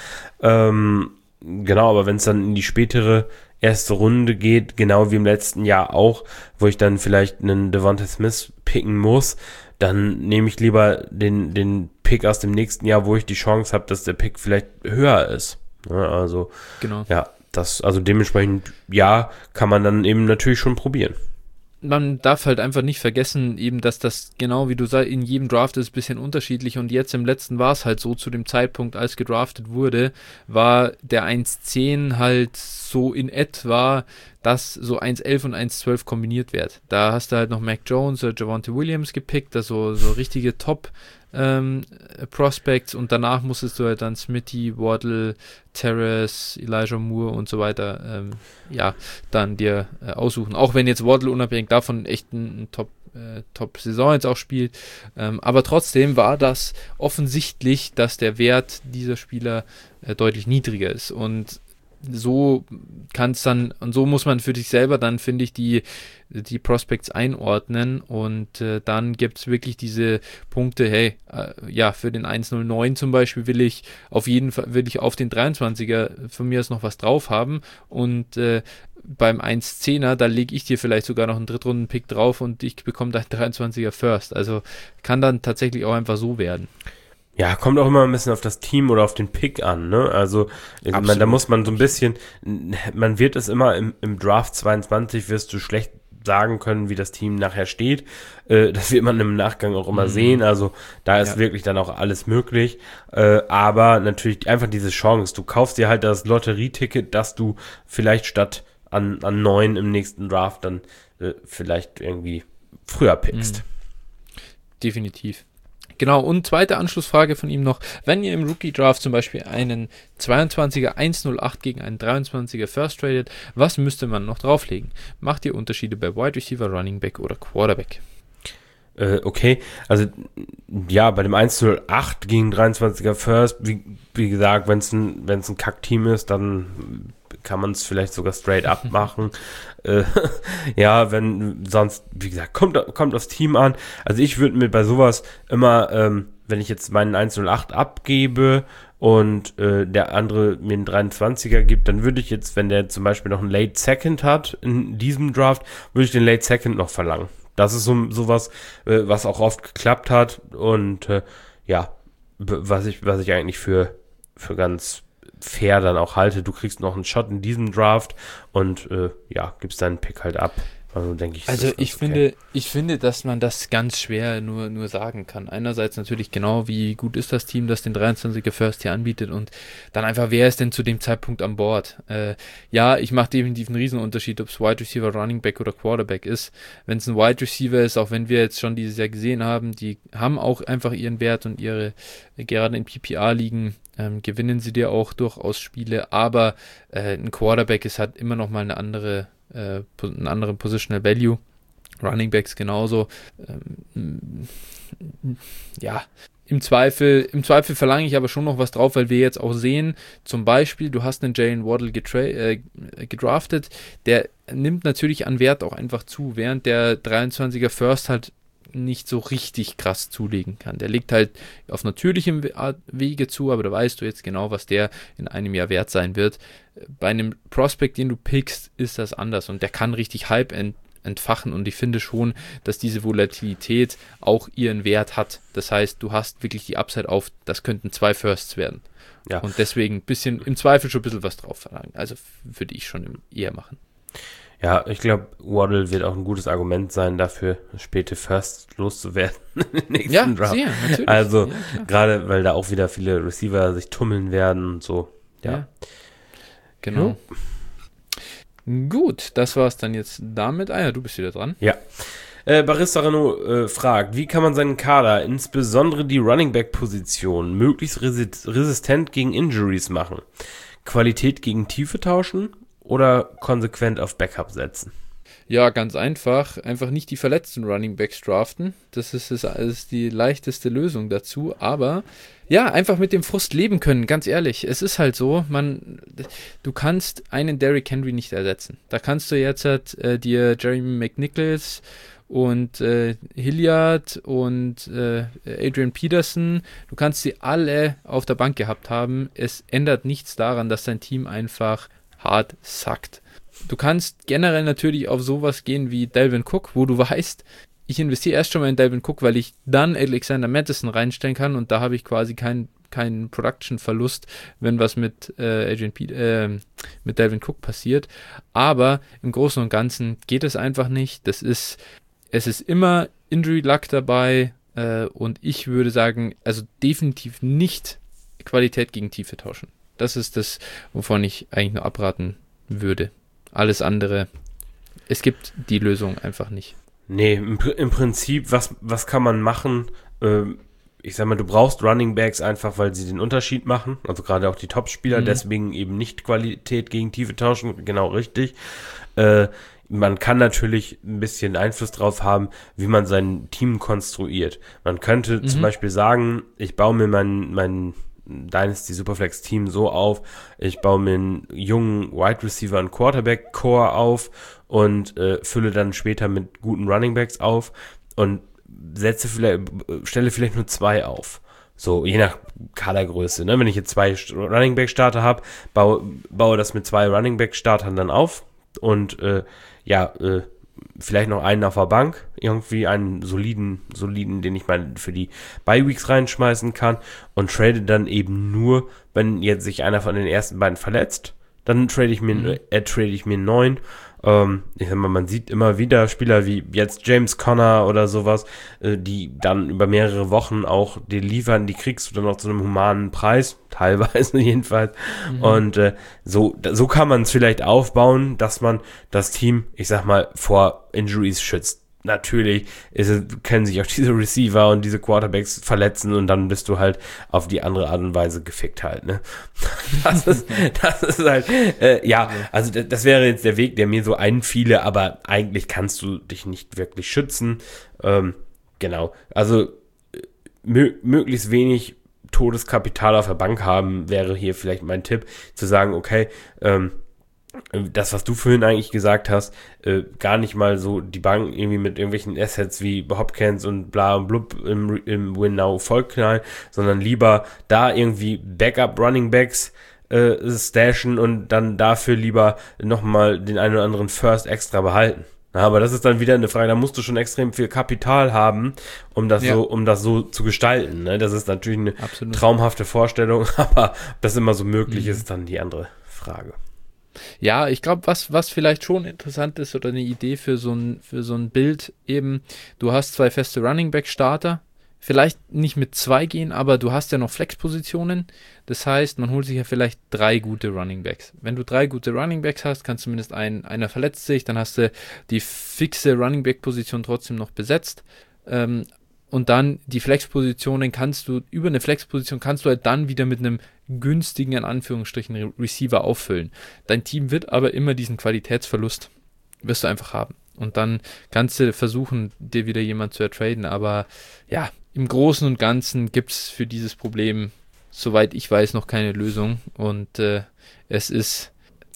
Genau, aber wenn es dann in die spätere erste Runde geht, genau wie im letzten Jahr auch, wo ich dann vielleicht einen Devonta Smith picken muss, dann nehme ich lieber den Pick aus dem nächsten Jahr, wo ich die Chance habe, dass der Pick vielleicht höher ist. Ja, also, genau. Ja, also dementsprechend, ja, kann man dann eben natürlich schon probieren. Man darf halt einfach nicht vergessen, eben, dass das, genau wie du sagst, in jedem Draft ist ein bisschen unterschiedlich und jetzt im letzten war es halt so, zu dem Zeitpunkt, als gedraftet wurde, war der 1.10 halt so in etwa, dass so 1.11 und 1.12 kombiniert wird. Da hast du halt noch Mac Jones oder Javonte Williams gepickt, also so richtige Top Prospects und danach musstest du halt dann Smitty, Waddle, Terrace, Elijah Moore und so weiter dann dir aussuchen. Auch wenn jetzt Waddle unabhängig davon echt ein Top-Saison jetzt auch spielt. Aber trotzdem war das offensichtlich, dass der Wert dieser Spieler deutlich niedriger ist und so kann es dann, und so muss man für sich selber dann, finde ich, die Prospects einordnen und dann gibt es wirklich diese Punkte, hey, für den 109 zum Beispiel will ich auf jeden Fall, auf den 23er von mir aus noch was drauf haben und beim 110er, da lege ich dir vielleicht sogar noch einen Drittrunden-Pick drauf und ich bekomme deinen 23er First, also kann dann tatsächlich auch einfach so werden. Ja, kommt auch immer ein bisschen auf das Team oder auf den Pick an, ne? Also, da muss man so ein bisschen, man wird es immer im Draft 22 wirst du schlecht sagen können, wie das Team nachher steht. Das wird man im Nachgang auch immer sehen. Also, da ist wirklich dann auch alles möglich. Aber natürlich einfach diese Chance. Du kaufst dir halt das Lotterieticket, dass du vielleicht statt an 9 im nächsten Draft dann vielleicht irgendwie früher pickst. Definitiv. Genau, und zweite Anschlussfrage von ihm noch, wenn ihr im Rookie-Draft zum Beispiel einen 22er 108 gegen einen 23er First tradet, was müsste man noch drauflegen? Macht ihr Unterschiede bei Wide Receiver, Running Back oder Quarterback? Okay, also ja, bei dem 108 gegen 23er First, wie gesagt, wenn es ein Kack-Team ist, dann kann man es vielleicht sogar straight up machen. Ja, wenn sonst, wie gesagt, kommt aufs Team an. Also ich würde mir bei sowas immer, wenn ich jetzt meinen 108 abgebe und der andere mir einen 23er gibt, dann würde ich jetzt, wenn der zum Beispiel noch einen Late Second hat in diesem Draft, würde ich den Late Second noch verlangen. Das ist sowas, was auch oft geklappt hat und was ich eigentlich für ganz fair dann auch halte. Du kriegst noch einen Shot in diesem Draft und gibst deinen Pick halt ab. Also denke ich. Also ich finde, dass man das ganz schwer nur sagen kann. Einerseits natürlich genau, wie gut ist das Team, das den 23er First hier anbietet und dann einfach, wer ist denn zu dem Zeitpunkt an Bord? Ich mache definitiv einen Riesenunterschied, ob es Wide Receiver, Running Back oder Quarterback ist. Wenn es ein Wide Receiver ist, auch wenn wir jetzt schon dieses Jahr gesehen haben, die haben auch einfach ihren Wert und ihre, gerade in PPR-Ligen, gewinnen sie dir auch durchaus Spiele, aber ein Quarterback ist halt immer noch mal einen anderen Positional Value. Running Backs genauso. Im Zweifel verlange ich aber schon noch was drauf, weil wir jetzt auch sehen, zum Beispiel, du hast einen Jalen Waddle gedraftet, der nimmt natürlich an Wert auch einfach zu, während der 23er First halt nicht so richtig krass zulegen kann. Der legt halt auf natürlichem Wege zu, aber da weißt du jetzt genau, was der in einem Jahr wert sein wird. Bei einem Prospect, den du pickst, ist das anders und der kann richtig Hype entfachen und ich finde schon, dass diese Volatilität auch ihren Wert hat. Das heißt, du hast wirklich die Upside auf, das könnten 2 Firsts werden. Ja. Und deswegen ein bisschen, im Zweifel schon ein bisschen was drauf verlangen. Also würde ich schon eher machen. Ja, ich glaube, Waddle wird auch ein gutes Argument sein dafür, späte First loszuwerden im nächsten Draft. Sehr, natürlich. Also gerade, weil da auch wieder viele Receiver sich tummeln werden und so. Ja. Genau. Gut, das war's dann jetzt damit. Du bist wieder dran. Ja. Barista Renault fragt, wie kann man seinen Kader, insbesondere die Running Back Position, möglichst resistent gegen Injuries machen? Qualität gegen Tiefe tauschen oder konsequent auf Backup setzen? Ja, ganz einfach. Einfach nicht die verletzten Running Backs draften. Das ist die leichteste Lösung dazu. Aber ja, einfach mit dem Frust leben können, ganz ehrlich. Es ist halt so, du kannst einen Derrick Henry nicht ersetzen. Da kannst du jetzt dir Jeremy McNichols und Hilliard und Adrian Peterson, du kannst sie alle auf der Bank gehabt haben. Es ändert nichts daran, dass dein Team einfach hart sackt. Du kannst generell natürlich auf sowas gehen wie Dalvin Cook, wo du weißt, ich investiere erst schon mal in Dalvin Cook, weil ich dann Alexander Mattison reinstellen kann und da habe ich quasi keinen Production-Verlust, wenn was mit mit Dalvin Cook passiert. Aber im Großen und Ganzen geht es einfach nicht. Es ist immer Injury Luck dabei und ich würde sagen, also definitiv nicht Qualität gegen Tiefe tauschen. Das ist das, wovon ich eigentlich nur abraten würde. Alles andere, es gibt die Lösung einfach nicht. Nee, im Prinzip, was kann man machen? Ich sag mal, du brauchst Running Backs einfach, weil sie den Unterschied machen. Also gerade auch die Top-Spieler, deswegen eben nicht Qualität gegen Tiefe tauschen, genau richtig. Man kann natürlich ein bisschen Einfluss drauf haben, wie man sein Team konstruiert. Man könnte zum Beispiel sagen, ich baue mir mein Dynasty Superflex Team so auf, ich baue mir einen jungen Wide Receiver und Quarterback Core auf und fülle dann später mit guten Running Backs auf und stelle vielleicht nur 2 auf. So, je nach Kadergröße, ne? Wenn ich jetzt 2 Running Back Starter habe, baue das mit 2 Running Back Startern dann auf und vielleicht noch einen auf der Bank, irgendwie einen soliden, den ich mal für die Bye-Weeks reinschmeißen kann und trade dann eben nur, wenn jetzt sich einer von den ersten beiden verletzt, dann trade ich mir einen neuen. Ich sag mal, man sieht immer wieder Spieler wie jetzt James Conner oder sowas, die dann über mehrere Wochen auch dir liefern, die kriegst du dann auch zu einem humanen Preis, teilweise jedenfalls. Und so kann man es vielleicht aufbauen, dass man das Team, ich sag mal, vor Injuries schützt. Natürlich können sich auch diese Receiver und diese Quarterbacks verletzen und dann bist du halt auf die andere Art und Weise gefickt halt, ne? Das ist halt, also das wäre jetzt der Weg, der mir so einfiele, aber eigentlich kannst du dich nicht wirklich schützen. Genau, also möglichst wenig Todeskapital auf der Bank haben, wäre hier vielleicht mein Tipp, zu sagen, okay, das, was du vorhin eigentlich gesagt hast, gar nicht mal so die Bank irgendwie mit irgendwelchen Assets wie Hopkins und bla und blub im Win-Now vollknallen, sondern lieber da irgendwie Backup-Running-Backs stashen und dann dafür lieber nochmal den einen oder anderen First extra behalten. Aber das ist dann wieder eine Frage, da musst du schon extrem viel Kapital haben, um das so zu gestalten. Ne? Das ist natürlich eine traumhafte Vorstellung, aber ob das immer so möglich ist, dann die andere Frage. Ja, ich glaube, was vielleicht schon interessant ist oder eine Idee für so ein Bild eben, du hast 2 feste Running-Back-Starter, vielleicht nicht mit 2 gehen, aber du hast ja noch Flex-Positionen, das heißt, man holt sich ja vielleicht 3 gute Running-Backs. Wenn du 3 gute Running-Backs hast, kann zumindest einer verletzt sich, dann hast du die fixe Running-Back-Position trotzdem noch besetzt, und dann die Flex-Positionen über eine Flex-Position kannst du halt dann wieder mit einem günstigen, in Anführungsstrichen, Receiver auffüllen. Dein Team wird aber immer diesen Qualitätsverlust, wirst du einfach haben. Und dann kannst du versuchen, dir wieder jemand zu ertraden. Aber ja, im Großen und Ganzen gibt es für dieses Problem, soweit ich weiß, noch keine Lösung. Und es ist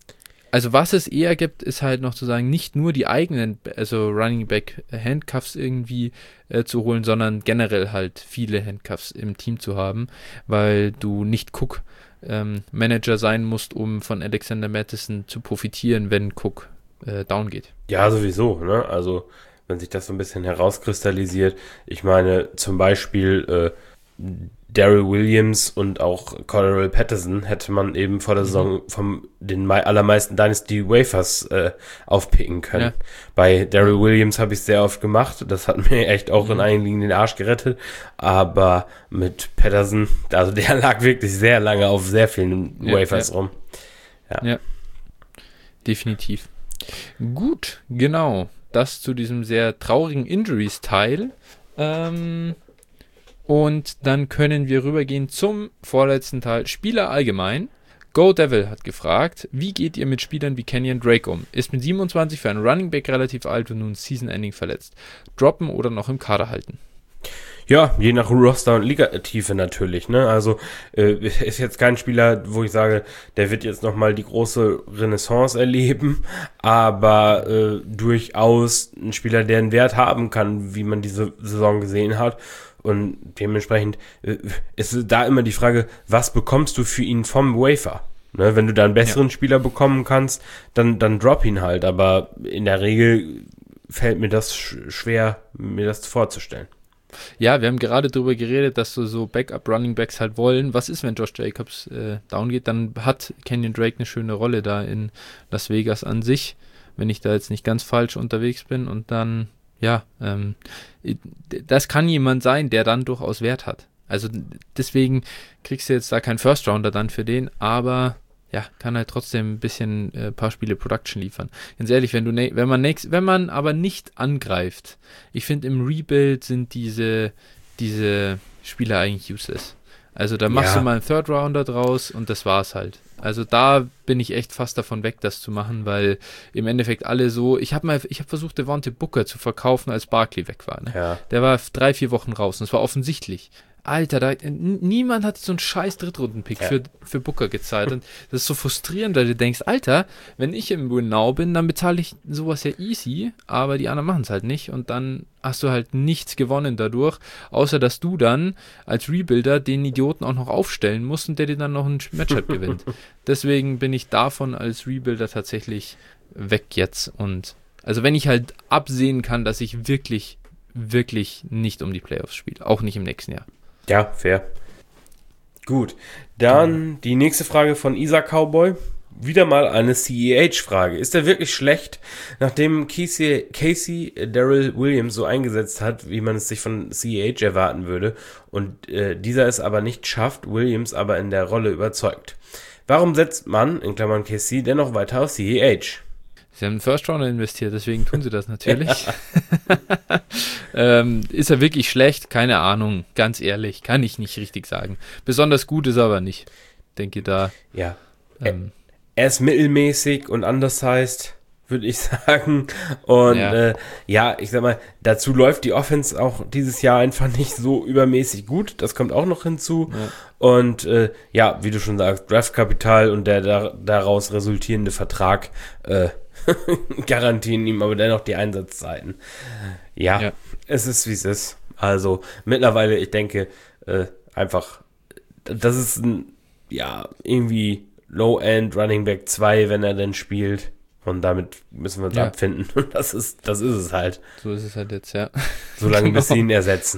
Also was es eher gibt, ist halt noch zu sagen, nicht nur die eigenen, also Running Back Handcuffs irgendwie zu holen, sondern generell halt viele Handcuffs im Team zu haben, weil du nicht Cook Manager sein musst, um von Alexander Mattison zu profitieren, wenn Cook down geht. Ja, sowieso, ne? Also wenn sich das so ein bisschen herauskristallisiert, ich meine zum Beispiel Darrell Williams und auch Cordarrelle Patterson hätte man eben vor der Saison von den allermeisten Dynasty Wafers aufpicken können. Ja. Bei Darrell Williams habe ich es sehr oft gemacht. Das hat mir echt auch in einigen Ligen den Arsch gerettet. Aber mit Patterson, also der lag wirklich sehr lange auf sehr vielen Wafers rum. Ja, definitiv. Gut, genau. Das zu diesem sehr traurigen Injuries-Teil. Und dann können wir rübergehen zum vorletzten Teil. Spieler allgemein. Go Devil hat gefragt, wie geht ihr mit Spielern wie Kenyon Drake um? Ist mit 27 für einen Running Back relativ alt und nun Season-Ending verletzt. Droppen oder noch im Kader halten? Ja, je nach Roster und Ligatiefe natürlich, ne? Also ist jetzt kein Spieler, wo ich sage, der wird jetzt nochmal die große Renaissance erleben, aber durchaus ein Spieler, der einen Wert haben kann, wie man diese Saison gesehen hat. Und dementsprechend ist da immer die Frage, was bekommst du für ihn vom Wafer? Ne, wenn du da einen besseren Spieler bekommen kannst, dann drop ihn halt. Aber in der Regel fällt mir das schwer, mir das vorzustellen. Ja, wir haben gerade darüber geredet, dass so Backup-Running-Backs halt wollen. Was ist, wenn Josh Jacobs down geht? Dann hat Kenyon Drake eine schöne Rolle da in Las Vegas an sich, wenn ich da jetzt nicht ganz falsch unterwegs bin. Und dann, das kann jemand sein, der dann durchaus Wert hat. Also deswegen kriegst du jetzt da keinen First-Rounder dann für den, aber ja, kann halt trotzdem ein bisschen paar Spiele Production liefern. Ganz ehrlich, wenn man aber nicht angreift, ich finde im Rebuild sind diese Spieler eigentlich useless. Also da machst du mal einen Third Rounder draus und das war's halt. Also da bin ich echt fast davon weg, das zu machen, weil im Endeffekt alle so, ich habe versucht, Devontae Booker zu verkaufen, als Barkley weg war. Ne? Ja. Der war 3-4 Wochen raus und es war offensichtlich. Alter, niemand hat so einen scheiß Drittrunden-Pick für Booker gezahlt. Und das ist so frustrierend, weil du denkst, Alter, wenn ich im Win Now bin, dann bezahle ich sowas ja easy, aber die anderen machen es halt nicht. Und dann hast du halt nichts gewonnen dadurch, außer dass du dann als Rebuilder den Idioten auch noch aufstellen musst und der dir dann noch ein Matchup gewinnt. Deswegen bin ich davon als Rebuilder tatsächlich weg jetzt. Und also wenn ich halt absehen kann, dass ich wirklich, wirklich nicht um die Playoffs spiele, auch nicht im nächsten Jahr. Ja, fair. Gut, dann die nächste Frage von Isa Cowboy. Wieder mal eine CEH-Frage. Ist er wirklich schlecht, nachdem Casey Darrell Williams so eingesetzt hat, wie man es sich von CEH erwarten würde, und dieser es aber nicht schafft, Williams aber in der Rolle überzeugt? Warum setzt man, in Klammern Casey, dennoch weiter auf CEH? Sie haben einen First Rounder investiert, deswegen tun sie das natürlich. Ist er wirklich schlecht? Keine Ahnung, ganz ehrlich, kann ich nicht richtig sagen. Besonders gut ist er aber nicht. Denke da. Ja. Er ist mittelmäßig und undersized, würde ich sagen. Und ich sag mal, dazu läuft die Offense auch dieses Jahr einfach nicht so übermäßig gut. Das kommt auch noch hinzu. Ja. Und wie du schon sagst, Draftkapital und der daraus resultierende Vertrag garantieren ihm aber dennoch die Einsatzzeiten. Ja, es ist, wie es ist. Also mittlerweile, ich denke, einfach, das ist ein, irgendwie Low-End Running Back 2, wenn er denn spielt. Und damit müssen wir uns abfinden. Und das ist es halt. So ist es halt jetzt, ja. Solange bis sie ihn ersetzen.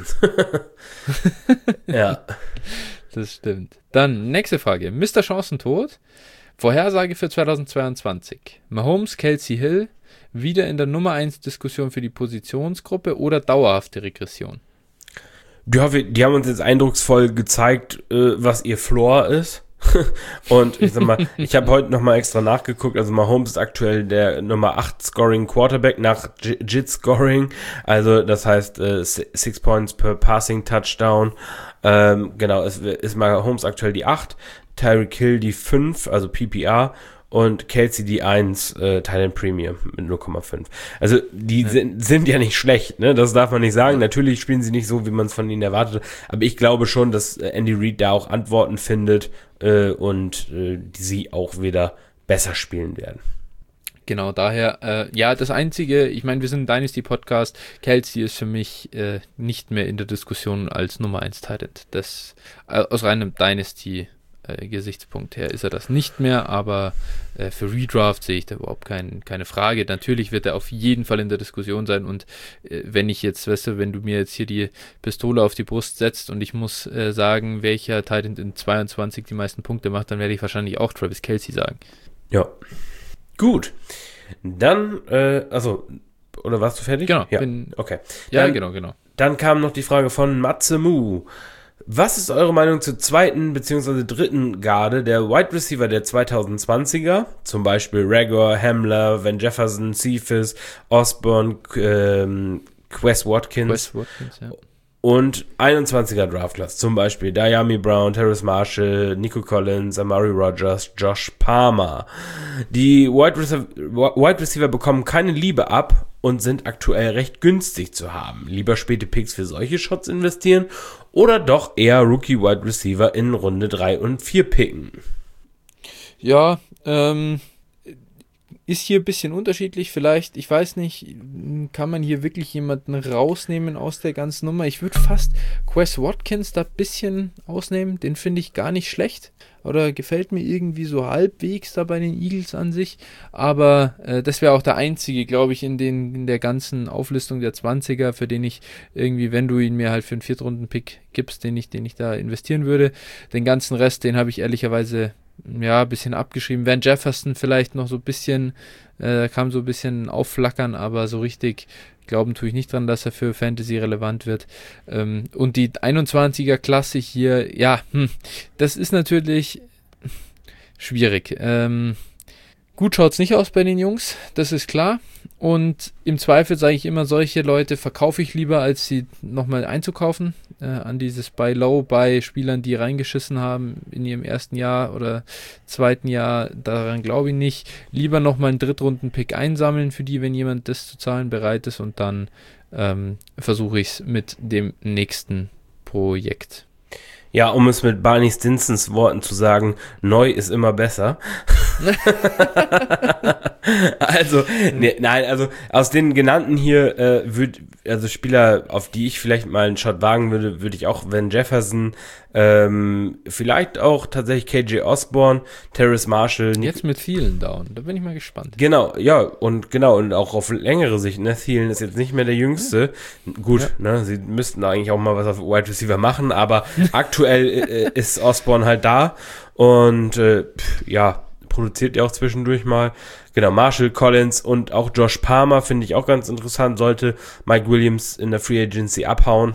Ja. Das stimmt. Dann, nächste Frage. Mr. Chancentod. Vorhersage für 2022. Mahomes, Kelsey Hill, wieder in der Nummer 1 Diskussion für die Positionsgruppe oder dauerhafte Regression? Ja, die haben uns jetzt eindrucksvoll gezeigt, was ihr Floor ist. Und ich sag mal, ich habe heute nochmal extra nachgeguckt, also Mahomes ist aktuell der Nummer 8 Scoring Quarterback nach JIT Scoring, also das heißt 6 Points per Passing Touchdown, genau, es ist Mahomes aktuell die 8, Tyreek Hill die 5, also PPR, und Kelsey die 1, Thailand Premium mit 0,5. Also die sind ja nicht schlecht, ne? Das darf man nicht sagen. Natürlich spielen sie nicht so, wie man es von ihnen erwartet. Aber ich glaube schon, dass Andy Reid da auch Antworten findet und die sie auch wieder besser spielen werden. Genau, daher, ja, das Einzige, ich meine, wir sind ein Dynasty-Podcast, Kelce ist für mich nicht mehr in der Diskussion als Nummer 1 Tight End. Das, aus reinem Dynasty-Gesichtspunkt her ist er das nicht mehr, aber für Redraft sehe ich da überhaupt keine Frage. Natürlich wird er auf jeden Fall in der Diskussion sein und wenn ich jetzt, weißt du, wenn du mir jetzt hier die Pistole auf die Brust setzt und ich muss sagen, welcher Tight End in 22 die meisten Punkte macht, dann werde ich wahrscheinlich auch Travis Kelce sagen. Ja. Gut, dann, oder warst du fertig? Genau. Ja, okay. Ja, genau. Dann kam noch die Frage von Matze Mu. Was ist eure Meinung zur zweiten bzw. dritten Garde der Wide Receiver der 2020er? Zum Beispiel Reagor, Hamler, Van Jefferson, Cephas, Osborne, Quez Watkins, ja. Und 21er Draft-Class, zum Beispiel Diami Brown, Terrace Marshall, Nico Collins, Amari Rogers, Josh Palmer. Die Wide Receiver bekommen keine Liebe ab und sind aktuell recht günstig zu haben. Lieber späte Picks für solche Shots investieren oder doch eher Rookie Wide Receiver in Runde 3 und 4 picken? Ja, ist hier ein bisschen unterschiedlich, vielleicht, ich weiß nicht, kann man hier wirklich jemanden rausnehmen aus der ganzen Nummer? Ich würde fast Quez Watkins da ein bisschen ausnehmen, den finde ich gar nicht schlecht oder gefällt mir irgendwie so halbwegs da bei den Eagles an sich, aber das wäre auch der einzige, glaube ich, in der ganzen Auflistung der 20er, für den ich irgendwie, wenn du ihn mir halt für einen Viertrunden-Pick gibst, den ich da investieren würde, den ganzen Rest, den habe ich ehrlicherweise ein bisschen abgeschrieben. Van Jefferson vielleicht noch so ein bisschen, kam so ein bisschen aufflackern, aber so richtig glauben tue ich nicht dran, dass er für Fantasy relevant wird. Und die 21er Klasse hier, ja, das ist natürlich schwierig. Gut schaut es nicht aus bei den Jungs, das ist klar. Und im Zweifel sage ich immer, solche Leute verkaufe ich lieber, als sie nochmal einzukaufen. An dieses Buy Low bei Spielern, die reingeschissen haben in ihrem ersten Jahr oder zweiten Jahr, daran glaube ich nicht. Lieber nochmal einen Drittrunden-Pick einsammeln für die, wenn jemand das zu zahlen bereit ist, und dann versuche ich es mit dem nächsten Projekt. Ja, um es mit Barney Stinsons Worten zu sagen, neu ist immer besser. Also aus den genannten hier Spieler, auf die ich vielleicht mal einen Shot wagen würde ich auch Van Jefferson, vielleicht auch tatsächlich KJ Osborne, Terrace Marshall. Jetzt mit Thielen down, da bin ich mal gespannt. Genau, und auch auf längere Sicht, ne, Thielen ist jetzt nicht mehr der Jüngste. Gut, ne, sie müssten eigentlich auch mal was auf Wide Receiver machen, aber aktuell ist Osborne halt da und produziert ja auch zwischendurch mal. Genau, Marshall, Collins und auch Josh Palmer finde ich auch ganz interessant. Sollte Mike Williams in der Free Agency abhauen,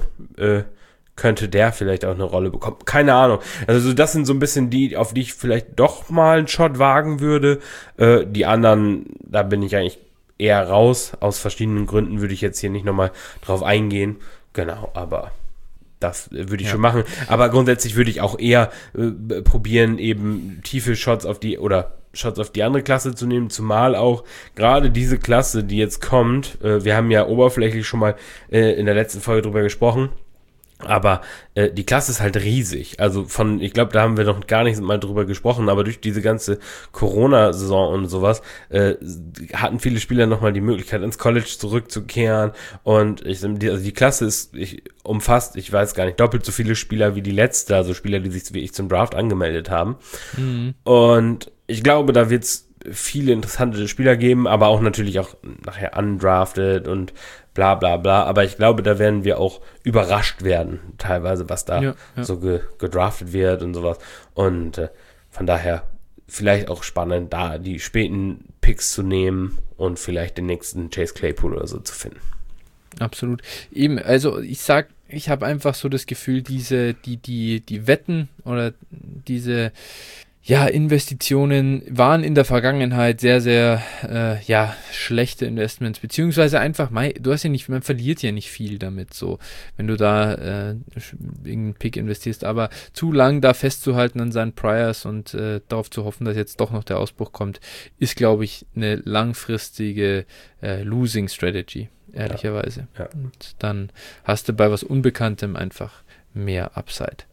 könnte der vielleicht auch eine Rolle bekommen. Keine Ahnung. Also das sind so ein bisschen die, auf die ich vielleicht doch mal einen Shot wagen würde. Die anderen, da bin ich eigentlich eher raus. Aus verschiedenen Gründen würde ich jetzt hier nicht nochmal drauf eingehen. Genau, aber das würde ich schon machen. Aber grundsätzlich würde ich auch eher probieren, eben tiefe Shots auf die andere Klasse zu nehmen, zumal auch gerade diese Klasse, die jetzt kommt, wir haben ja oberflächlich schon mal in der letzten Folge drüber gesprochen, aber die Klasse ist halt riesig. Also ich glaube, da haben wir noch gar nicht mal drüber gesprochen, aber durch diese ganze Corona-Saison und sowas hatten viele Spieler nochmal die Möglichkeit, ins College zurückzukehren. Und die Klasse umfasst, ich weiß gar nicht, doppelt so viele Spieler wie die letzte, also Spieler, die sich wie ich zum Draft angemeldet haben. Mhm. Und ich glaube, da wird es viele interessante Spieler geben, aber auch natürlich auch nachher undrafted und bla bla bla, aber ich glaube, da werden wir auch überrascht werden, teilweise, was da so gedraftet wird und sowas. Und von daher vielleicht auch spannend, da die späten Picks zu nehmen und vielleicht den nächsten Chase Claypool oder so zu finden. Absolut. Eben, also ich habe einfach so das Gefühl, die Wetten oder diese Investitionen waren in der Vergangenheit sehr, sehr schlechte Investments, beziehungsweise einfach, man verliert ja nicht viel damit, so, wenn du da irgendeinen Pick investierst, aber zu lang da festzuhalten an seinen Priors und darauf zu hoffen, dass jetzt doch noch der Ausbruch kommt, ist, glaube ich, eine langfristige Losing Strategy, ehrlicherweise. Ja. Und dann hast du bei was Unbekanntem einfach mehr Upside.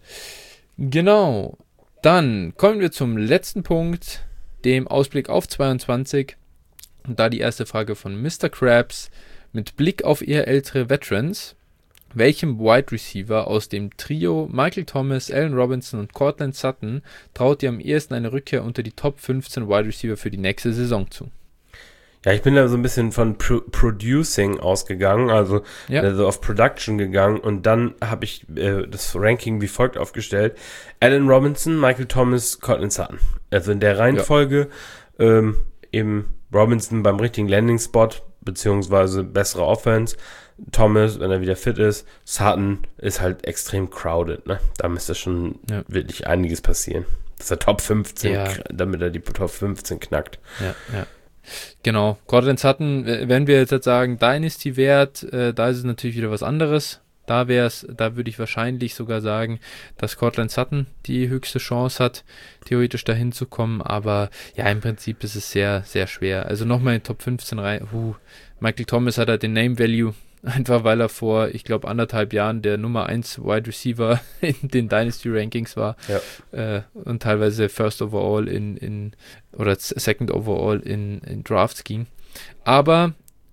Genau. Dann kommen wir zum letzten Punkt, dem Ausblick auf 22. Und da die erste Frage von Mr. Krabs: Mit Blick auf eher ältere Veterans, welchem Wide Receiver aus dem Trio Michael Thomas, Allen Robinson und Courtland Sutton traut ihr am ehesten eine Rückkehr unter die Top 15 Wide Receiver für die nächste Saison zu? Ja, ich bin da so ein bisschen von Producing ausgegangen, also auf Production gegangen, und dann habe ich das Ranking wie folgt aufgestellt: Allen Robinson, Michael Thomas, Courtland Sutton. Also in der Reihenfolge, eben Robinson beim richtigen Landing-Spot, beziehungsweise bessere Offense, Thomas, wenn er wieder fit ist, Sutton ist halt extrem crowded, ne? Da müsste schon wirklich einiges passieren. Dass er Top 15, damit er die Top 15 knackt. Ja. Genau, Courtland Sutton, wenn wir jetzt sagen Dynasty-Wert, da ist es natürlich wieder was anderes. Da würde ich wahrscheinlich sogar sagen, dass Courtland Sutton die höchste Chance hat, theoretisch dahin zu kommen. Aber ja, im Prinzip ist es sehr, sehr schwer. Also nochmal in die Top 15 rein. Michael Thomas hat halt den Name Value, einfach weil er vor, ich glaube, 1,5 Jahren der Nummer 1 Wide Receiver in den Dynasty Rankings war. Und teilweise First Overall oder Second Overall in Drafts ging. Aber,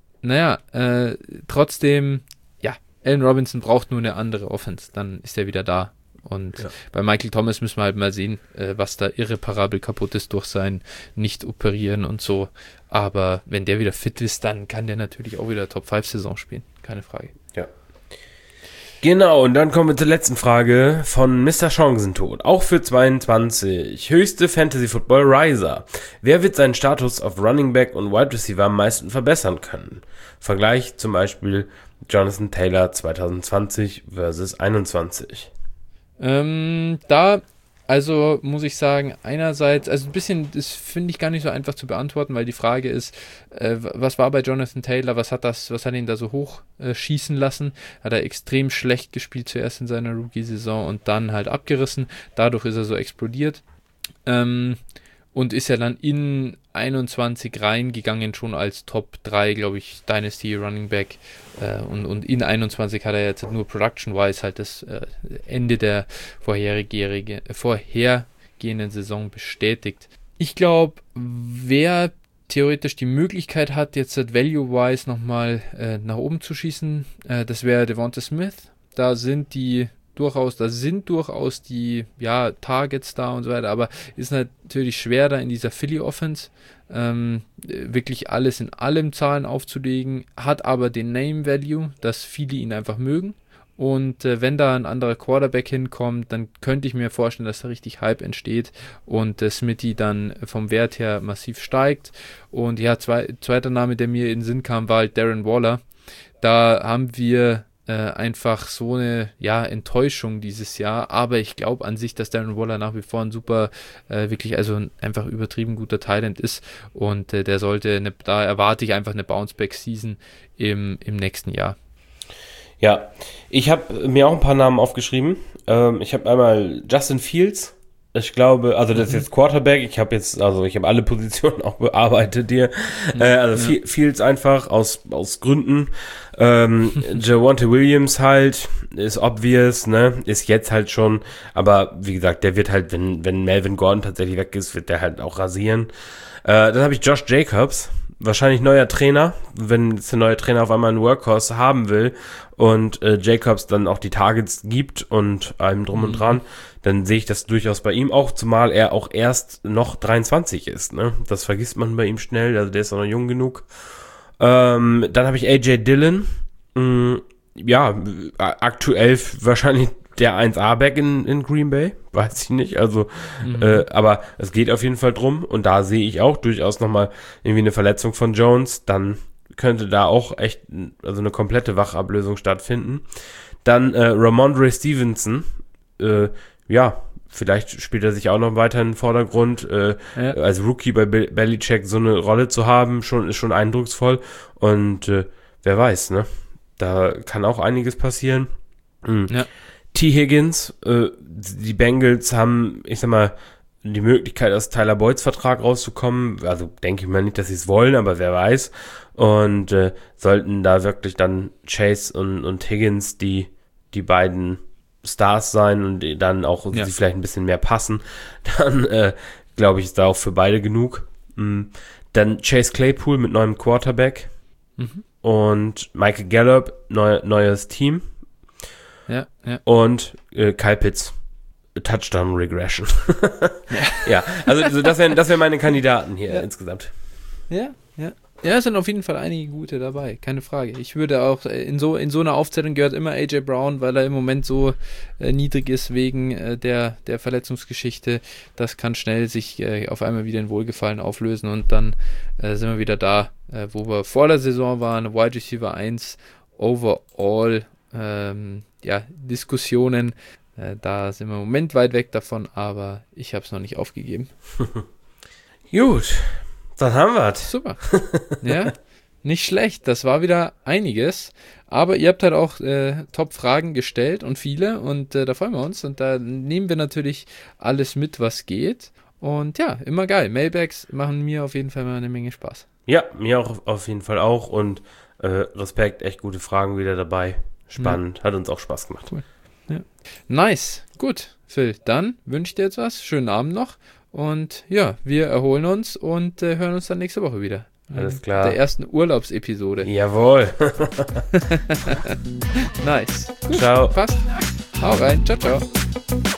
trotzdem, Allen Robinson braucht nur eine andere Offense, dann ist er wieder da. Und bei Michael Thomas müssen wir halt mal sehen, was da irreparabel kaputt ist durch sein Nicht-Operieren und so. Aber wenn der wieder fit ist, dann kann der natürlich auch wieder Top-5-Saison spielen. Keine Frage. Ja. Genau, und dann kommen wir zur letzten Frage von Mr. Chancentod. Auch für 22. Höchste Fantasy Football Riser. Wer wird seinen Status auf Running Back und Wide Receiver am meisten verbessern können? Vergleich zum Beispiel Jonathan Taylor 2020 versus 21. Also muss ich sagen, einerseits, also ein bisschen, das finde ich gar nicht so einfach zu beantworten, weil die Frage ist, was war bei Jonathan Taylor, was hat ihn da so hoch schießen lassen? Hat er extrem schlecht gespielt zuerst in seiner Rookie-Saison und dann halt abgerissen, dadurch ist er so explodiert. Und ist ja dann in 21 reingegangen, schon als Top 3, glaube ich, Dynasty Running Back. Und in 21 hat er jetzt nur Production-wise halt das Ende der vorhergehenden Saison bestätigt. Ich glaube, wer theoretisch die Möglichkeit hat, jetzt Value-wise nochmal nach oben zu schießen, das wäre Devonta Smith. Da sind durchaus die Targets da und so weiter, aber ist natürlich schwer, da in dieser Philly-Offense wirklich alles in allem Zahlen aufzulegen, hat aber den Name-Value, dass viele ihn einfach mögen. Und wenn da ein anderer Quarterback hinkommt, dann könnte ich mir vorstellen, dass da richtig Hype entsteht und Smitty dann vom Wert her massiv steigt. Und ja, zweiter Name, der mir in den Sinn kam, war halt Darren Waller. Da haben wir einfach so eine Enttäuschung dieses Jahr, aber ich glaube an sich, dass Darren Waller nach wie vor ein super, wirklich also einfach übertrieben guter Talent ist und der sollte, da erwarte ich einfach eine Bounce-Back-Season im nächsten Jahr. Ja, ich habe mir auch ein paar Namen aufgeschrieben. Ich habe einmal Justin Fields. Ich glaube, also das ist jetzt Quarterback. Ich habe alle Positionen auch bearbeitet hier. Fields einfach aus Gründen. Javonte Williams halt, ist obvious, ne? Ist jetzt halt schon, aber wie gesagt, der wird halt, wenn Melvin Gordon tatsächlich weg ist, wird der halt auch rasieren. Dann habe ich Josh Jacobs. Wahrscheinlich neuer Trainer, wenn jetzt der neue Trainer auf einmal einen Workhorse haben will und Jacobs dann auch die Targets gibt und allem drum und dran, dann sehe ich das durchaus bei ihm auch, zumal er auch erst noch 23 ist, ne? Das vergisst man bei ihm schnell, also der ist auch noch jung genug. Dann habe ich AJ Dillon, aktuell wahrscheinlich der 1A-Back in Green Bay, weiß ich nicht, also, aber es geht auf jeden Fall drum und da sehe ich auch durchaus nochmal irgendwie eine Verletzung von Jones, dann könnte da auch echt, also eine komplette Wachablösung stattfinden. Dann Ramondre Stevenson, vielleicht spielt er sich auch noch weiter in den Vordergrund, als Rookie bei Belichick so eine Rolle zu haben, ist schon eindrucksvoll und wer weiß, ne, da kann auch einiges passieren. Ja. T. Higgins, die Bengals haben, ich sag mal, die Möglichkeit, aus Tyler Boyds Vertrag rauszukommen. Also denke ich mal nicht, dass sie es wollen, aber wer weiß. Und sollten da wirklich dann Chase und Higgins die beiden Stars sein und dann auch sie vielleicht ein bisschen mehr passen, dann glaube ich, ist da auch für beide genug. Dann Chase Claypool mit neuem Quarterback. Und Michael Gallup, neues Team. Ja. Und Kyle Pitts, Touchdown Regression. Ja, also das wären meine Kandidaten hier insgesamt. Ja. Ja, es sind auf jeden Fall einige gute dabei, keine Frage. Ich würde auch, in so einer Aufzählung gehört immer AJ Brown, weil er im Moment so niedrig ist wegen der Verletzungsgeschichte. Das kann schnell sich auf einmal wieder in Wohlgefallen auflösen und dann sind wir wieder da, wo wir vor der Saison waren. Wide Receiver 1, Overall, Diskussionen. Da sind wir im Moment weit weg davon, aber ich habe es noch nicht aufgegeben. Gut. Dann haben wir es. Super. Ja, nicht schlecht. Das war wieder einiges. Aber ihr habt halt auch Top-Fragen gestellt und viele. Und da freuen wir uns. Und da nehmen wir natürlich alles mit, was geht. Und ja, immer geil. Mailbags machen mir auf jeden Fall mal eine Menge Spaß. Ja, mir auch auf jeden Fall auch. Und Respekt, echt gute Fragen wieder dabei. Spannend. Hat uns auch Spaß gemacht. Cool. Ja. Nice. Gut, Phil. Dann wünsche ich dir jetzt was. Schönen Abend noch. Und ja, wir erholen uns und hören uns dann nächste Woche wieder. Alles klar. Der ersten Urlaubsepisode. Jawohl. Nice. Gut, ciao. Passt. Hau rein. Ciao, ciao.